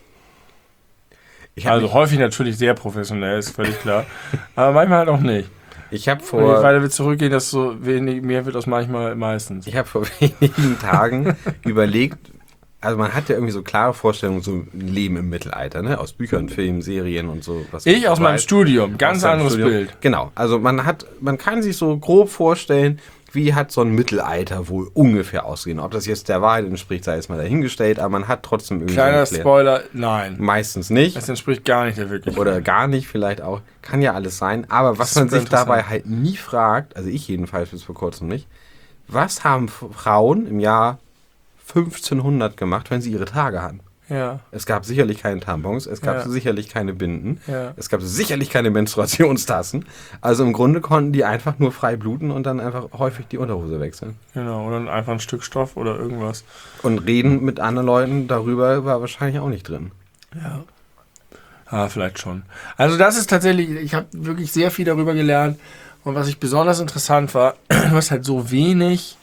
Ich Also häufig natürlich sehr professionell, ist völlig klar. Aber manchmal halt auch nicht. Ich habe Und je vor... weiter wir zurückgehen, desto wenig, mehr wird aus manchmal meistens. Ich habe vor wenigen Tagen überlegt, also man hat ja irgendwie so klare Vorstellungen, so ein Leben im Mittelalter, ne? Aus Büchern, Filmen, Serien und so. Was Ich aus meinem Studium, ganz anderes Studium. Bild. Genau, also man hat, man kann sich so grob vorstellen, wie hat so ein Mittelalter wohl ungefähr aussehen. Ob das jetzt der Wahrheit entspricht, sei jetzt mal dahingestellt, aber man hat trotzdem irgendwie... Kleiner so Spoiler, nein. Meistens nicht. Das entspricht gar nicht der Wirklichkeit. Oder gar nicht, vielleicht auch. Kann ja alles sein. Aber was man sich dabei halt nie fragt, also ich jedenfalls bis vor kurzem nicht, was haben Frauen im Jahr fünfzehnhundert gemacht, wenn sie ihre Tage hatten? Ja. Es gab sicherlich keine Tampons, es gab Ja. sicherlich keine Binden, Ja. es gab sicherlich keine Menstruationstassen. Also im Grunde konnten die einfach nur frei bluten und dann einfach häufig die Unterhose wechseln. Genau, oder einfach ein Stück Stoff oder irgendwas. Und reden mit anderen Leuten darüber war wahrscheinlich auch nicht drin. Ja. Ah, vielleicht schon. Also das ist tatsächlich, ich habe wirklich sehr viel darüber gelernt. Und was ich besonders interessant war, du hast halt so wenig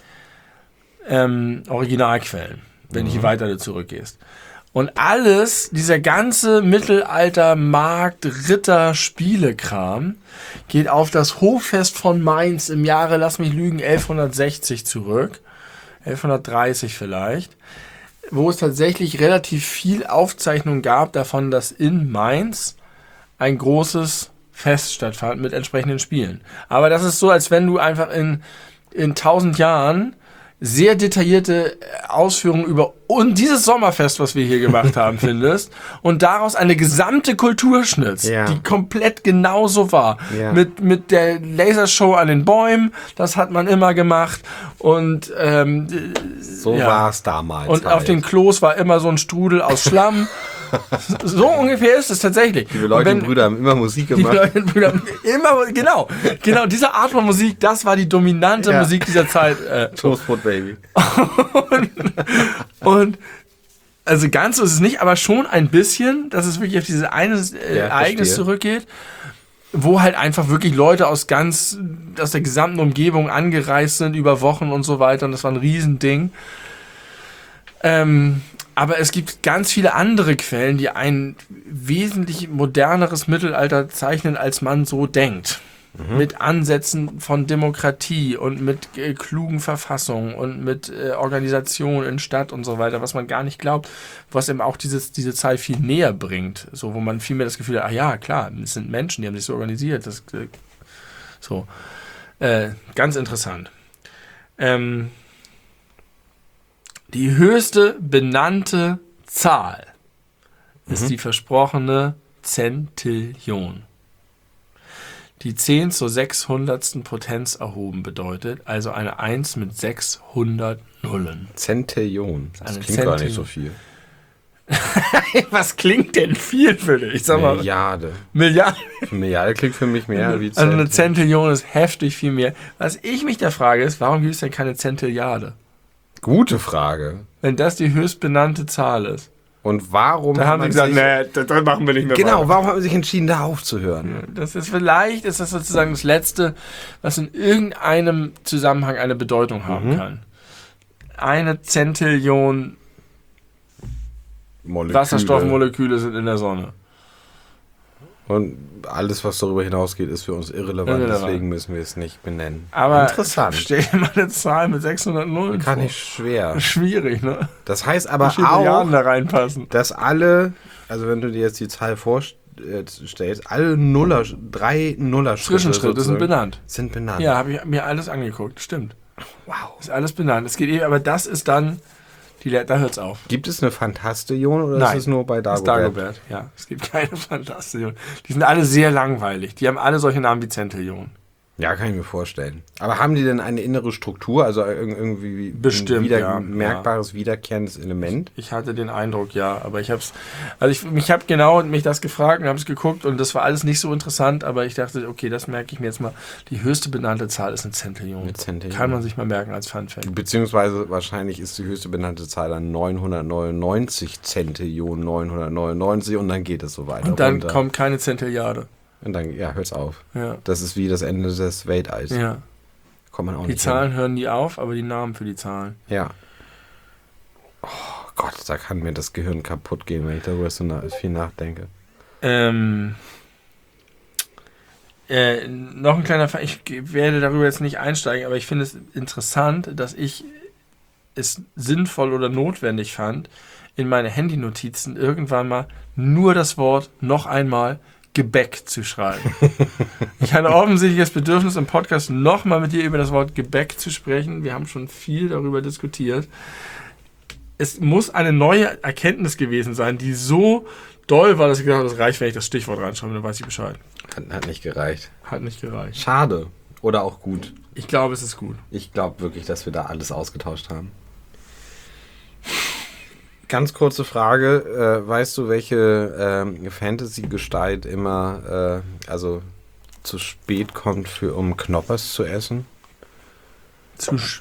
ähm, Originalquellen, wenn Mhm. du weiter zurückgehst. Und alles, dieser ganze Mittelalter-Markt, Ritter, Spielekram, geht auf das Hoffest von Mainz im Jahre, lass mich lügen, elfhundertsechzig zurück. elfhundertdreißig vielleicht. Wo es tatsächlich relativ viel Aufzeichnung gab davon, dass in Mainz ein großes Fest stattfand mit entsprechenden Spielen. Aber das ist so, als wenn du einfach in, in tausend Jahren sehr detaillierte Ausführungen über und dieses Sommerfest, was wir hier gemacht haben, findest und daraus eine gesamte Kultur schnitzt, Ja. die komplett genauso war. Ja. Mit, mit der Lasershow an den Bäumen, das hat man immer gemacht und ähm, So ja. war es damals. und halt. auf den Klos war immer so ein Strudel aus Schlamm. So ungefähr ist es tatsächlich. Die Leute und Brüder haben immer Musik Die gemacht. Leute und Brüder, immer, genau, genau, diese Art von Musik, das war die dominante Ja. Musik dieser Zeit. Äh, Toastbrot Baby. und, und also ganz so ist es nicht, aber schon ein bisschen, dass es wirklich auf dieses eine äh, Ja, Ereignis verstehe. zurückgeht, wo halt einfach wirklich Leute aus ganz, aus der gesamten Umgebung angereist sind über Wochen und so weiter und das war ein Riesending. Ähm, aber es gibt ganz viele andere Quellen, die ein wesentlich moderneres Mittelalter zeichnen, als man so denkt. Mhm. Mit Ansätzen von Demokratie und mit äh, klugen Verfassungen und mit äh, Organisation in Stadt und so weiter, was man gar nicht glaubt, was eben auch dieses, diese Zeit viel näher bringt. So, wo man viel mehr das Gefühl hat, ach ja, klar, es sind Menschen, die haben sich so organisiert. Das, äh, So, äh, ganz interessant. Ähm, die höchste benannte Zahl ist Mhm. die versprochene Zentillion, die zehn zur sechshundertsten Potenz erhoben bedeutet, also eine eins mit sechshundert Nullen. Zentillion. Das Eine klingt gar Zentil- nicht so viel. Was klingt denn viel für dich? Ich sag mal, Milliarde. Milliarden. Milliarde klingt für mich mehr wie Also eine Zentil- Zentillion ist heftig viel mehr. Was ich mich da frage ist, warum gibt es denn keine Zentilliarde? Gute Frage. Wenn das die höchst benannte Zahl ist. Und warum Da hat haben man die gesagt, sich, nee, das, das machen wir nicht mehr genau, weiter. warum haben sie sich entschieden, da aufzuhören? Das ist vielleicht, ist das sozusagen das Letzte, was in irgendeinem Zusammenhang eine Bedeutung haben Mhm. kann. Eine Zentillion Moleküle. Wasserstoffmoleküle sind in der Sonne. Und alles, was darüber hinausgeht, ist für uns irrelevant, Irrelevant. deswegen müssen wir es nicht benennen. Aber Interessant. stell dir mal eine Zahl mit sechshundert Nullen Kann vor. ich schwer. Schwierig, ne? Das heißt aber Wie viele Milliarden auch, da reinpassen. dass alle, also wenn du dir jetzt die Zahl vorstellst, alle Nuller, drei Nuller-Schritte Zwischenschritte sind sozusagen benannt. sind benannt. Ja, habe ich mir alles angeguckt. Stimmt. Wow. Ist alles benannt. Es geht eh, aber das ist dann, die, Le- da hört's auf. Gibt es eine Fantastillion oder Nein, ist es nur bei Das ist Dagobert? Dagobert, ja. Es gibt keine Fantastillion. Die sind alle sehr langweilig. Die haben alle solche Namen wie Zentillion. Ja, kann ich mir vorstellen. Aber haben die denn eine innere Struktur, also irg- irgendwie Bestimmt, ein wieder, ja, merkbares, wiederkehrendes Element? Ich hatte den Eindruck, ja, aber ich hab's, also ich, mich habe genau mich das gefragt und habe es geguckt und das war alles nicht so interessant, aber ich dachte, okay, das merke ich mir jetzt mal. Die höchste benannte Zahl ist eine Zentillion. Eine Zentillion. Kann man sich mal merken als Fun Fact. Beziehungsweise wahrscheinlich ist die höchste benannte Zahl dann neunhundertneunundneunzig Zentillion neunhundertneunundneunzig und dann geht es so weiter. Und dann runter. kommt keine Zentilliarde. Und dann, ja, hört's auf. Ja. Das ist wie das Ende des Weltalls. Ja. Kommt man auch Die nicht Zahlen hören nie auf, aber die Namen für die Zahlen. hin. Ja. Oh Gott, da kann mir das Gehirn kaputt gehen, wenn ich darüber so na- viel nachdenke. Ähm, äh, noch ein kleiner Fall, ich ge- werde darüber jetzt nicht einsteigen, aber ich finde es interessant, dass ich es sinnvoll oder notwendig fand, in meine Handynotizen irgendwann mal nur das Wort noch einmal Gebäck zu schreiben. Ich hatte offensichtlich das Bedürfnis, im Podcast nochmal mit dir über das Wort Gebäck zu sprechen. Wir haben schon viel darüber diskutiert. Es muss eine neue Erkenntnis gewesen sein, die so doll war, dass ich gedacht habe, das reicht, wenn ich das Stichwort reinschreibe, dann weiß ich Bescheid. Hat, hat nicht gereicht. Hat nicht gereicht. Schade. Oder auch gut. Ich glaube, es ist gut. Ich glaube wirklich, dass wir da alles ausgetauscht haben. Ganz kurze Frage. Äh, weißt du, welche ähm, Fantasy-Gestalt immer äh, also zu spät kommt, für, um Knoppers zu essen? Zu sch-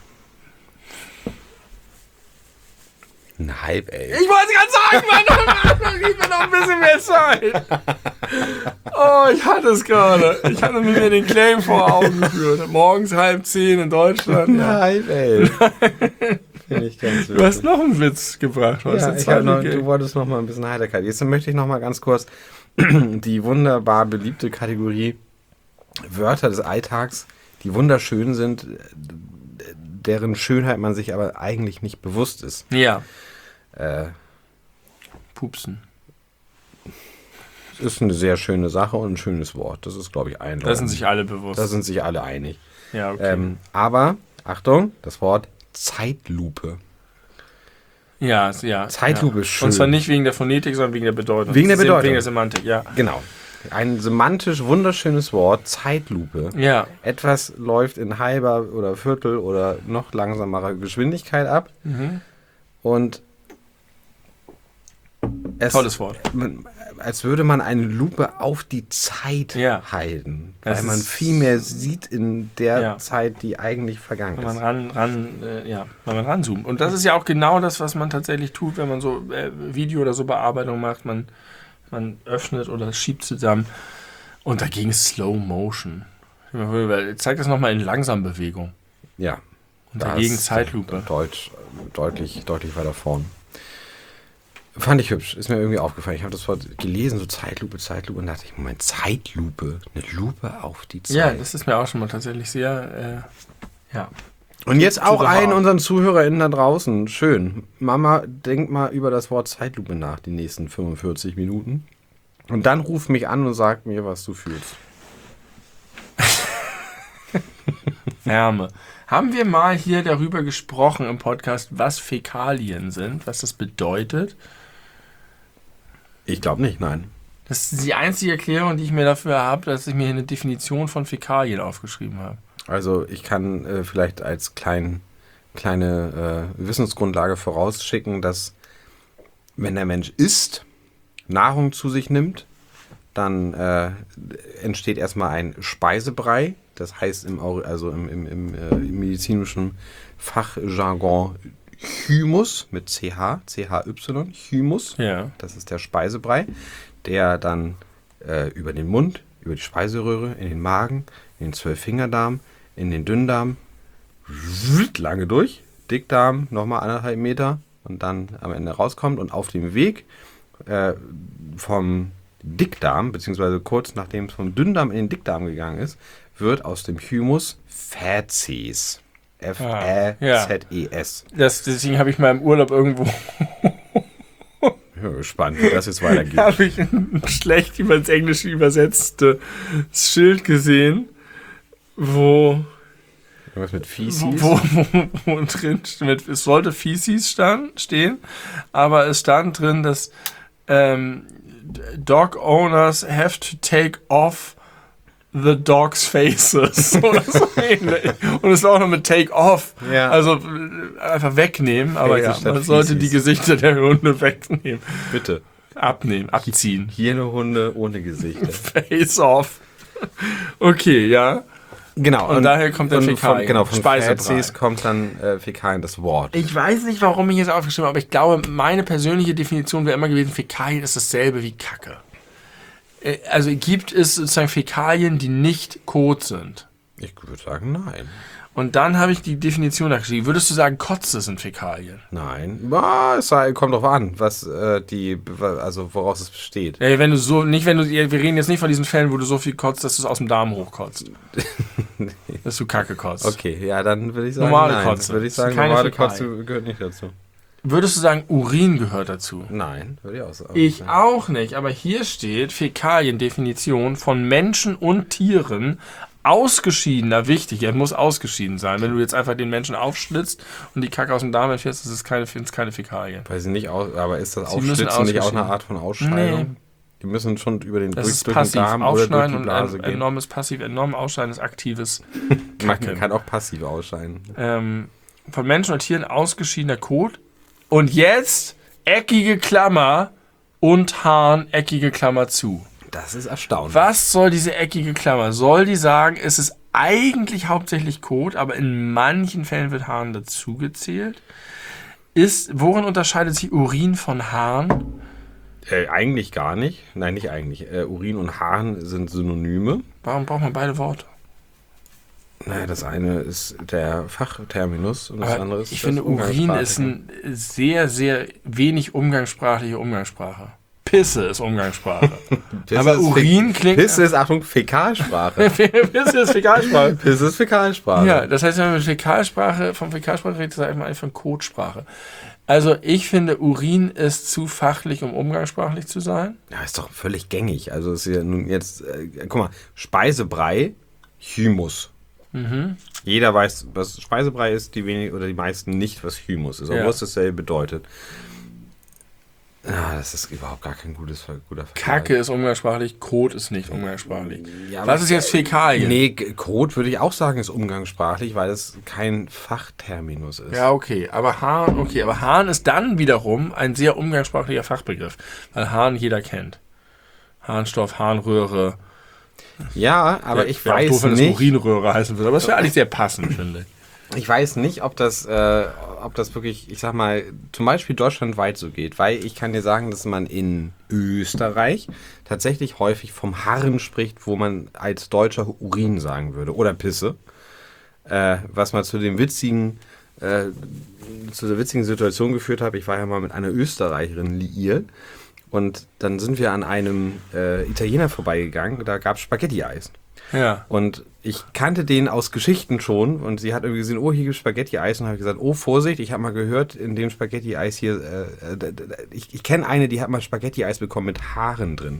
Ein Halbelf. Ich wollte gerade sagen, Mann, noch, gib mir noch ein bisschen mehr Zeit. Oh, ich hatte es gerade. Ich hatte mir den Claim vor Augen geführt. Morgens halb zehn in Deutschland. Ein Ja. Halbelf. Finde ich ganz Du hast witzig. noch einen Witz gebracht. Du, hast Ja, den ich hab zweiten noch, Gag. du wolltest noch mal ein bisschen Heiterkeit. Jetzt möchte ich noch mal ganz kurz die wunderbar beliebte Kategorie Wörter des Alltags, die wunderschön sind, deren Schönheit man sich aber eigentlich nicht bewusst ist. Ja. Äh, Pupsen. es ist eine sehr schöne Sache und ein schönes Wort. Das ist, glaube ich, eindeutig. Da sind sich alle bewusst. Da sind sich alle einig. ja, okay. Ähm, aber, Achtung, das Wort Zeitlupe. ja, ja. Zeitlupe ja. ist schön. Und zwar nicht wegen der Phonetik, sondern wegen der Bedeutung. Wegen der Sem- Bedeutung. Wegen der Semantik, ja. Genau. Ein semantisch wunderschönes Wort, Zeitlupe. Ja. Etwas läuft in halber oder Viertel oder noch langsamerer Geschwindigkeit ab. Mhm. Und es, Tolles Wort. man- als würde man eine Lupe auf die Zeit Ja. halten. Das Weil man ist- viel mehr sieht in der Ja. Zeit, die eigentlich vergangen Wenn man ist. ran, ran, äh, ja, wenn man ranzoomt. Und das ist ja auch genau das, was man tatsächlich tut, wenn man so äh, Video- oder so Bearbeitung macht. Man, man öffnet oder schiebt zusammen. Und dagegen Slow Motion. Zeig das nochmal in Langsambewegung. Ja. Und Da dagegen ist Zeitlupe. Deutsch, deutlich, deutlich weiter vorn. Fand ich hübsch, ist mir irgendwie aufgefallen. Ich habe das Wort gelesen, so Zeitlupe, Zeitlupe, und dachte ich, Moment, Zeitlupe, eine Lupe auf die Zeit. Ja, das ist mir auch schon mal tatsächlich sehr, äh, ja. Und jetzt auch the allen heart. unseren ZuhörerInnen da draußen, schön. Mama, denk mal über das Wort Zeitlupe nach, die nächsten fünfundvierzig Minuten. Und dann ruf mich an und sag mir, was du fühlst. Wärme. Haben wir mal hier darüber gesprochen im Podcast, was Fäkalien sind, was das bedeutet? Ich glaube nicht, nein. Das ist die einzige Erklärung, die ich mir dafür habe, dass ich mir hier eine Definition von Fäkalien aufgeschrieben habe. Also ich kann äh, vielleicht als klein, kleine äh, Wissensgrundlage vorausschicken, dass wenn der Mensch isst, Nahrung zu sich nimmt, dann äh, entsteht erstmal ein Speisebrei. Das heißt im, also im, im, im, äh, im medizinischen Fachjargon Hymus mit C H, C H Y, Hymus. Ja. Das ist der Speisebrei, der dann äh, über den Mund, über die Speiseröhre, in den Magen, in den Zwölffingerdarm, in den Dünndarm, lange durch, Dickdarm, nochmal anderthalb Meter und dann am Ende rauskommt und auf dem Weg äh, vom Dickdarm, beziehungsweise kurz nachdem es vom Dünndarm in den Dickdarm gegangen ist, wird aus dem Hymus Fäzes. F Ä Z E S. Das, deswegen habe ich mal im Urlaub irgendwo Ich bin gespannt, wie das jetzt weitergeht. habe ich ein schlecht über ins Englische übersetztes Schild gesehen, wo Irgendwas mit Feces? Wo, wo, wo drin steht, es sollte Feces stand, stehen, aber es stand drin, dass ähm, Dog owners have to take off the dog's faces oder so ähnlich. Und es war auch noch mit take off, Ja. also äh, einfach wegnehmen, aber Faces ja, statt man sollte Feces. die Gesichter der Hunde wegnehmen, Bitte. abnehmen, abziehen. Hier eine Hunde ohne Gesichter. Face off. Okay, ja. Genau. Und daher kommt der und Fäkalien. Von, genau, von Speisebrei. Fäzes kommt dann äh, Fäkalien, das Wort. Ich weiß nicht, warum ich jetzt aufgeschrieben habe, aber ich glaube, meine persönliche Definition wäre immer gewesen, Fäkalien ist dasselbe wie Kacke. Äh, Also gibt es sozusagen Fäkalien, die nicht Kot sind. Ich würde sagen, nein. Und dann habe ich die Definition da geschrieben. Würdest du sagen, Kotze sind Fäkalien? Nein. Ah, es sei, kommt drauf an, was äh, die, also woraus es besteht. Ja, wenn du so, nicht wenn du, wir reden jetzt nicht von diesen Fällen, wo du so viel kotzt, dass du es aus dem Darm hochkotzt. Dass du Kacke kotzt. Okay, ja, dann würde ich sagen, Normale nein. Kotze. Würde ich Das sind sagen, keine normale Fäkalien. Kotze gehört nicht dazu. Würdest du sagen, Urin gehört dazu? Nein, würde ich auch sagen. Ich auch nicht, aber hier steht Fäkalien-Definition von Menschen und Tieren ausgeschiedener, wichtig, er muss ausgeschieden sein. Wenn du jetzt einfach den Menschen aufschlitzt und die Kacke aus dem Darm entfährst, das ist keine, sind keine Fäkalien. Weiß ich nicht, aus- aber ist das Sie müssen Aufschlitzen nicht auch ausgeschieden. eine Art von Ausscheidung? Nee. Die müssen schon über den, Das durch, ist durch den passiv. Darm oder durch Aufschneiden die und Blase ein gehen. enormes passiv, enorm Ausscheiden ist aktives Man Kacken. kann auch passiv ausscheiden. Ähm, von Menschen und Tieren ausgeschiedener Kot. Und jetzt eckige Klammer und Hahn, eckige Klammer zu. Das ist erstaunlich. Was soll diese eckige Klammer? Soll die sagen, es ist eigentlich hauptsächlich Kot, aber in manchen Fällen wird Hahn dazugezählt? Ist, worin unterscheidet sich Urin von Hahn? Äh, eigentlich gar nicht. Nein, nicht eigentlich. Äh, Urin und Harn sind Synonyme. Warum braucht man beide Worte? Naja, das eine ist der Fachterminus und das Aber andere ist ich das finde, Urin ist Umgangssprachliche. eine sehr, sehr wenig umgangssprachliche Umgangssprache. Pisse ist Umgangssprache. Pisse aber ist Urin Fä- klingt... Pisse ist, Achtung, Fäkalsprache. Pisse ist Fäkalsprache. Pisse ist Fäkalsprache. Ja, das heißt, wenn man mit Fäkalsprache, von Fäkalsprache redet, sagt man einfach von Kotsprache. Also ich finde, Urin ist zu fachlich, um umgangssprachlich zu sein. Ja, ist doch völlig gängig. Also ist ja nun jetzt, äh, guck mal, Speisebrei, Hymus. Mhm. Jeder weiß, was Speisebrei ist, die wenig oder die meisten nicht, was Hymus ist, obwohl Ja. es dasselbe bedeutet. Ja, das ist überhaupt gar kein gutes, guter Vergleich. Kacke ist umgangssprachlich, Kot ist nicht umgangssprachlich. Ja, Was ist jetzt Fäkalien? Nee, G- Kot würde ich auch sagen, ist umgangssprachlich, weil es kein Fachterminus ist. Ja, okay, aber Hahn, okay, aber Hahn ist dann wiederum ein sehr umgangssprachlicher Fachbegriff, weil Hahn jeder kennt. Harnstoff, Harnröhre. Ja, aber ich Wäre auch weiß doof, wenn es nicht. Urinröhre heißen würde, aber es wäre eigentlich sehr passend, finde ich. Ich weiß nicht, ob das, äh, ob das wirklich, ich sag mal, zum Beispiel deutschlandweit so geht, weil ich kann dir sagen, dass man in Österreich tatsächlich häufig vom Harren spricht, wo man als Deutscher Urin sagen würde oder Pisse, äh, was mal zu dem witzigen, äh, zu der witzigen Situation geführt hat. Ich war ja mal mit einer Österreicherin liiert und dann sind wir an einem äh, Italiener vorbeigegangen, da gab es Spaghetti-Eis. Ja. Und ich kannte den aus Geschichten schon und sie hat irgendwie gesehen, oh, hier gibt es Spaghetti-Eis und habe gesagt, oh, Vorsicht, ich habe mal gehört, in dem Spaghetti-Eis hier, äh, äh, ich, ich kenne eine, die hat mal Spaghetti-Eis bekommen mit Haaren drin.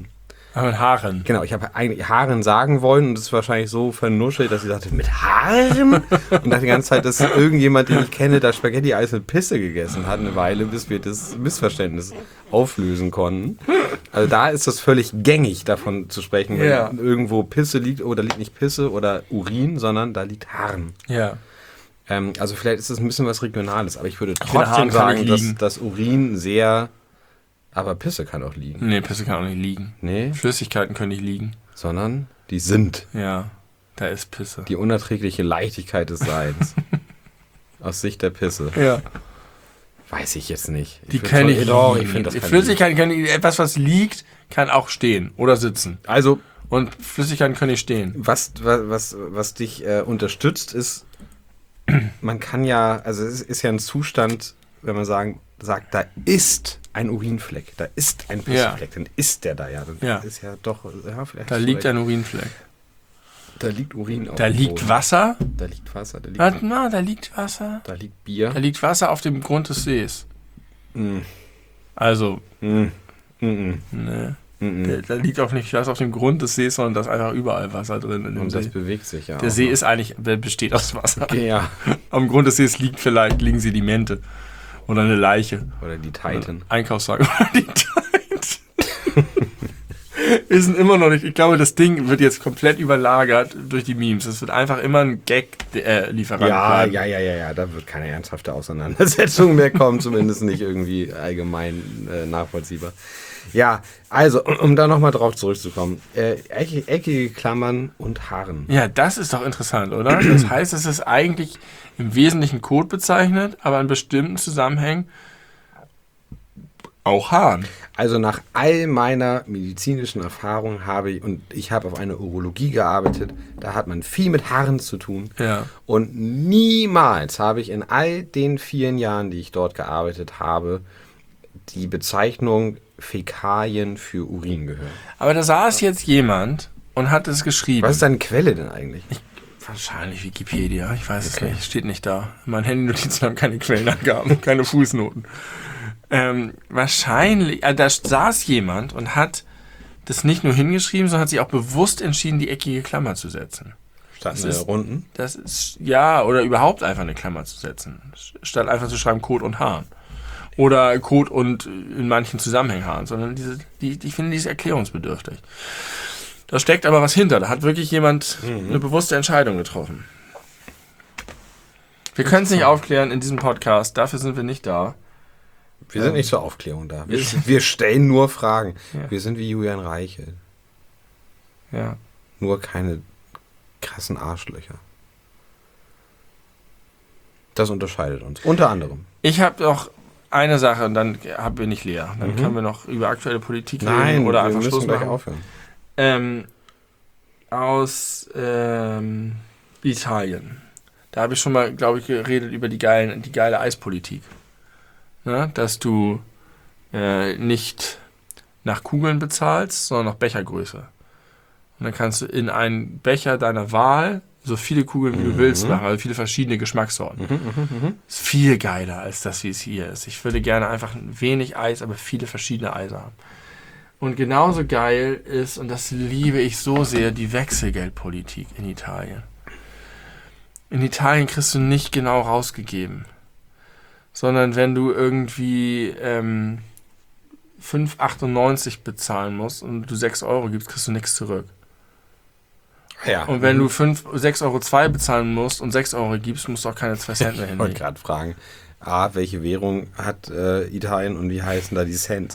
Aber mit Haaren. Genau, ich habe eigentlich Haaren sagen wollen und das ist wahrscheinlich so vernuschelt, dass ich dachte, mit Haaren? Und dachte die ganze Zeit, dass irgendjemand, den ich kenne, da Spaghetti-Eis mit Pisse gegessen hat, eine Weile, bis wir das Missverständnis auflösen konnten. Also da ist das völlig gängig, davon zu sprechen, wenn Ja. irgendwo Pisse liegt, oder liegt nicht Pisse oder Urin, sondern da liegt Haaren. Ja. Ähm, also vielleicht ist das ein bisschen was Regionales, aber ich würde finde, trotzdem Haaren kann sagen, nicht dass liegen. das Urin sehr... Aber Pisse kann auch liegen. Nee, Pisse kann auch nicht liegen. Nee, Flüssigkeiten können nicht liegen. sondern die sind. Ja, da ist Pisse. Die unerträgliche Leichtigkeit des Seins. Aus Sicht der Pisse. Ja. Weiß ich jetzt nicht. Die find können schon- nicht Doch, liegen. ich finde das Die kann Flüssigkeiten können nicht, etwas, was liegt, kann auch stehen oder sitzen. liegen. Also, Und Flüssigkeiten können nicht stehen. was, was, was, was dich äh, unterstützt, ist, man kann ja, also es ist ja ein Zustand, wenn man sagen, sagt, da ist ein Urinfleck, da ist ein Pissefleck, dann ist der da ja. Dann Ja. ist ja doch, ja, vielleicht Da hast du liegt recht. ein Urinfleck. Da liegt Urin auf Da dem liegt Boden. Wasser. Da liegt Wasser, da liegt, Warte mal, da liegt Wasser. da liegt Bier. Da liegt Wasser auf dem Grund des Sees. Mm, Also, mm, mm, mm, ne. mm, mm. Da, da liegt auch nicht Wasser auf dem Grund des Sees, sondern da ist einfach überall Wasser drin in dem Und das See. bewegt sich ja. Der auch See noch. ist eigentlich, der besteht aus Wasser. Okay, ja. Am Grund des Sees liegt vielleicht, liegen Sedimente. Oder eine Leiche. Oder die Titan. Einkaufswagen. Oder die Titan. Wir sind immer noch nicht, ich glaube, das Ding wird jetzt komplett überlagert durch die Memes. Es wird einfach immer ein Gag-Lieferant Ja, bleiben. ja, ja, ja, ja, da wird keine ernsthafte Auseinandersetzung mehr kommen, zumindest nicht irgendwie allgemein äh, nachvollziehbar. Ja, also, um, um da nochmal drauf zurückzukommen. Äh, eckige, eckige Klammern und Haaren. Ja, das ist doch interessant, oder? Das heißt, es ist eigentlich im Wesentlichen Code bezeichnet, aber in bestimmten Zusammenhängen auch Haaren. Also nach all meiner medizinischen Erfahrung habe ich, und ich habe auf einer Urologie gearbeitet, da hat man viel mit Haaren zu tun. Ja. Und niemals habe ich in all den vielen Jahren, die ich dort gearbeitet habe, die Bezeichnung Fäkalien für Urin gehört. Aber da saß jetzt jemand und hat es geschrieben. Was ist deine Quelle denn eigentlich? Wahrscheinlich Wikipedia, ich weiß es nicht, steht nicht da. Meine Handynotizen haben keine Quellenangaben, keine Fußnoten. Ähm, wahrscheinlich, äh, da saß jemand und hat das nicht nur hingeschrieben, sondern hat sich auch bewusst entschieden, die eckige Klammer zu setzen. Statt Das eine ist- Runden? Das ist, ja, oder überhaupt einfach eine Klammer zu setzen, statt einfach zu schreiben Kot und Haaren. Oder Kot und in manchen Zusammenhängen Haaren, sondern diese, die, ich finde, die ist erklärungsbedürftig. Da steckt aber was hinter, da hat wirklich jemand eine bewusste Entscheidung getroffen. Wir können es nicht aufklären in diesem Podcast, dafür sind wir nicht da. Wir sind nicht zur Aufklärung da. Wir, wir stellen nur Fragen. Ja. Wir sind wie Julian Reichel. Ja. Nur keine krassen Arschlöcher. Das unterscheidet uns. Unter anderem. Ich habe noch eine Sache und dann hab- bin ich leer. Dann können wir noch über aktuelle Politik reden oder wir einfach müssen Schluss gleich machen. aufhören. Ähm, aus ähm, Italien. Da habe ich schon mal, glaube ich, geredet über die, geilen, die geile Eispolitik. Ne? Dass du äh, nicht nach Kugeln bezahlst, sondern nach Bechergröße. Und dann kannst du in einen Becher deiner Wahl so viele Kugeln, wie du willst, machen, also viele verschiedene Geschmackssorten. Ist viel geiler als das, wie es hier ist. Ich würde gerne einfach wenig Eis, aber viele verschiedene Eise haben. Und genauso geil ist, und das liebe ich so sehr, die Wechselgeldpolitik in Italien. In Italien kriegst du nicht genau rausgegeben, sondern wenn du irgendwie ähm, fünf Euro achtundneunzig bezahlen musst und du sechs Euro gibst, kriegst du nichts zurück. Ja. Und wenn du fünf, sechs Euro zwei bezahlen musst und sechs Euro gibst, musst du auch keine zwei Cent mehr Ich wollte hinlegen. gerade fragen, A, welche Währung hat äh, Italien und wie heißen da die Cent?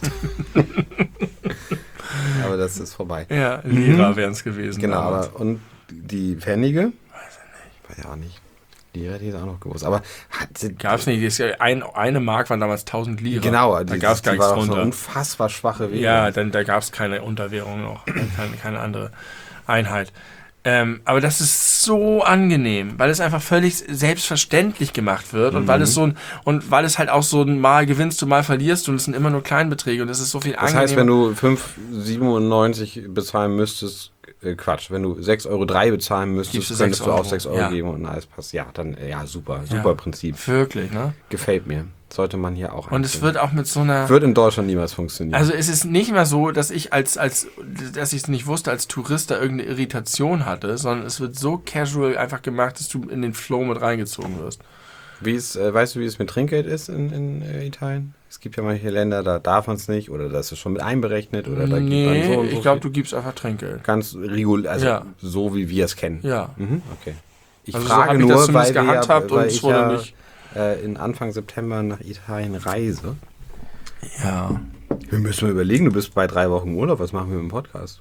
Aber das ist vorbei. Ja, Lira wären es gewesen. Genau, damals. aber und die Pfennige? Weiß ich nicht. Weiß ich auch nicht. Lira hätte ich jetzt auch noch gewusst. Aber hat sie, Gab's nicht. Das ist ja ein, eine Mark waren damals tausend Lira. Genau, da die- gab es gar die nichts war auch so eine drunter. unfassbar schwache Währung. Ja, dann, da gab es keine Unterwährung noch, keine, keine andere Einheit. Ähm, aber das ist so angenehm, weil es einfach völlig selbstverständlich gemacht wird und weil es so ein, und weil es halt auch so ein Mal gewinnst du, mal verlierst und es sind immer nur Kleinbeträge und es ist so viel Das angenehmer. heißt, wenn du fünf Euro siebenundneunzig bezahlen müsstest, äh, Quatsch, wenn du sechs Euro drei bezahlen müsstest, Gibst könntest du du sechs auch sechs Euro Euro. Ja. geben und alles passt. Ja, dann, ja, super, super Ja. Prinzip. Wirklich, ne? Gefällt mir. sollte man hier auch Und es einführen. wird auch mit so einer... Wird in Deutschland niemals funktionieren. Also es ist nicht mehr so, dass ich als, als dass ich es nicht wusste, als Tourist da irgendeine Irritation hatte, sondern es wird so casual einfach gemacht, dass du in den Flow mit reingezogen wirst. Wie es, äh, weißt du, wie es mit Trinkgeld ist in, in äh, Italien? Es gibt ja manche Länder, da darf man es nicht oder da ist es schon mit einberechnet oder da nee, gibt man so und so ich glaube, viel. du gibst einfach Trinkgeld. Ganz regulär, also Ja. so wie wir es kennen. Ja. Mhm, okay. Ich Also so frage hab ich nur, das zumindest weil, wir gehandhabt ja, weil und es ich wurde ja nicht- äh, in Anfang September nach Italien reise. Ja. Wir müssen mal überlegen, du bist bei drei Wochen im Urlaub, was machen wir mit dem Podcast?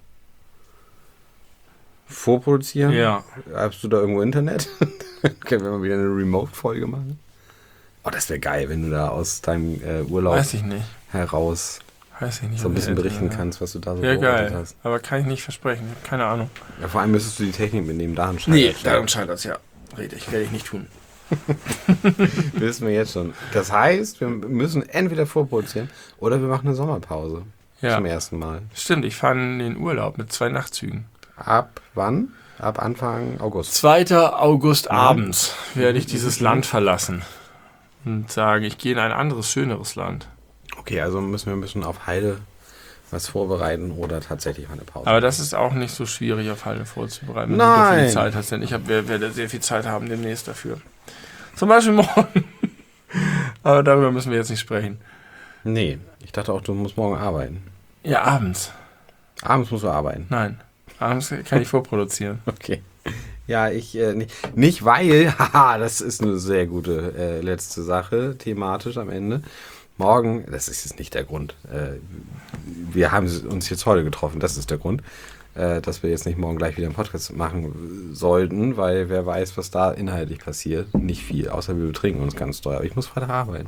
Vorproduzieren? Ja. Hast du da irgendwo Internet? Können wir mal wieder eine Remote-Folge machen? Oh, das wäre geil, wenn du da aus deinem äh, Urlaub Weiß ich nicht. heraus Weiß ich nicht. so ein ob bisschen wir- berichten kannst, was du da so Wäre beobachtet geil. hast. Aber kann ich nicht versprechen. Ich hab keine Ahnung. Ja, vor allem müsstest du die Technik mitnehmen, daran Nee, scheitert daran scheitert es, ja. Richtig, werde ich nicht tun. Wissen wir jetzt schon. Das heißt, wir müssen entweder vorproduzieren oder wir machen eine Sommerpause. Ja. Zum ersten Mal. Stimmt, ich fahre in den Urlaub mit zwei Nachtzügen. Ab wann? Ab Anfang August. zweiter August abends werde ich dieses Land verlassen und sagen, ich gehe in ein anderes, schöneres Land. Okay, also müssen wir ein bisschen auf Heide was vorbereiten oder tatsächlich mal eine Pause. Aber das ist auch nicht so schwierig, auf Halle vorzubereiten, wenn Nein. du viel Zeit hast. Denn ich hab, wer- werde sehr viel Zeit haben demnächst dafür. Zum Beispiel morgen. Aber darüber müssen wir jetzt nicht sprechen. Nee, ich dachte auch, du musst morgen arbeiten. Ja, abends. Abends musst du arbeiten. Nein, abends kann ich vorproduzieren. Okay. Ja, ich äh, nicht, nicht weil, haha, das ist eine sehr gute äh, letzte Sache, thematisch am Ende. Morgen, das ist jetzt nicht der Grund. Äh, wir haben uns jetzt heute getroffen, das ist der Grund, äh, dass wir jetzt nicht morgen gleich wieder einen Podcast machen sollten, weil wer weiß, was da inhaltlich passiert. Nicht viel, außer wir betrinken uns ganz doll. Aber ich muss Freitag arbeiten.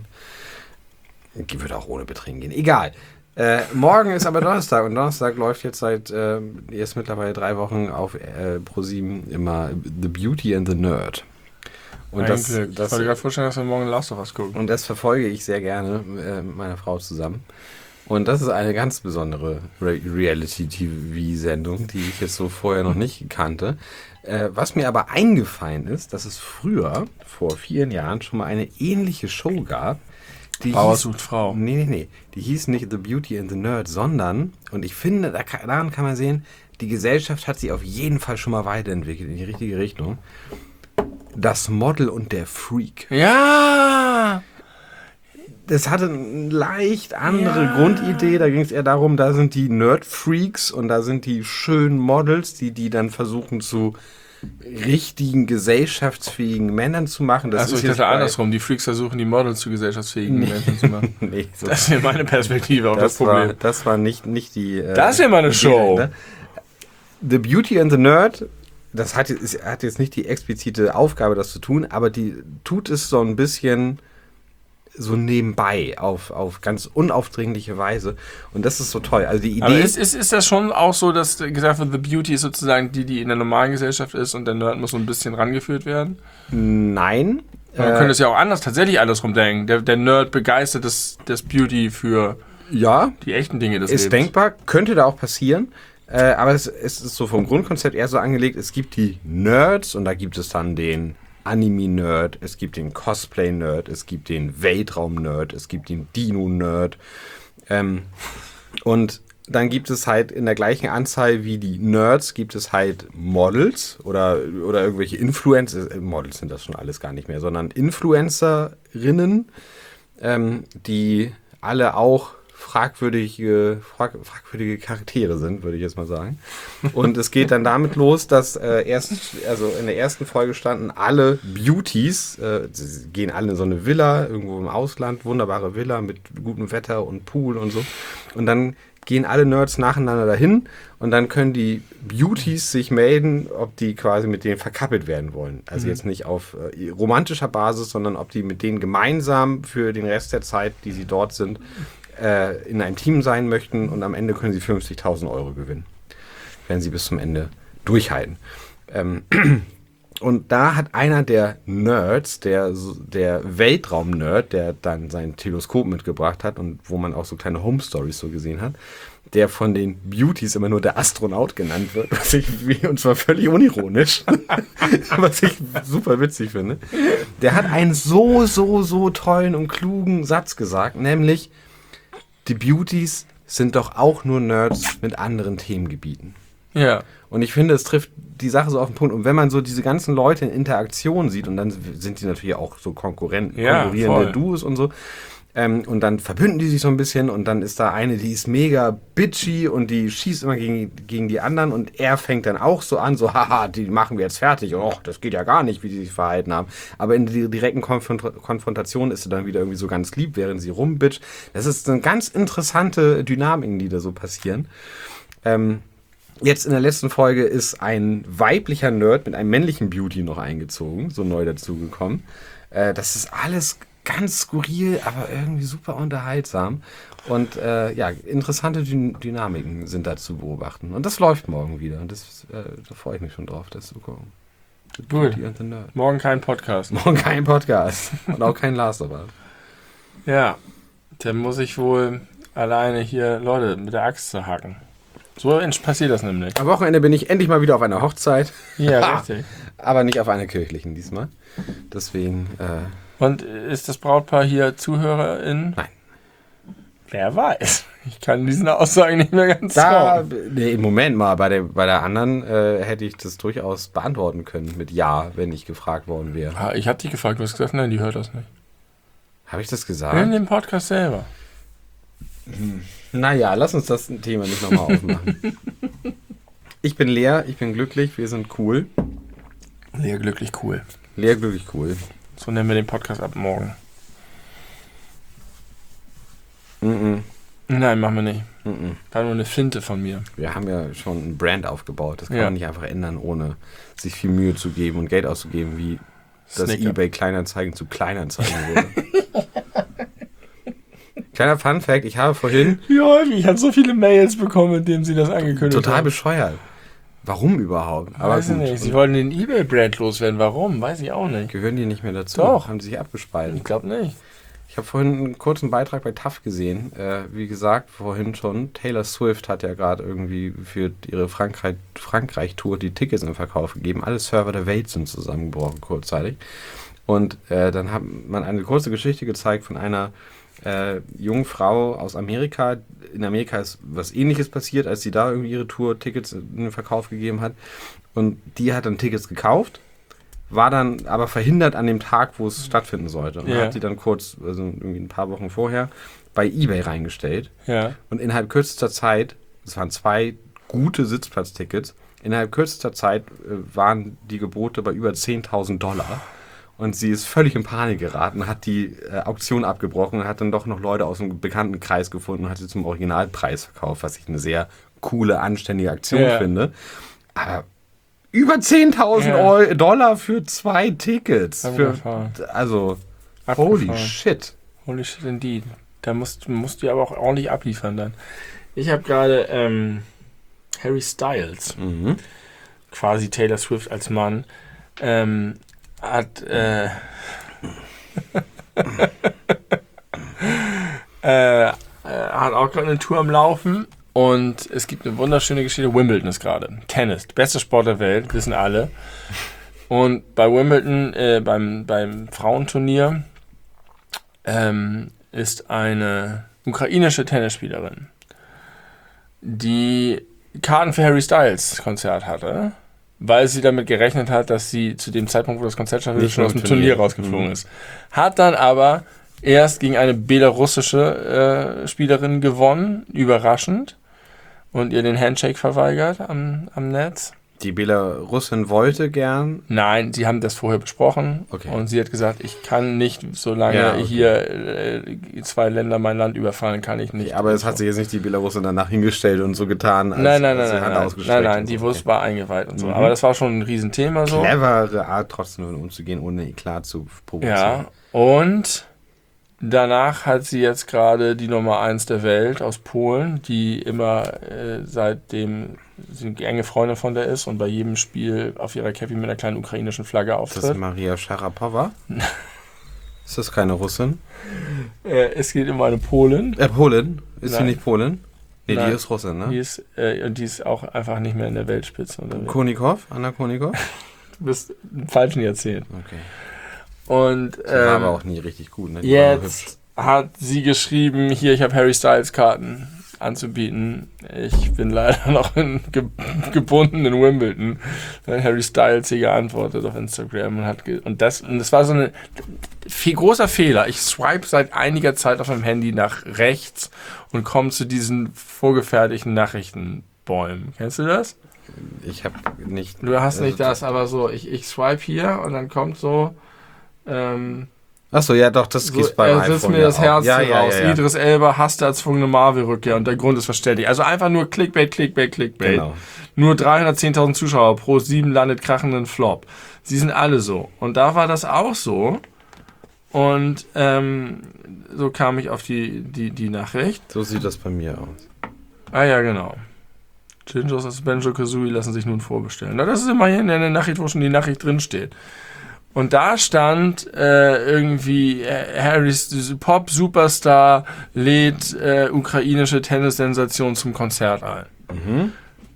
Würde auch ohne Betrinken gehen. Egal. Äh, morgen ist aber Donnerstag und Donnerstag läuft jetzt seit äh, jetzt mittlerweile drei Wochen auf äh, ProSieben immer The Beauty and the Nerd. Und Ein das, Glück. das, ich wollte gerade vorstellen, dass wir morgen Last of Us gucken. und das verfolge ich sehr gerne äh, mit meiner Frau zusammen. Und das ist eine ganz besondere Re Reality-T V-Sendung, die ich jetzt so vorher noch nicht kannte. Äh, was mir aber eingefallen ist, dass es früher, vor vielen Jahren, schon mal eine ähnliche Show gab. Die Bauer hieß- sucht Frau. Nee, nee, nee. Die hieß nicht The Beauty and the Nerd, sondern, und ich finde, da kann, daran kann man sehen, die Gesellschaft hat sich auf jeden Fall schon mal weiterentwickelt in die richtige Richtung. Das Model und der Freak. Ja! Das hatte eine leicht andere Ja. Grundidee. Da ging es eher darum, da sind die Nerd-Freaks und da sind die schönen Models, die die dann versuchen zu richtigen, gesellschaftsfähigen Männern zu machen. Das Achso, ist ich jetzt dachte bei- andersrum. Die Freaks versuchen, die Models zu gesellschaftsfähigen Menschen zu machen. Nee, so Das ist ja meine Perspektive auf das, das, war, Problem. das war nicht, nicht die... Äh, Das ist ja mal eine Idee Show. dahinter. The Beauty and the Nerd, das hat, ist, hat jetzt nicht die explizite Aufgabe, das zu tun, aber die tut es so ein bisschen so nebenbei auf, auf ganz unaufdringliche Weise. Und das ist so toll. Also die Idee... Aber ist, ist, ist das schon auch so, dass gesagt wird, The Beauty ist sozusagen die, die in der normalen Gesellschaft ist und der Nerd muss so ein bisschen rangeführt werden? Nein. Man Äh, könnte es ja auch anders, tatsächlich andersrum denken. Der, der Nerd begeistert das, das Beauty für ja, die echten Dinge des ist Lebens. denkbar, könnte da auch passieren. Äh, aber es, es ist so vom Grundkonzept eher so angelegt, es gibt die Nerds und da gibt es dann den Anime-Nerd, es gibt den Cosplay-Nerd, es gibt den Weltraum-Nerd, es gibt den Dino-Nerd. Ähm, und dann gibt es halt in der gleichen Anzahl wie die Nerds, gibt es halt Models oder, oder irgendwelche Influencer, äh, Models sind das schon alles gar nicht mehr, sondern Influencerinnen, ähm, die alle auch fragwürdige, frag, fragwürdige Charaktere sind, würde ich jetzt mal sagen. Und es geht dann damit los, dass äh, erst, also in der ersten Folge standen alle Beauties, äh, sie gehen alle in so eine Villa, irgendwo im Ausland, wunderbare Villa mit gutem Wetter und Pool und so. Und dann gehen alle Nerds nacheinander dahin und dann können die Beauties sich melden, ob die quasi mit denen verkappelt werden wollen. Also jetzt nicht auf äh, romantischer Basis, sondern ob die mit denen gemeinsam für den Rest der Zeit, die sie dort sind, äh, in einem Team sein möchten und am Ende können sie fünfzigtausend Euro gewinnen, wenn sie bis zum Ende durchhalten. Ähm, Und da hat einer der Nerds, der, der Weltraum-Nerd, der dann sein Teleskop mitgebracht hat und wo man auch so kleine Home-Stories so gesehen hat, der von den Beauties immer nur der Astronaut genannt wird, was ich, und zwar völlig unironisch, was ich super witzig finde. Der hat einen so, so, so tollen und klugen Satz gesagt, nämlich, die Beauties sind doch auch nur Nerds mit anderen Themengebieten. Ja. Und ich finde, es trifft die Sache so auf den Punkt. Und wenn man so diese ganzen Leute in Interaktion sieht, und dann sind die natürlich auch so Konkurrenten, ja, konkurrierende voll. Duos und so, ähm, und dann verbünden die sich so ein bisschen und dann ist da eine, die ist mega bitchy und die schießt immer gegen, gegen die anderen und er fängt dann auch so an, so, haha, die machen wir jetzt fertig. Und, oh, das geht ja gar nicht, wie die sich verhalten haben. Aber in der direkten Konfront- Konfrontation ist sie dann wieder irgendwie so ganz lieb, während sie rumbitcht. Das ist eine ganz interessante Dynamik, die da so passieren. Ähm, Jetzt in der letzten Folge ist ein weiblicher Nerd mit einem männlichen Beauty noch eingezogen, so neu dazugekommen. Äh, das ist alles ganz skurril, aber irgendwie super unterhaltsam. Und äh, ja, interessante Dyn- Dynamiken sind da zu beobachten. Und das läuft morgen wieder. Und das, äh, da freue ich mich schon drauf, das zu gucken. Gut. Beauty and the Nerd. Morgen kein Podcast. Morgen kein Podcast. Und auch kein Last of Us. Ja, dann muss ich wohl alleine hier Leute mit der Axt zerhacken. So passiert das nämlich. Am Wochenende bin ich endlich mal wieder auf einer Hochzeit. Ja, richtig. Aber nicht auf einer kirchlichen diesmal. Deswegen, äh, Und ist das Brautpaar hier Zuhörerin? Nein. Wer weiß. Ich kann diesen Aussagen nicht mehr ganz da, trauen. nee, im Moment mal, bei der, bei der anderen äh, hätte ich das durchaus beantworten können mit Ja, wenn ich gefragt worden wäre. Ah, ich habe dich gefragt, du hast gesagt, nein, die hört das nicht. Habe ich das In gesagt? dem Podcast selber. Naja, lass uns das Thema nicht nochmal aufmachen. Ich bin Lea, ich bin glücklich, wir sind cool. Sehr glücklich cool. Lea, glücklich, cool. So nennen wir den Podcast ab morgen. Mm-mm. Nein, machen wir nicht. Mm-mm. War nur eine Finte von mir. Wir haben ja schon ein Brand aufgebaut. Das kann Ja. man nicht einfach ändern, ohne sich viel Mühe zu geben und Geld auszugeben, wie das Snicker. eBay Kleinanzeigen zu Kleinanzeigen wurde. Kleiner Funfact, ich habe vorhin Wie häufig? Ich habe so viele Mails bekommen, in denen sie das angekündigt total haben. bescheuert. Warum überhaupt? Aber Weiß ich gut. nicht. Sie wollten den eBay-Brand loswerden. Warum? Weiß ich auch nicht. Gehören die nicht mehr dazu? Doch. Haben sie sich abgespalten. Ich glaube nicht. Ich habe vorhin einen kurzen Beitrag bei T A F gesehen. Äh, wie gesagt, vorhin schon. Taylor Swift hat ja gerade irgendwie für ihre Frankreich- Frankreich-Tour die Tickets in Verkauf gegeben. Alle Server der Welt sind zusammengebrochen kurzzeitig. Und äh, dann hat man eine kurze Geschichte gezeigt von einer äh, jungen Frau aus Amerika. In Amerika ist was Ähnliches passiert, als sie da irgendwie ihre Tour-Tickets in den Verkauf gegeben hat. Und die hat dann Tickets gekauft, war dann aber verhindert an dem Tag, wo es stattfinden sollte. Und Ja. hat die dann kurz, also irgendwie ein paar Wochen vorher, bei eBay reingestellt. Ja. Und innerhalb kürzester Zeit, es waren zwei gute Sitzplatztickets, innerhalb kürzester Zeit äh, waren die Gebote bei über zehntausend Dollar. Und sie ist völlig in Panik geraten, hat die äh, Auktion abgebrochen und hat dann doch noch Leute aus dem Bekanntenkreis gefunden und hat sie zum Originalpreis verkauft, was ich eine sehr coole, anständige Aktion Ja. finde. Aber über zehntausend Ja. Euro Dollar für zwei Tickets. Für, Abgefahren. also, Abgefahren. holy shit. Holy shit indeed. Da musst, musst du aber auch ordentlich abliefern dann. Ich habe gerade ähm, Harry Styles, Mhm. quasi Taylor Swift als Mann, ähm, hat äh, äh, hat auch gerade eine Tour am Laufen und es gibt eine wunderschöne Geschichte. Wimbledon ist gerade. Tennis, bester Sport der Welt, wissen alle. Und bei Wimbledon, äh, beim, beim Frauenturnier, ähm, ist eine ukrainische Tennisspielerin, die Karten für Harry Styles Konzert hatte, weil sie damit gerechnet hat, dass sie zu dem Zeitpunkt, wo das Konzert stattfindet, Nicht schon nur aus dem im Turnier Turnier. rausgeflogen Mhm. ist. Hat dann aber erst gegen eine belarussische äh, Spielerin gewonnen, überraschend, und ihr den Handshake verweigert am, am Netz. Die Belarussin wollte gern. Nein, sie haben das vorher besprochen Okay. und sie hat gesagt, ich kann nicht, solange Ja, okay. hier äh, zwei Länder mein Land überfallen, kann ich nicht. Aber es hat sich jetzt nicht die Belarusin danach hingestellt und so getan, als, Nein, nein, als nein, die Hand nein, nein, ausgestreckt nein, nein, und die so. Wurst war eingeweiht und so. Mhm. Aber das war schon ein Riesenthema so. Clevere Art, trotzdem damit umzugehen, ohne Eklat zu provozieren. Ja, und danach hat sie jetzt gerade die Nummer eins der Welt aus Polen, die immer äh, seitdem sie eine enge Freundin von der ist und bei jedem Spiel auf ihrer Cappy mit einer kleinen ukrainischen Flagge auftritt. Ist das Maria Sharapova? Ist das keine Russin? Äh, es geht um eine Polin. Äh, Polin? Ist Nein. sie nicht Polin? Nee, Nein. die ist Russin, ne? Die ist, äh, und die ist auch einfach nicht mehr in der Weltspitze unterwegs. Konikov? Anna Konikov? Du bist im falschen Jahrzehnt. Okay. Und Die war aber ähm, auch nie richtig gut, ne? Die war nur hübsch. jetzt hat sie geschrieben, hier, ich habe Harry Styles Karten anzubieten. Ich bin leider noch in, ge, gebunden in Wimbledon. Dann hat Harry Styles hier geantwortet auf Instagram und hat ge, und das und das war so ein viel großer Fehler. Ich swipe seit einiger Zeit auf meinem Handy nach rechts und komme zu diesen vorgefertigten Nachrichtenbäumen. Kennst du das? Ich habe nicht... Du hast nicht also, das, aber so, ich, ich swipe hier und dann kommt so ähm, Achso, ja doch, das so, gibt's beim er iPhone. sitzt mir ja das auch. Herz ja, hier ja, raus. ja, ja. Idris Elba hasst erzwungene Marvel-Rückkehr und der Grund ist verständlich. Also einfach nur Clickbait, Clickbait, Clickbait. Genau. Nur dreihundertzehntausend Zuschauer pro sieben landet krachenden Flop. Sie sind alle so. Und da war das auch so. Und ähm, so kam ich auf die, die, die Nachricht. So sieht das bei mir aus. Ah ja, genau. Jinjos als Banjo-Kazooie lassen sich nun vorbestellen. Na, das ist immerhin eine Nachricht, wo schon die Nachricht drinsteht. Und da stand äh, irgendwie äh, Harrys Pop-Superstar lädt äh, ukrainische Tennissensation zum Konzert ein. Mhm.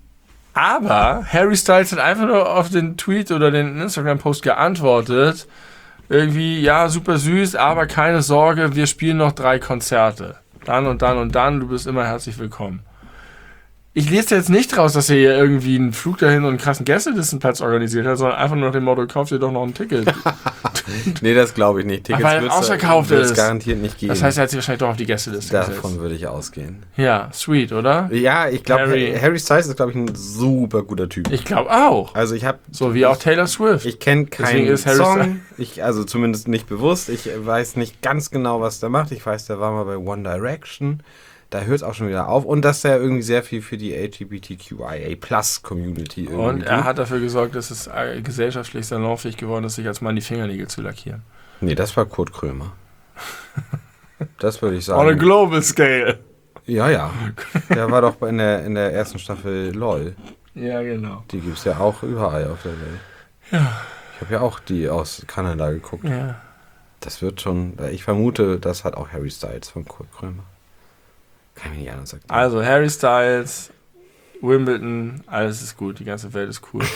Aber Harry Styles hat einfach nur auf den Tweet oder den Instagram-Post geantwortet. Irgendwie, ja, super süß, aber keine Sorge, wir spielen noch drei Konzerte. Dann und dann und dann, du bist immer herzlich willkommen. Ich lese jetzt nicht raus, dass er hier irgendwie einen Flug dahin und einen krassen Gästelistenplatz organisiert hat, sondern einfach nur nach dem Motto, kauft ihr doch noch ein Ticket. Nee, das glaube ich nicht. Tickets Weil wird's- ausverkauft wird's ist. garantiert nicht geben. Das heißt, er hat sich wahrscheinlich doch auf die Gästeliste Davon gesetzt. würde ich ausgehen. Ja, sweet, oder? Ja, ich glaube, Harry. Harry. Harry Styles ist, glaube ich, ein super guter Typ. Ich glaube auch. Also ich habe... So wie auch Taylor Swift. Ich kenne Deswegen keinen ist Harry Song, ich, also zumindest nicht bewusst. Ich weiß nicht ganz genau, was der macht. Ich weiß, der war mal bei One Direction. Da hört es auch schon wieder auf. Und dass der irgendwie sehr viel für die L G B T Q I A Plus Community irgendwie Und er tut. hat dafür gesorgt, dass es äh, gesellschaftlich salonfähig geworden ist, sich als Mann die Fingernägel zu lackieren. Nee, das war Kurt Krömer. Das würde ich On a sagen. global scale. Ja, ja. Der war doch in der, in der ersten Staffel LOL. Ja, genau. Die gibt es ja auch überall auf der Welt. Ja. Ich habe ja auch die aus Kanada geguckt. Ja. Das wird schon, ich vermute, das hat auch Harry Styles von Kurt Krömer. Kann ich mir nicht anders sagen. Also Harry Styles, Wimbledon, alles ist gut, die ganze Welt ist cool.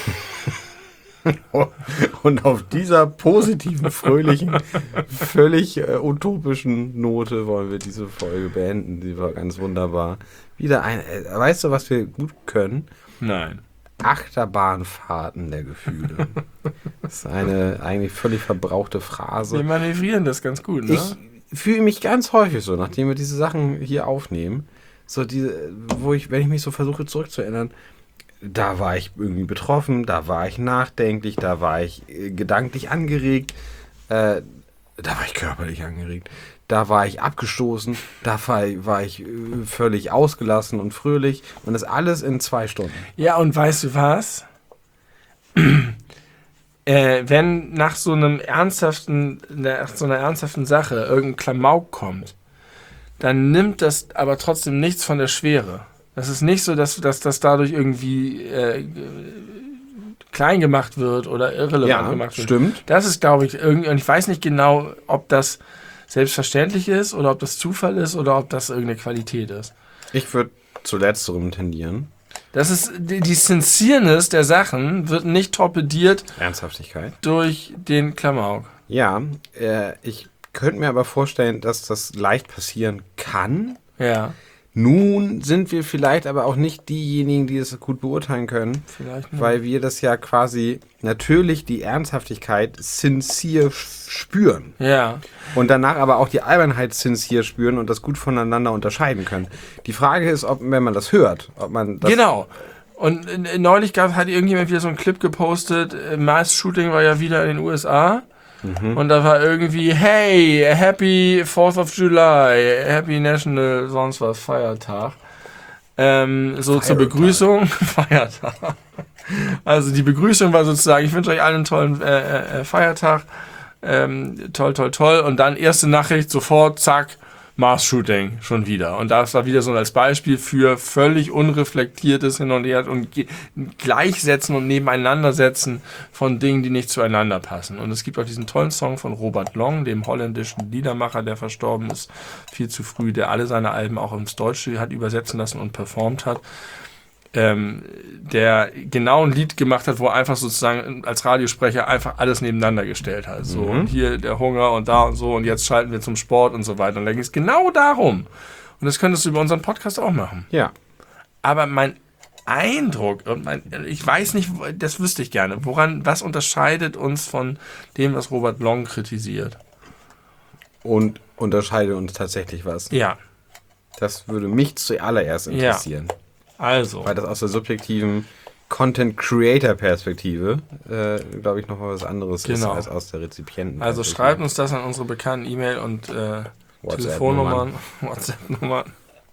Und auf dieser positiven, fröhlichen, völlig äh, utopischen Note wollen wir diese Folge beenden. Die war ganz wunderbar. Wieder ein, äh, weißt du, was wir gut können? Nein. Achterbahnfahrten der Gefühle. Das ist eine eigentlich völlig verbrauchte Phrase. Wir manövrieren das ganz gut, ne? Ich fühle mich ganz häufig so, nachdem wir diese Sachen hier aufnehmen, so diese, wo ich, wenn ich mich so versuche zurückzuerinnern, da war ich irgendwie betroffen, da war ich nachdenklich, da war ich äh, gedanklich angeregt, äh, da war ich körperlich angeregt, da war ich abgestoßen, da war, war ich äh, völlig ausgelassen und fröhlich und das alles in zwei Stunden. Ja, und weißt du was? äh, wenn nach so einem ernsthaften, nach so einer ernsthaften Sache irgendein Klamauk kommt, dann nimmt das aber trotzdem nichts von der Schwere. Das ist nicht so, dass, dass das dadurch irgendwie äh, klein gemacht wird oder irrelevant Ja, gemacht wird. stimmt. Das ist, glaube ich, irgendwie, und ich weiß nicht genau, ob das selbstverständlich ist oder ob das Zufall ist oder ob das irgendeine Qualität ist. Ich würde zu letzterem tendieren. Das ist, die, die Sincereness der Sachen wird nicht torpediert Ernsthaftigkeit. durch den Klamauk. Ja, äh, ich könnte mir aber vorstellen, dass das leicht passieren kann. Ja, Nun sind wir vielleicht aber auch nicht diejenigen, die es gut beurteilen können, vielleicht nicht. weil wir das ja quasi natürlich die Ernsthaftigkeit sincere spüren Ja, und danach aber auch die Albernheit sincere spüren und das gut voneinander unterscheiden können. Die Frage ist, ob, wenn man das hört, ob man das... genau. Und äh, neulich gab, hat irgendjemand wieder so einen Clip gepostet, äh, Mass-Shooting war ja wieder in den U S A. Und da war irgendwie, hey, Happy fourth of July, Happy National, sonst was, Feiertag. Ähm, so zur Begrüßung, Feiertag. Also die Begrüßung war sozusagen, ich wünsche euch allen einen tollen äh, äh, Feiertag. Ähm, toll, toll, toll. Und dann erste Nachricht, sofort, zack, Mars-Shooting schon wieder. Und das war wieder so als Beispiel für völlig unreflektiertes Hin und Her und ge- Gleichsetzen und Nebeneinandersetzen von Dingen, die nicht zueinander passen. Und es gibt auch diesen tollen Song von Robert Long, dem holländischen Liedermacher, der verstorben ist, viel zu früh, der alle seine Alben auch ins Deutsche hat übersetzen lassen und performt hat. Ähm, der genau ein Lied gemacht hat, wo er einfach sozusagen als Radiosprecher einfach alles nebeneinander gestellt hat. So, Mhm. und hier der Hunger und da und so und jetzt schalten wir zum Sport und so weiter. Und da ging es genau darum. Und das könntest du über unseren Podcast auch machen. Ja. Aber mein Eindruck, und mein, ich weiß nicht, das wüsste ich gerne, woran, was unterscheidet uns von dem, was Robert Long kritisiert? Und unterscheide uns tatsächlich was. Ja, Das würde mich zuallererst interessieren. also. Weil das aus der subjektiven Content-Creator-Perspektive, äh, glaube ich, noch mal was anderes ist Genau. als aus der Rezipienten. Also schreibt uns das an unsere bekannten E-Mail und äh, Telefonnummern, WhatsApp-Nummern,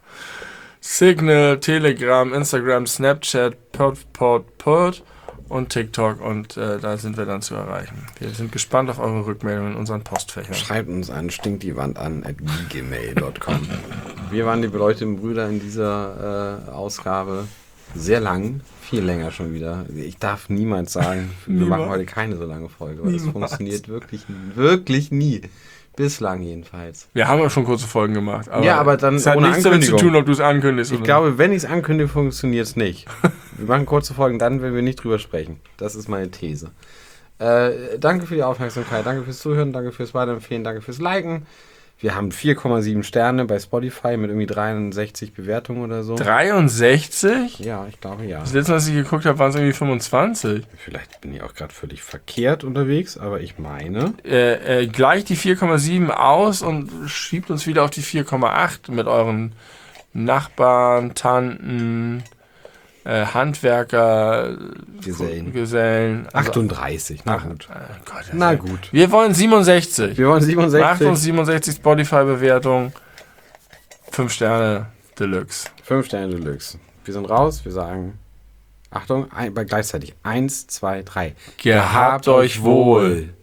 Signal, Telegram, Instagram, Snapchat, Pod, Pod, Pod und TikTok und äh, da sind wir dann zu erreichen. Wir sind gespannt auf eure Rückmeldungen in unseren Postfächern. Schreibt uns an, stinkt die Wand an at gmail dot com. Wir waren die beleuchteten Brüder in dieser äh, Ausgabe sehr lang, viel länger schon wieder. Ich darf niemals sagen, wir Niemals. machen heute keine so lange Folge, weil das Niemals. funktioniert wirklich, wirklich nie. Bislang jedenfalls. Wir haben ja schon kurze Folgen gemacht. Aber Ja, aber dann es hat ohne nichts damit zu Ankündigung. tun, ob du es ankündigst Ich oder glaube, wenn ich es ankündige, funktioniert es nicht. Wir machen kurze Folgen dann, wenn wir nicht drüber sprechen. Das ist meine These. Äh, danke für die Aufmerksamkeit, danke fürs Zuhören, danke fürs Weiterempfehlen, danke fürs Liken. Wir haben vier Komma sieben Sterne bei Spotify mit irgendwie dreiundsechzig Bewertungen oder so. dreiundsechzig? Ja, ich glaube ja. Das letzte, was ich geguckt habe, waren es irgendwie fünfundzwanzig. Vielleicht bin ich auch gerade völlig verkehrt unterwegs, aber ich meine. Äh, äh, gleicht die vier Komma sieben aus und schiebt uns wieder auf die vier Komma acht mit euren Nachbarn, Tanten, äh, Handwerker, Gesellen. Gesellen. Also, achtunddreißig, na gut. äh, Gott, das Na ist- gut. Wir wollen siebenundsechzig. Wir wollen Macht uns siebenundsechzig. siebenundsechzig Spotify-Bewertung. fünf Sterne Deluxe. fünf Sterne Deluxe. Wir sind raus, wir sagen. Achtung, ein, bei gleichzeitig. Eins, zwei, drei. Gehabt euch wohl.